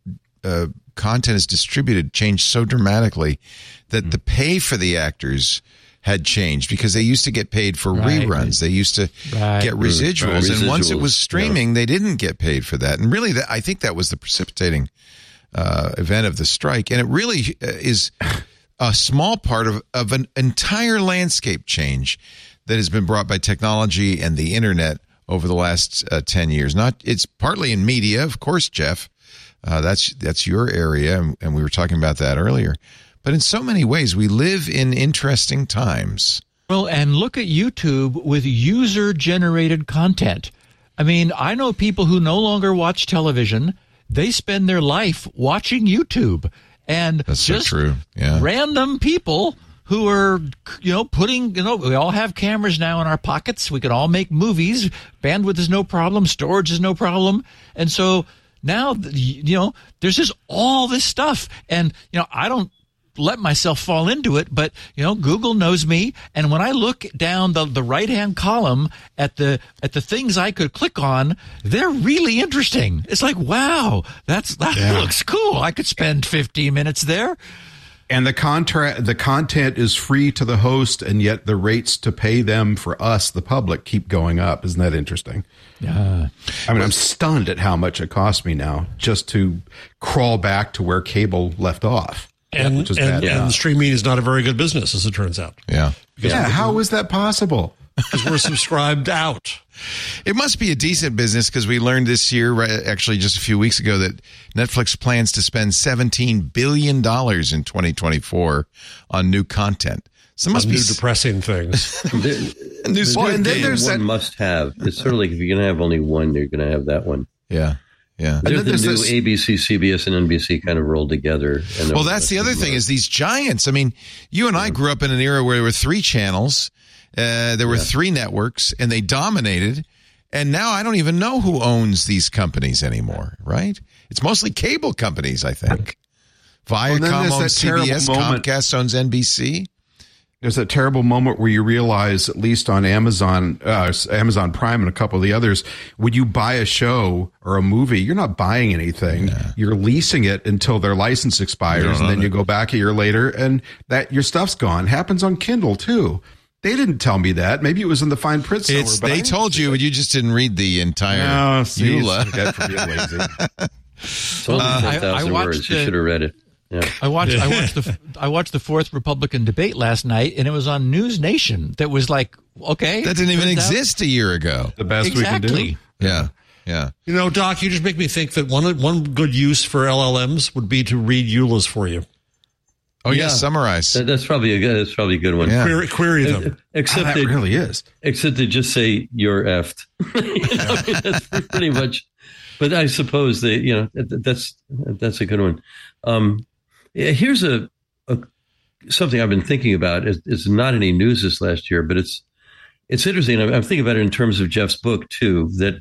uh, content is distributed changed so dramatically that mm. the pay for the actors had changed, because they used to get paid for right. reruns. They used to right. get residuals. Right. And residuals. Once it was streaming, yeah. they didn't get paid for that. And really, that, I think that was the precipitating uh, event of the strike. And it really is a small part of, of an entire landscape change that has been brought by technology and the internet over the last uh, ten years. Not, it's partly in media, of course, Jeff. Uh, that's that's your area, and, and we were talking about that earlier. But in so many ways, we live in interesting times. Well, and look at YouTube with user-generated content. I mean, I know people who no longer watch television. They spend their life watching YouTube. And that's just so true. Yeah. Random people who are, you know, putting, you know, we all have cameras now in our pockets. We can all make movies. Bandwidth is no problem. Storage is no problem. And so now, you know, there's just all this stuff. And, you know, I don't let myself fall into it, but you know, Google knows me, and when I look down the, the right hand column at the at the things I could click on, they're really interesting. It's like, wow, that's that yeah. looks cool. I could spend fifteen minutes there. And the contract, the content is free to the host, and yet the rates to pay them for us, the public, keep going up. Isn't that interesting? Yeah. I mean, I'm stunned at how much it costs me now just to crawl back to where cable left off. And, which is and, bad. and streaming is not a very good business, as it turns out. Yeah. Because yeah. How is that possible? Because we're subscribed out. It must be a decent business, because we learned this year, right, actually just a few weeks ago, that Netflix plans to spend seventeen billion dollars in twenty twenty-four on new content. So it must on be new depressing things. there, new well, and then there's one that must have. It's sort of like if you're going to have only one, you're going to have that one. Yeah. Yeah. They're the new this, A B C, C B S, and N B C kind of rolled together. And well, that's the other thing is these giants. I mean, you and I grew up in an era where there were three channels, uh, there were yeah. three networks, and they dominated. And now I don't even know who owns these companies anymore, right? It's mostly cable companies, I think. Viacom well, owns C B S, Comcast owns N B C. There's that terrible moment where you realize, at least on Amazon, uh, Amazon Prime and a couple of the others, when you buy a show or a movie, you're not buying anything. Yeah. You're leasing it until their license expires, and then it. you go back a year later, and that your stuff's gone. Happens on Kindle too. They didn't tell me that. Maybe it was in the fine print somewhere. It's, they told you, and you just didn't read the entire no, see, EULA. Forget for being lazy. It's only uh, ten thousand words. The, you should have read it. Yeah. I watched. I watched the. I watched the fourth Republican debate last night, and it was on News Nation. That was like, okay, that didn't even exist out. a year ago. The best exactly. we can do. Yeah, yeah. You know, Doc, you just make me think that one one good use for L L Ms would be to read E U L As for you. Oh yeah, yeah summarize. That, that's probably a good. That's probably a good one. Yeah. Query, query them. Except oh, that they, really is. Except they just say you're effed. you know, I mean, that's pretty much. But I suppose they, you know, that's that's a good one. Um, Here's a, a something I've been thinking about. It's, it's not any news this last year, but it's it's interesting. I'm, I'm thinking about it in terms of Jeff's book too. That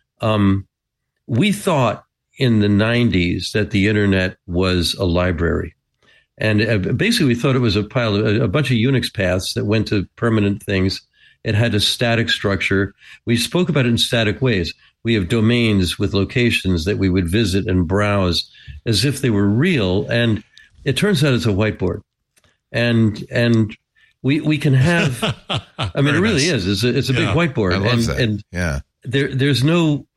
um, we thought in the nineties that the internet was a library, and uh, basically we thought it was a pile of a, a bunch of Unix paths that went to permanent things. It had a static structure. We spoke about it in static ways. We have domains with locations that we would visit and browse as if they were real, and it turns out it's a whiteboard, and and we we can have. I mean, it really nice. is. It's a, it's a yeah, big whiteboard, I love and, that. and yeah, there there's no.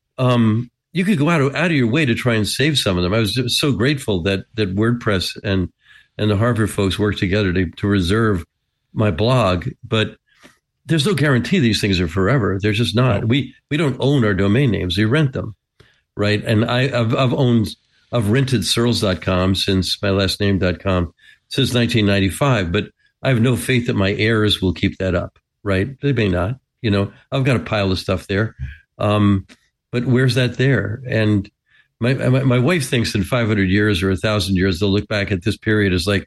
Um, you could go out of, out of your way to try and save some of them. I was just so grateful that that WordPress and and the Harvard folks worked together to to reserve my blog, but there's no guarantee these things are forever. They're just not. No. We we don't own our domain names. We rent them, right? And I I've, I've owned. I've rented Searls dot com since my last name dot com since nineteen ninety-five, but I have no faith that my heirs will keep that up, right? They may not. You know, I've got a pile of stuff there, um, but where's that there? And my, my my wife thinks in five hundred years or one thousand years, they'll look back at this period as like,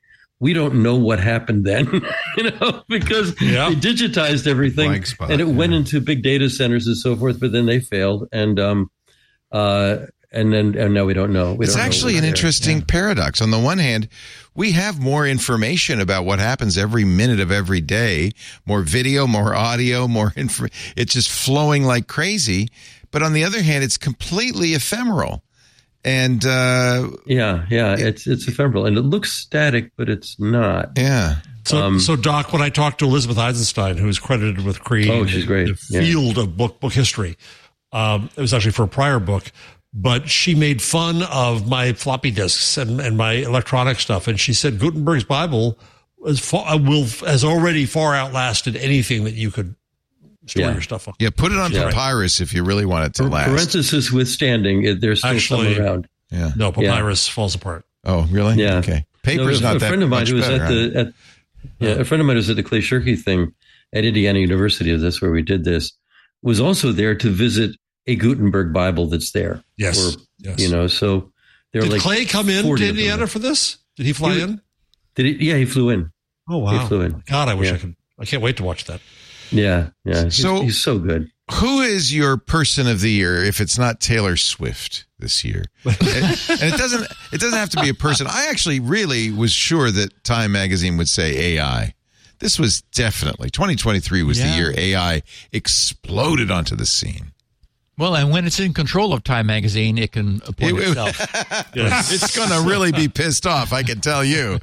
we don't know what happened then, you know, because Yeah. they digitized everything Blank spot, and it yeah. went into big data centers and so forth, but then they failed. And, um, uh, and then, and now we don't know. We It's don't know actually what an there. interesting Yeah. paradox. On the one hand, we have more information about what happens every minute of every day, more video, more audio, more info. It's just flowing like crazy. But on the other hand, it's completely ephemeral. And, uh, Yeah. Yeah. It's, it's ephemeral and it looks static, but it's not. yeah. So, Um, so Doc, when I talked to Elizabeth Eisenstein, who is credited with creating Oh, she's the, great. the Yeah. field of book book history, um, it was actually for a prior book, but she made fun of my floppy disks and, and my electronic stuff, and she said Gutenberg's Bible is far, will has already far outlasted anything that you could store Yeah. your stuff on. Yeah. Put it on Yeah. papyrus if you really want it to last. Parenthesis withstanding, it- there's still Actually- some around. Yeah. No, papyrus falls apart. Oh, really? Yeah. Okay. Paper's No, a, not a that friend of mine much who was better, at the at, yeah, a friend of mine who was at the Clay Shirky thing at Indiana University. That's where we did this. Was also there to visit a Gutenberg Bible that's there. Yes. Or, Yes. You know, so there were Did like Clay come in forty to of them Indiana there. for this? Did he fly He- in? Did he? Yeah, he flew in. Oh wow! He flew in. God, I wish Yeah. I could. I can't wait to watch that. Yeah, yeah. He's So- so, he's so good. Who is your person of the year if it's not Taylor Swift this year? and, and it doesn't it doesn't have to be a person. I actually really was sure that Time Magazine would say A I. This was definitely twenty twenty-three was the Yeah. year A I exploded onto the scene. Well, and when it's in control of Time Magazine, it can appoint It- itself. It's going to really be pissed off, I can tell you.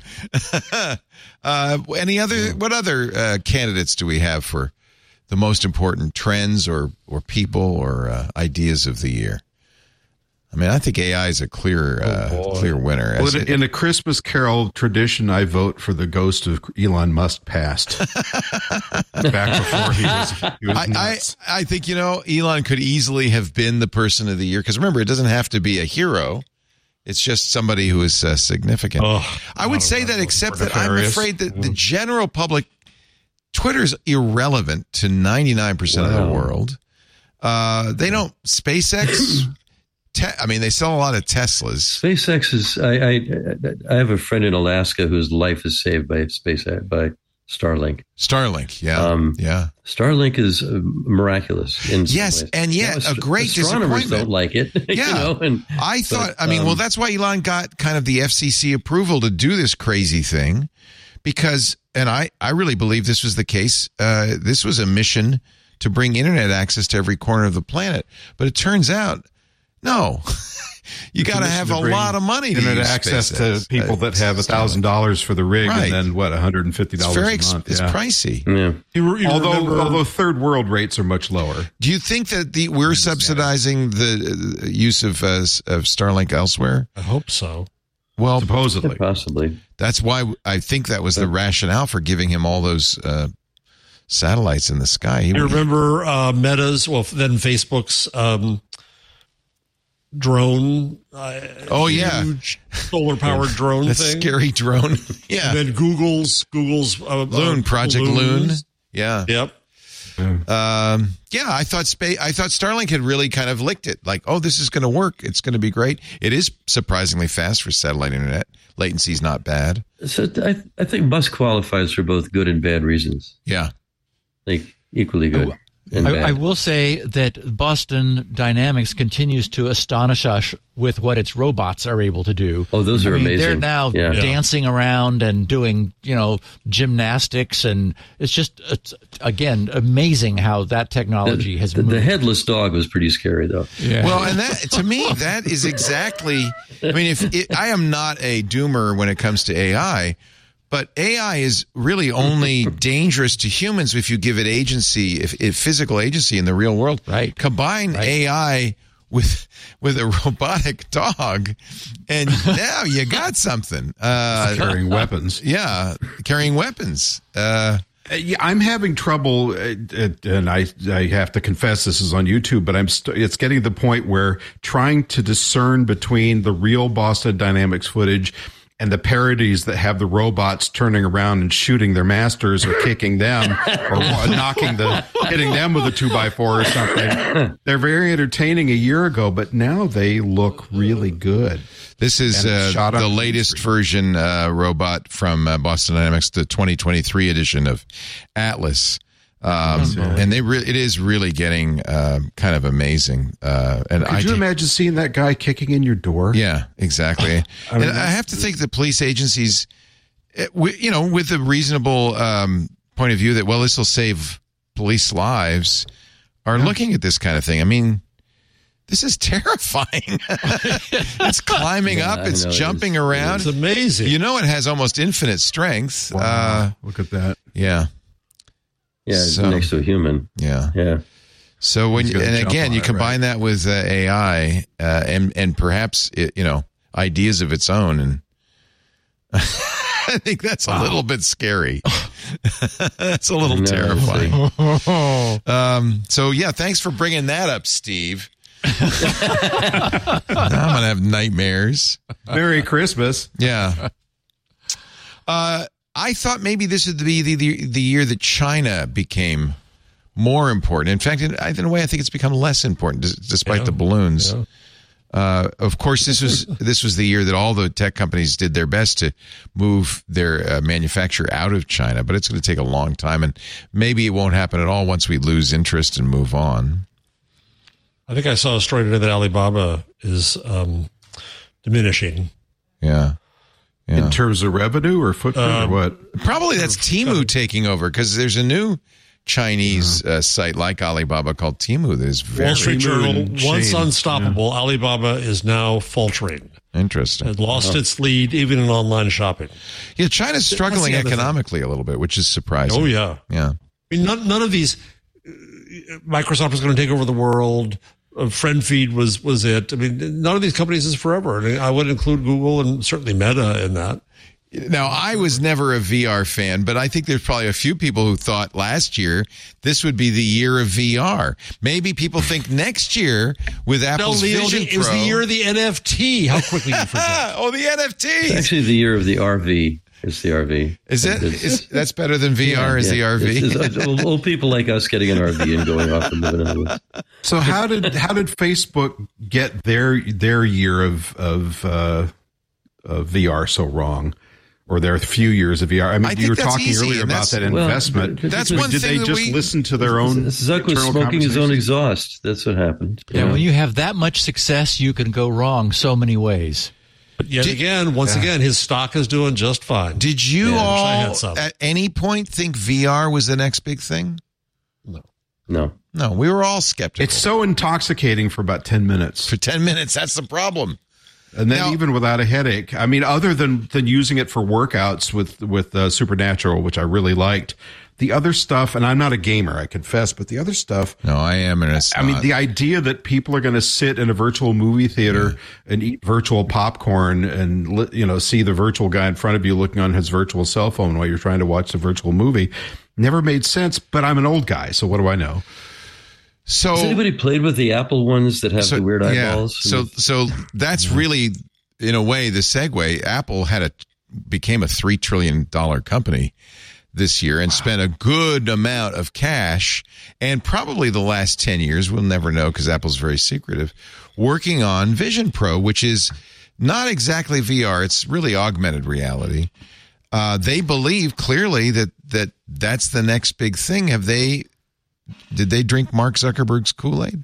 uh, any other what other uh, candidates do we have for the most important trends or or people or uh, ideas of the year? I mean, I think A I is a clear uh, boy. clear winner. Well, As in, it- in a Christmas Carol tradition, I vote for the ghost of Elon Musk past. Back before he was, he was I, I, nuts. I think, you know, Elon could easily have been the person of the year. Because remember, it doesn't have to be a hero. It's just somebody who is uh, significant. Oh, I would not say a- that, except for that I'm nefarious. afraid that the general public, Twitter's irrelevant to ninety-nine percent of the Wow. world. Uh, they don't, SpaceX, te- I mean, they sell a lot of Teslas. SpaceX is. I, I I have a friend in Alaska whose life is saved by space by Starlink. Starlink, yeah. Um, yeah. Starlink is uh, miraculous in some Yes, ways. and yet Now, a great astronomers disappointment. don't like it. Yeah. you know, and I thought, but, I mean, um, well, that's why Elon got kind of the F C C approval to do this crazy thing because, and I, I really believe this was the case. Uh, this was a mission to bring internet access to every corner of the planet. But it turns out, no, you got to Mission have to a bring lot of money to internet use access SpaceX. to people Uh, that have a thousand dollars for the rig, Right. and then what, one hundred and fifty It's dollars very, a ex- month. it's yeah. pricey. yeah. You, you Although, remember, although third world rates are much lower. Do you think that the we're subsidizing the uh, use of uh, of Starlink elsewhere? I hope so. Well, Supposedly, Possibly. that's why I think that was the rationale for giving him all those uh, satellites in the sky. He You would- remember uh, Meta's, well, then Facebook's um, drone? Uh, Oh, yeah. huge solar powered drone that thing. scary drone. yeah, And then Google's Google's uh, Loon uh, Project Loon. Loon. Yeah, Yep. um, yeah. I thought space. I thought Starlink had really kind of licked it. Like, oh, this is going to work. It's going to be great. It is surprisingly fast for satellite internet. Latency's not bad. So I I think Musk qualifies for both good and bad reasons. Yeah. Like equally good and bad. I, I will say that Boston Dynamics continues to astonish us with what its robots are able to do. Oh, those are I mean, amazing. They're now Yeah. Yeah. dancing around and doing, you know, gymnastics, and it's just, it's, again, amazing how that technology has the, moved. the headless dog was pretty scary, though. Yeah. Well, and that to me, that is exactly. I mean, if it, I am not a doomer when it comes to A I, but A I is really only dangerous to humans if you give it agency, if, if physical agency in the real world. Right. Combine Right. A I with with a robotic dog, and now you got something. Uh, carrying weapons. yeah, carrying weapons. Uh, Uh, Yeah, I'm having trouble, uh, uh, and I I have to confess this is on YouTube, but I'm st- it's getting to the point where trying to discern between the real Boston Dynamics footage and the parodies that have the robots turning around and shooting their masters or kicking them or knocking the, hitting them with a two by four or something. They're very entertaining a year ago, but now they look really good. This is uh, the latest country. version uh, robot from uh, Boston Dynamics, the twenty twenty-three edition of Atlas. Um, and they re- it is really getting uh, kind of amazing. Uh, and Could I you imagine seeing that guy kicking in your door? Yeah, exactly. I mean, and I have to think the police agencies, it, we, you know, with a reasonable um, point of view that, well, this will save police lives, are yeah. looking at this kind of thing. I mean, this is terrifying. It's climbing yeah, up. It's jumping it around. It's amazing. You know, it has almost infinite strength. Wow. Uh, Look at that. Yeah. Yeah, so, next to a human. Yeah. Yeah. So when you, and again, you it, combine right? that with uh, A I uh, and and perhaps it, you know, ideas of its own, and I think that's a wow. little bit scary. That's a little no, terrifying. um, so yeah, thanks for bringing that up, Steve. Now I'm gonna have nightmares. Merry Christmas. Yeah. Uh, I thought maybe this would be the, the the year that China became more important. In fact, in, in a way, I think it's become less important, despite yeah. the balloons. Yeah. Uh, of course, this was this was the year that all the tech companies did their best to move their uh, manufacture out of China, but it's going to take a long time, and maybe it won't happen at all once we lose interest and move on. I think I saw a story today that Alibaba is um, diminishing. Yeah. Yeah. In terms of revenue or footprint um, or what? Probably that's Temu taking over, because there's a new Chinese uh, site like Alibaba called Temu that is very Wall Street Journal, once chain. unstoppable, Yeah. Alibaba is now faltering. interesting. It lost oh. its lead even in online shopping. Yeah, China's struggling economically thing. a little bit, which is surprising. Oh, yeah. Yeah. I mean, none, none of these, uh, Microsoft was going to take over the world. Uh, FriendFeed was was it. I mean, none of these companies is forever. I, mean, I would include Google and certainly Meta in that. Now, I was never a V R fan, but I think there's probably a few people who thought last year this would be the year of V R. Maybe people think next year with Apple's no, Leo, Vision it was Pro. the year of the N F T. How quickly you forget. Oh, the N F Ts. It's actually the year of the R V. It's the R V. Is it? Is, that's better than V R, yeah, is yeah. the R V? It's, it's, old, old people like us getting an R V and going off and living in the woods. So how did how did Facebook get their their year of of, uh, of V R so wrong, or their few years of V R? I mean, I you were talking easy, earlier about that well, investment. That's one did thing they that just we, listen to their own? Zuck was smoking his own exhaust. That's what happened. Yeah, yeah, when you have that much success, you can go wrong so many ways. But yet Did, again, once yeah. again, his stock is doing just fine. Did you yeah, all at any point think V R was the next big thing? No. No. No, we were all skeptical. It's so intoxicating for about ten minutes. For ten minutes, that's the problem. And then now, even without a headache, I mean, other than, than using it for workouts with, with uh, Supernatural, which I really liked, the other stuff, and I'm not a gamer, I confess, but the other stuff. No, I am. And it's I mean, the idea that people are going to sit in a virtual movie theater yeah. and eat virtual popcorn and, you know, see the virtual guy in front of you looking on his virtual cell phone while you're trying to watch the virtual movie never made sense, but I'm an old guy, so what do I know? So, has anybody played with the Apple ones that have so, the weird eyeballs? Yeah. So, so that's really, in a way, the segue. Apple had a became a three trillion dollar company this year and wow. spent a good amount of cash, and probably the last ten years, we'll never know because Apple's very secretive, working on Vision Pro, which is not exactly V R. It's really augmented reality. Uh, they believe clearly that that that's the next big thing. Have they? Did they drink Mark Zuckerberg's Kool-Aid?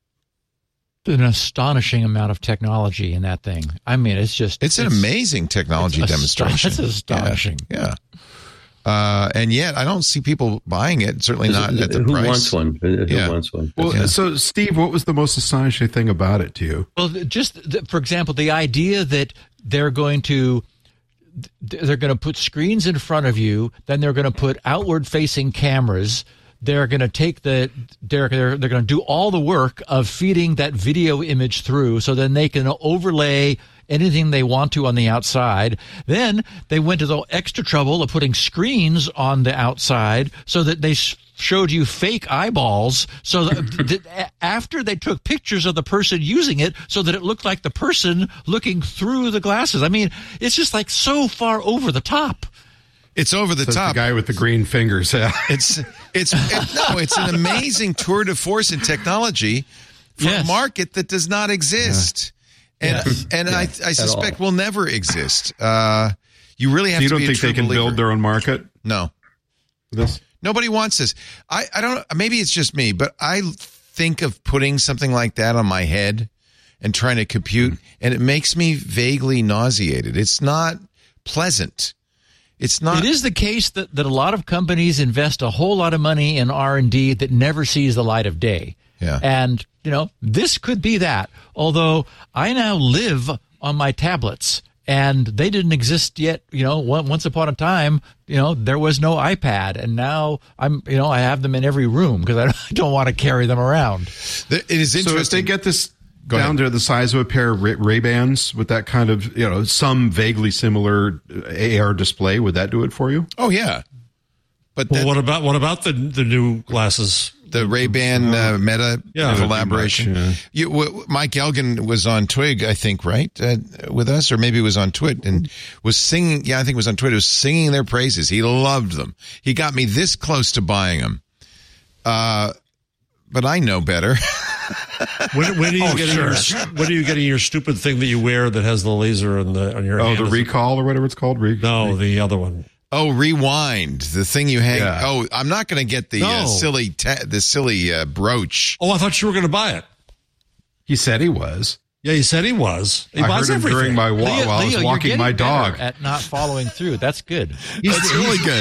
An astonishing amount of technology in that thing. I mean, it's just... It's, it's an amazing technology it's demonstration. It's astonishing. Yeah. yeah. Uh, and yet, I don't see people buying it, certainly not it, at the who price. Who wants one? Who yeah. wants one? Well, yeah. So, Steve, what was the most astonishing thing about it to you? Well, just, for example, the idea that they're going to... They're going to put screens in front of you, then they're going to put outward-facing cameras they're going to take the they're they're, they're going to do all the work of feeding that video image through, so then they can overlay anything they want to on the outside. Then they went to the extra trouble of putting screens on the outside so that they sh- showed you fake eyeballs, so that, that after they took pictures of the person using it, so that it looked like the person looking through the glasses. I mean, it's just like so far over the top. It's over the Says top. The guy with the green fingers. Yeah. It's it's it, no, it's an amazing tour de force in technology for Yes. a market that does not exist, and Yes. and I I suspect all. will never exist. Uh, you really have So you to don't be a think true they can believer. build their own market? No, This nobody wants this. I I don't. Maybe it's just me, but I think of putting something like that on my head and trying to compute, and it makes me vaguely nauseated. It's not pleasant. It's not. It is the case that, that a lot of companies invest a whole lot of money in R and D that never sees the light of day. Yeah. And, you know, this could be that. Although I now live on my tablets, and they didn't exist yet. You know, once upon a time, you know, there was no iPad, and now I'm, you know, I have them in every room because I don't want to carry them around. It is interesting. So if they get this Go down ahead. to the size of a pair of Ray- Ray-Bans with that kind of, you know, some vaguely similar A R display, would that do it for you? Oh yeah, but Well, that- what about what about the the new glasses? the Ray-Ban uh, Meta Yeah. collaboration. Much, yeah. You, w- Mike Elgin was on Twig, I think, right, uh, with us, or maybe it was on Twit, and was singing. Yeah, I think it was on Twit. Was singing their praises. He loved them. He got me this close to buying them. Uh, but I know better. When, when are you Oh, getting sure. your when are you getting your stupid thing that you wear that has the laser on the on your Oh, hand? the Is it- Recall or whatever it's called? Re- No, the other one. Oh, Rewind, the thing you hang. Yeah. Oh, I'm not going to get the uh, No. silly, ta- the silly uh, brooch. Oh, I thought you were going to buy it. He said he was. Yeah, he said he was. He I buys heard him everything. during my walk Leo, while I was Leo, you're walking getting my better dog. at not following through. That's good. It's really good.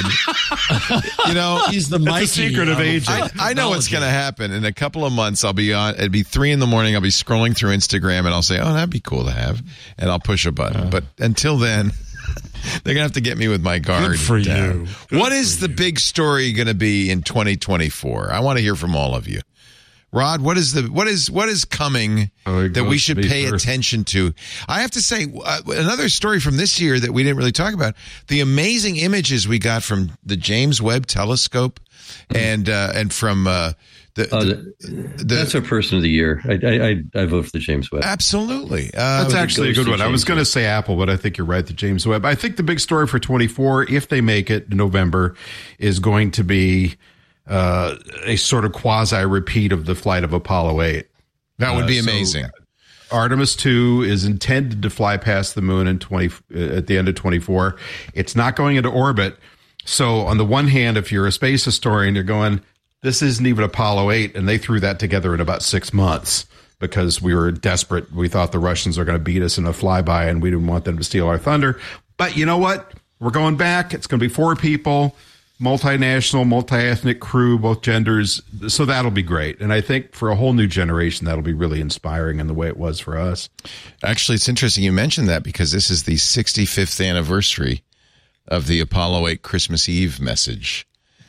You know, He's the Mikey secret of aging. I, I know what's going to happen. In a couple of months, I'll be on, it'd be three in the morning. I'll be scrolling through Instagram and I'll say, oh, that'd be cool to have. And I'll push a button. But until then, they're going to have to get me with my guard Good for down. you. Good What is the big story going to be in twenty twenty-four? I want to hear from all of you. Rod, what is the what is what is coming Oh, it that we goes should space pay Earth. attention to? I have to say, uh, another story from this year that we didn't really talk about: the amazing images we got from the James Webb Telescope, and uh, and from uh, the, Uh, the, the That's our person of the year. I I, I, I vote for the James Webb. absolutely. Uh, That's would actually a go good to one. I was James going to Webb. say Apple, but I think you're right. The James Webb. I think the big story for twenty-four, if they make it in November, is going to be uh, a sort of quasi repeat of the flight of Apollo eight. that would be Uh, so amazing. Artemis two is intended to fly past the moon in twenty at the end of twenty-four. It's not going into orbit. So on the one hand, if you're a space historian, you're going, this isn't even Apollo eight, and they threw that together in about six months because we were desperate. We thought the Russians are going to beat us in a flyby, and we didn't want them to steal our thunder. But you know what? We're going back. It's going to be four people, multinational, multi-ethnic crew, both genders. So that'll be great. And I think for a whole new generation, that'll be really inspiring in the way it was for us. Actually, it's interesting you mentioned that because this is the sixty-fifth anniversary of the Apollo eight Christmas Eve message.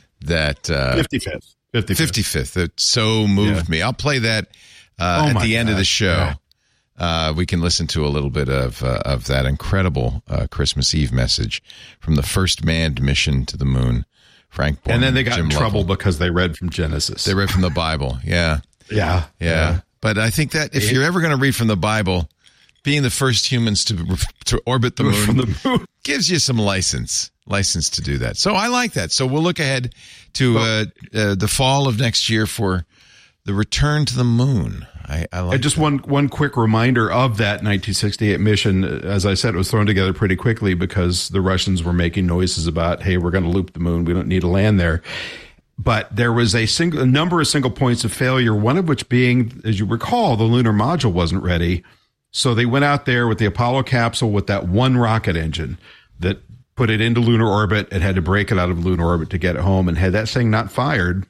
That uh, fifty-fifth. fifty-fifth. fifty-fifth. That so moved Yeah. me. I'll play that uh, Oh at my the end of the gosh, show. yeah. Uh, we can listen to a little bit of uh, of that incredible uh, Christmas Eve message from the first manned mission to the moon. Frank Borman, And then they got Jim in trouble Lovell. because they read from Genesis. They read from the Bible. Yeah, yeah. yeah. But I think that if you're ever going to read from the Bible, being the first humans to to orbit the moon, From the moon. gives you some license license to do that. So I like that. So we'll look ahead to uh, uh, the fall of next year for the return to the moon. I, I like And just one one quick reminder of that nineteen sixty-eight mission. As I said, it was thrown together pretty quickly because the Russians were making noises about, hey, we're going to loop the moon. We don't need to land there. But there was a single a number of single points of failure, one of which being, as you recall, the lunar module wasn't ready. So they went out there with the Apollo capsule with that one rocket engine that put it into lunar orbit and had to break it out of lunar orbit to get it home. And had that thing not fired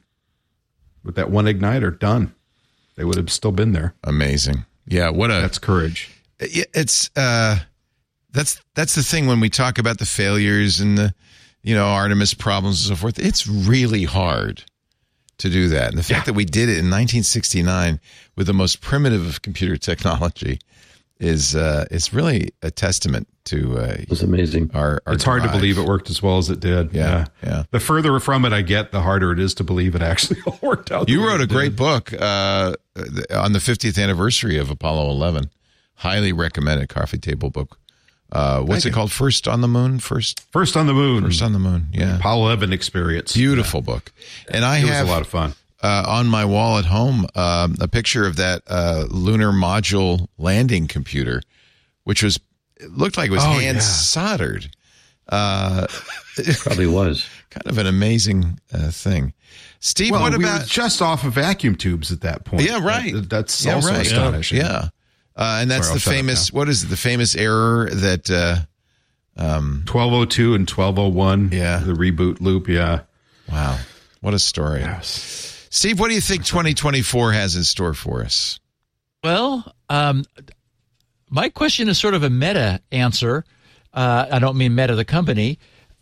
with that one igniter, done. They would have still been there. amazing. Yeah, what a That's courage. it's uh that's that's the thing when we talk about the failures and the you know Artemis problems and so forth. It's really hard to do that. And the fact yeah. that we did it in nineteen sixty-nine with the most primitive of computer technology is uh, is really a testament to uh, it's amazing. Our, our it's hard drive. to believe it worked as well as it did. Yeah, yeah, yeah. The further from it I get, the harder it is to believe it actually all worked out. You wrote a great book uh, on the fiftieth anniversary of Apollo eleven. Highly recommended coffee table book. Uh, what's Thank it you. called? First on the Moon? First First on the Moon. First on the Moon, yeah. Apollo eleven Experience. Beautiful yeah. book. And I it have was a lot of fun. Uh, on my wall at home um, a picture of that uh, lunar module landing computer, which was it looked like it was oh, hand yeah. soldered. Uh, Probably was. Kind of an amazing uh, thing. Steve, well, what we about... were just off of vacuum tubes at that point. Yeah, right. That, that's yeah, also right. astonishing. Yeah. Uh, and that's Sorry, the famous, what is it, the famous error that... Uh, um, twelve oh two and twelve oh one. Yeah. The reboot loop, yeah. Wow. What a story. Yes. Steve, what do you think twenty twenty-four has in store for us? Well, um, my question is sort of a meta answer. Uh, I don't mean Meta, the company.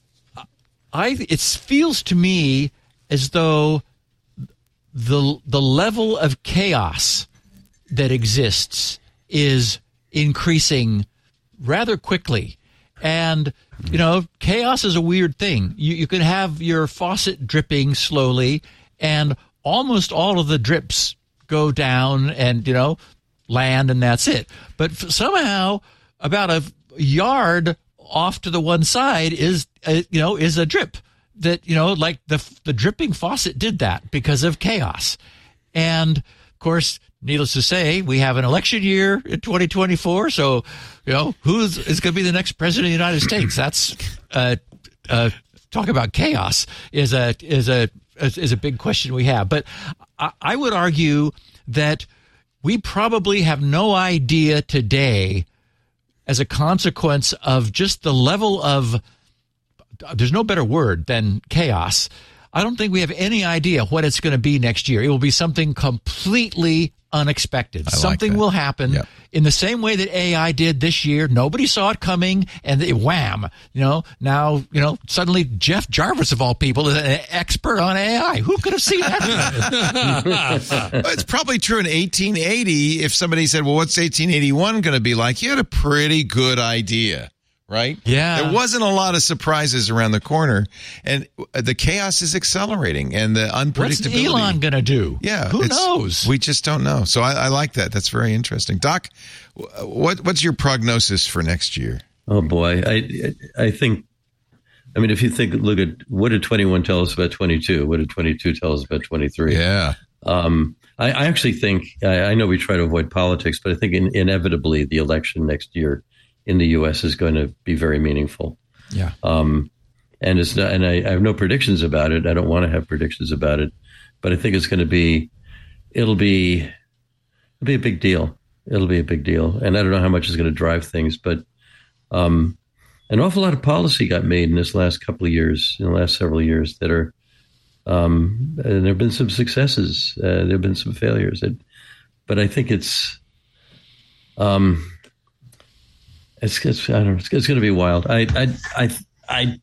I it feels to me as though the the level of chaos that exists is increasing rather quickly. And, you know, chaos is a weird thing. You, you can have your faucet dripping slowly and almost all of the drips go down and, you know, land and that's it. But somehow about a yard off to the one side is, uh, you know, is a drip that, you know, like the the dripping faucet did that because of chaos. And, of course, needless to say, we have an election year in twenty twenty-four. So, you know, who's is going to be the next president of the United States? That's uh, uh, talk about chaos is a is a is a big question we have. But I, I would argue that we probably have no idea today, as a consequence of just the level of, there's no better word than chaos. I don't think we have any idea what it's going to be next year. It will be something completely unexpected. I like something that. will happen Yep. in the same way that A I did this year. Nobody saw it coming, and it, wham! You know, now you know suddenly Jeff Jarvis of all people is an expert on A I. Who could have seen that? Well, it's probably true in eighteen eighty. If somebody said, "Well, what's eighteen eighty-one going to be like?" You had a pretty good idea. Right? Yeah. There wasn't a lot of surprises around the corner, and the chaos is accelerating, and the unpredictability. What's Elon going to do? Yeah. Who it's- knows? We just don't know. So I, I like that. That's very interesting. Doc, what what's your prognosis for next year? Oh boy, I I think. I mean, if you think, look at what did twenty-one tell us about twenty-two? What did twenty-two tell us about twenty-three? Yeah. Um, I, I actually think I, I know we try to avoid politics, but I think in, inevitably the election next year in the U S is going to be very meaningful. Yeah. Um, and it's not, and I, I have no predictions about it. I don't want to have predictions about it, but I think it's going to be, it'll be, it'll be a big deal. It'll be a big deal. And I don't know how much is going to drive things, but, um, an awful lot of policy got made in this last couple of years, in the last several years that are, um, and there have been some successes. Uh, there have been some failures, it, but I think it's, um, It's, it's I don't know. It's, it's going to be wild. I I I I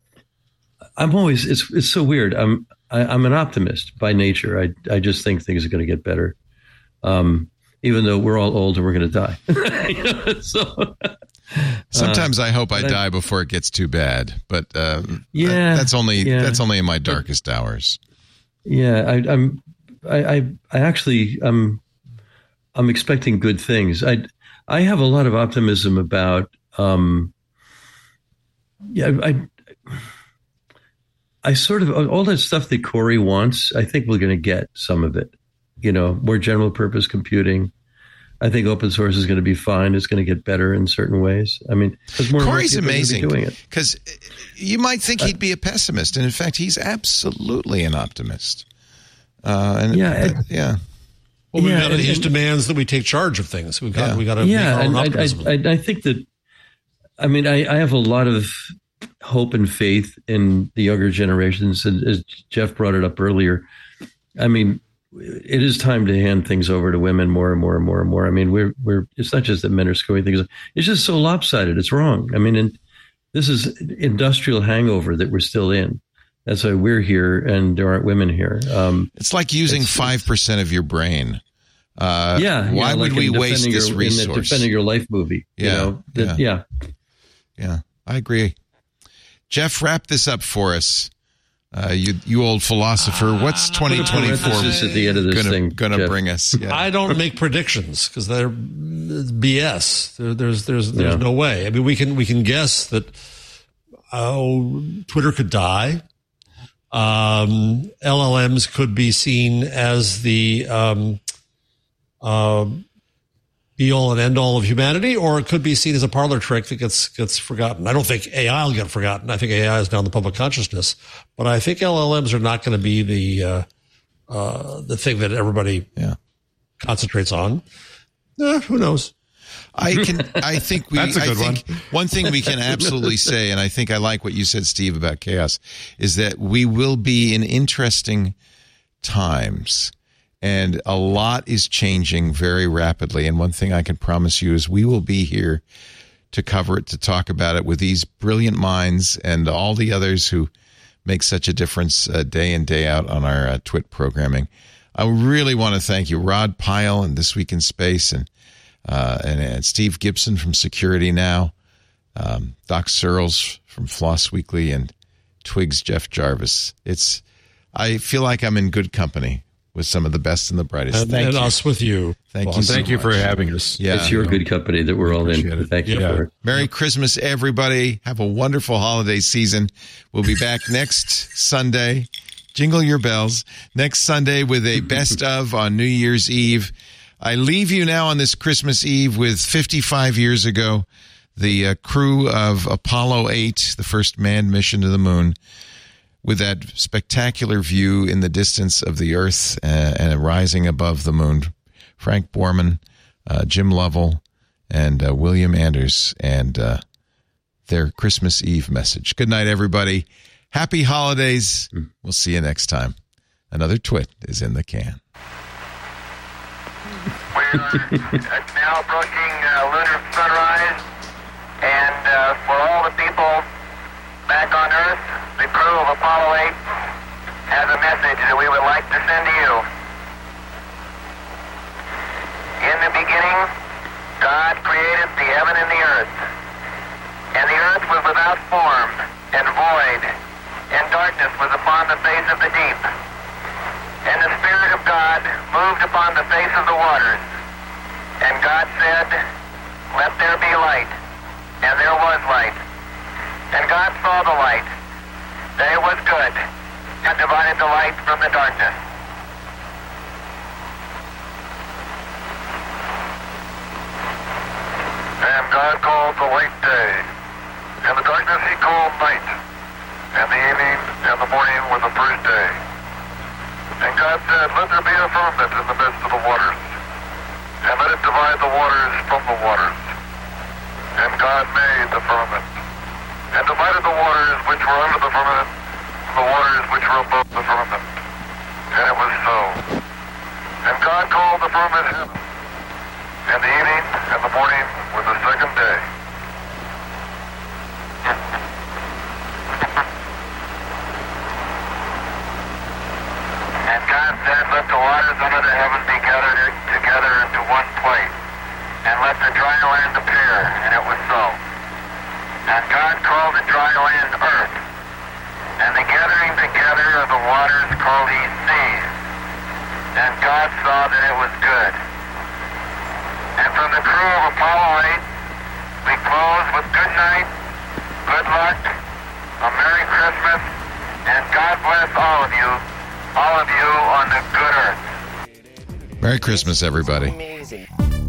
I'm always it's it's so weird. I'm I, I'm an optimist by nature. I I just think things are going to get better, um, even though we're all old and we're going to die. You know, so Sometimes uh, I hope I I, die before it gets too bad, but uh, yeah, that, that's only yeah. that's only in my darkest hours. Yeah, I, I'm I, I I actually I'm I'm expecting good things. I. I have a lot of optimism about, um, yeah, I, I sort of, all that stuff that Corey wants, I think we're going to get some of it, you know, more general purpose computing. I think open source is going to be fine. It's going to get better in certain ways. I mean, because more Corey's more people amazing are doing it. because you might think he'd be a pessimist, and in fact, he's absolutely an optimist. Uh, and Yeah, uh, it- yeah. Well, we've Yeah, got, and- his and- demands that we take charge of things. We've got Yeah. we got to Yeah, make our and own I, optimism. I, I, I think that, I mean, I, I have a lot of hope and faith in the younger generations. And as Jeff brought it up earlier, I mean, it is time to hand things over to women more and more and more and more. I mean, we're, we're, it's not just that men are screwing things up. It's just so lopsided. It's wrong. I mean, and this is industrial hangover that we're still in. That's why we're here and there aren't women here. Um, it's like using it's, five percent of your brain. Uh, yeah. Why yeah, would like we waste your, this resource? In the Defending Your Life movie. Yeah. You know, that, yeah. yeah. Yeah. I agree. Jeff, wrap this up for us. Uh, you, you old philosopher. What's twenty twenty-four at the end of this gonna, thing, gonna bring us? Yeah. I don't make predictions because they're B S. There, there's there's there's Yeah. no way. I mean, we can we can guess that oh, Twitter could die. Um, L L Ms could be seen as the um, uh, be all and end all of humanity, or it could be seen as a parlor trick that gets gets forgotten. I don't think A I will get forgotten. I think A I is now in the public consciousness, but I think L L Ms are not going to be the uh, uh, the thing that everybody yeah. concentrates on. Eh, who knows? I can. I think we. That's a good I think one. One thing we can absolutely say, and I think I like what you said, Steve, about chaos, is that we will be in interesting times, and a lot is changing very rapidly. And one thing I can promise you is we will be here to cover it, to talk about it with these brilliant minds and all the others who make such a difference uh, day in, day out on our uh, Twit programming. I really want to thank you, Rod Pyle and This Week in Space, and Uh, and, and Steve Gibson from Security Now, um, Doc Searles from Floss Weekly, and Twigs Jeff Jarvis. It's, I feel like I'm in good company with some of the best and the brightest. And, Thank and you. us with you. Thank Well, you. So Thank you much. for having us. Yeah. It's your good company that we're all in. Appreciate it. Thank you Yeah. for it. Merry Christmas, everybody. Have a wonderful holiday season. We'll be back next Sunday. Jingle your bells. Next Sunday with a best of on New Year's Eve. I leave you now on this Christmas Eve with fifty-five years ago, the uh, crew of Apollo eight, the first manned mission to the moon, with that spectacular view in the distance of the Earth uh, and rising above the moon. Frank Borman, uh, Jim Lovell, and uh, William Anders, and uh, their Christmas Eve message. Good night, everybody. Happy holidays. We'll see you next time. Another Twit is in the can. We're now approaching uh, lunar sunrise, and uh, for all the people back on Earth, the crew of Apollo eight has a message that we would like to send to you. In the beginning, God created the heaven and the earth, and the earth was without form and void, and darkness was upon the face of the deep. And the Spirit of God moved upon the face of the waters. And God said, "Let there be light." And there was light. And God saw the light, that it was good, and divided the light from the darkness. And God called the light day, and the darkness he called night. And the evening and the morning were the first day. And God said, "Let there be a firmament in the midst of the waters, and let it divide the waters from the waters." And God made the firmament, and divided the waters which were under the firmament from the waters which were above the firmament. And it was so. And God called the firmament heaven. And the evening and the morning were the second day. And God said, "Let the waters under the heaven be gathered together into one place, and let the dry land appear." And it was so. And God called the dry land earth, and the gathering together of the waters called he seas. And God saw that it was good. And from the crew of Apollo eight, we close with good night, good luck, a Merry Christmas, and God bless all of you, all of you on the good earth. Merry Christmas, everybody. Amazing.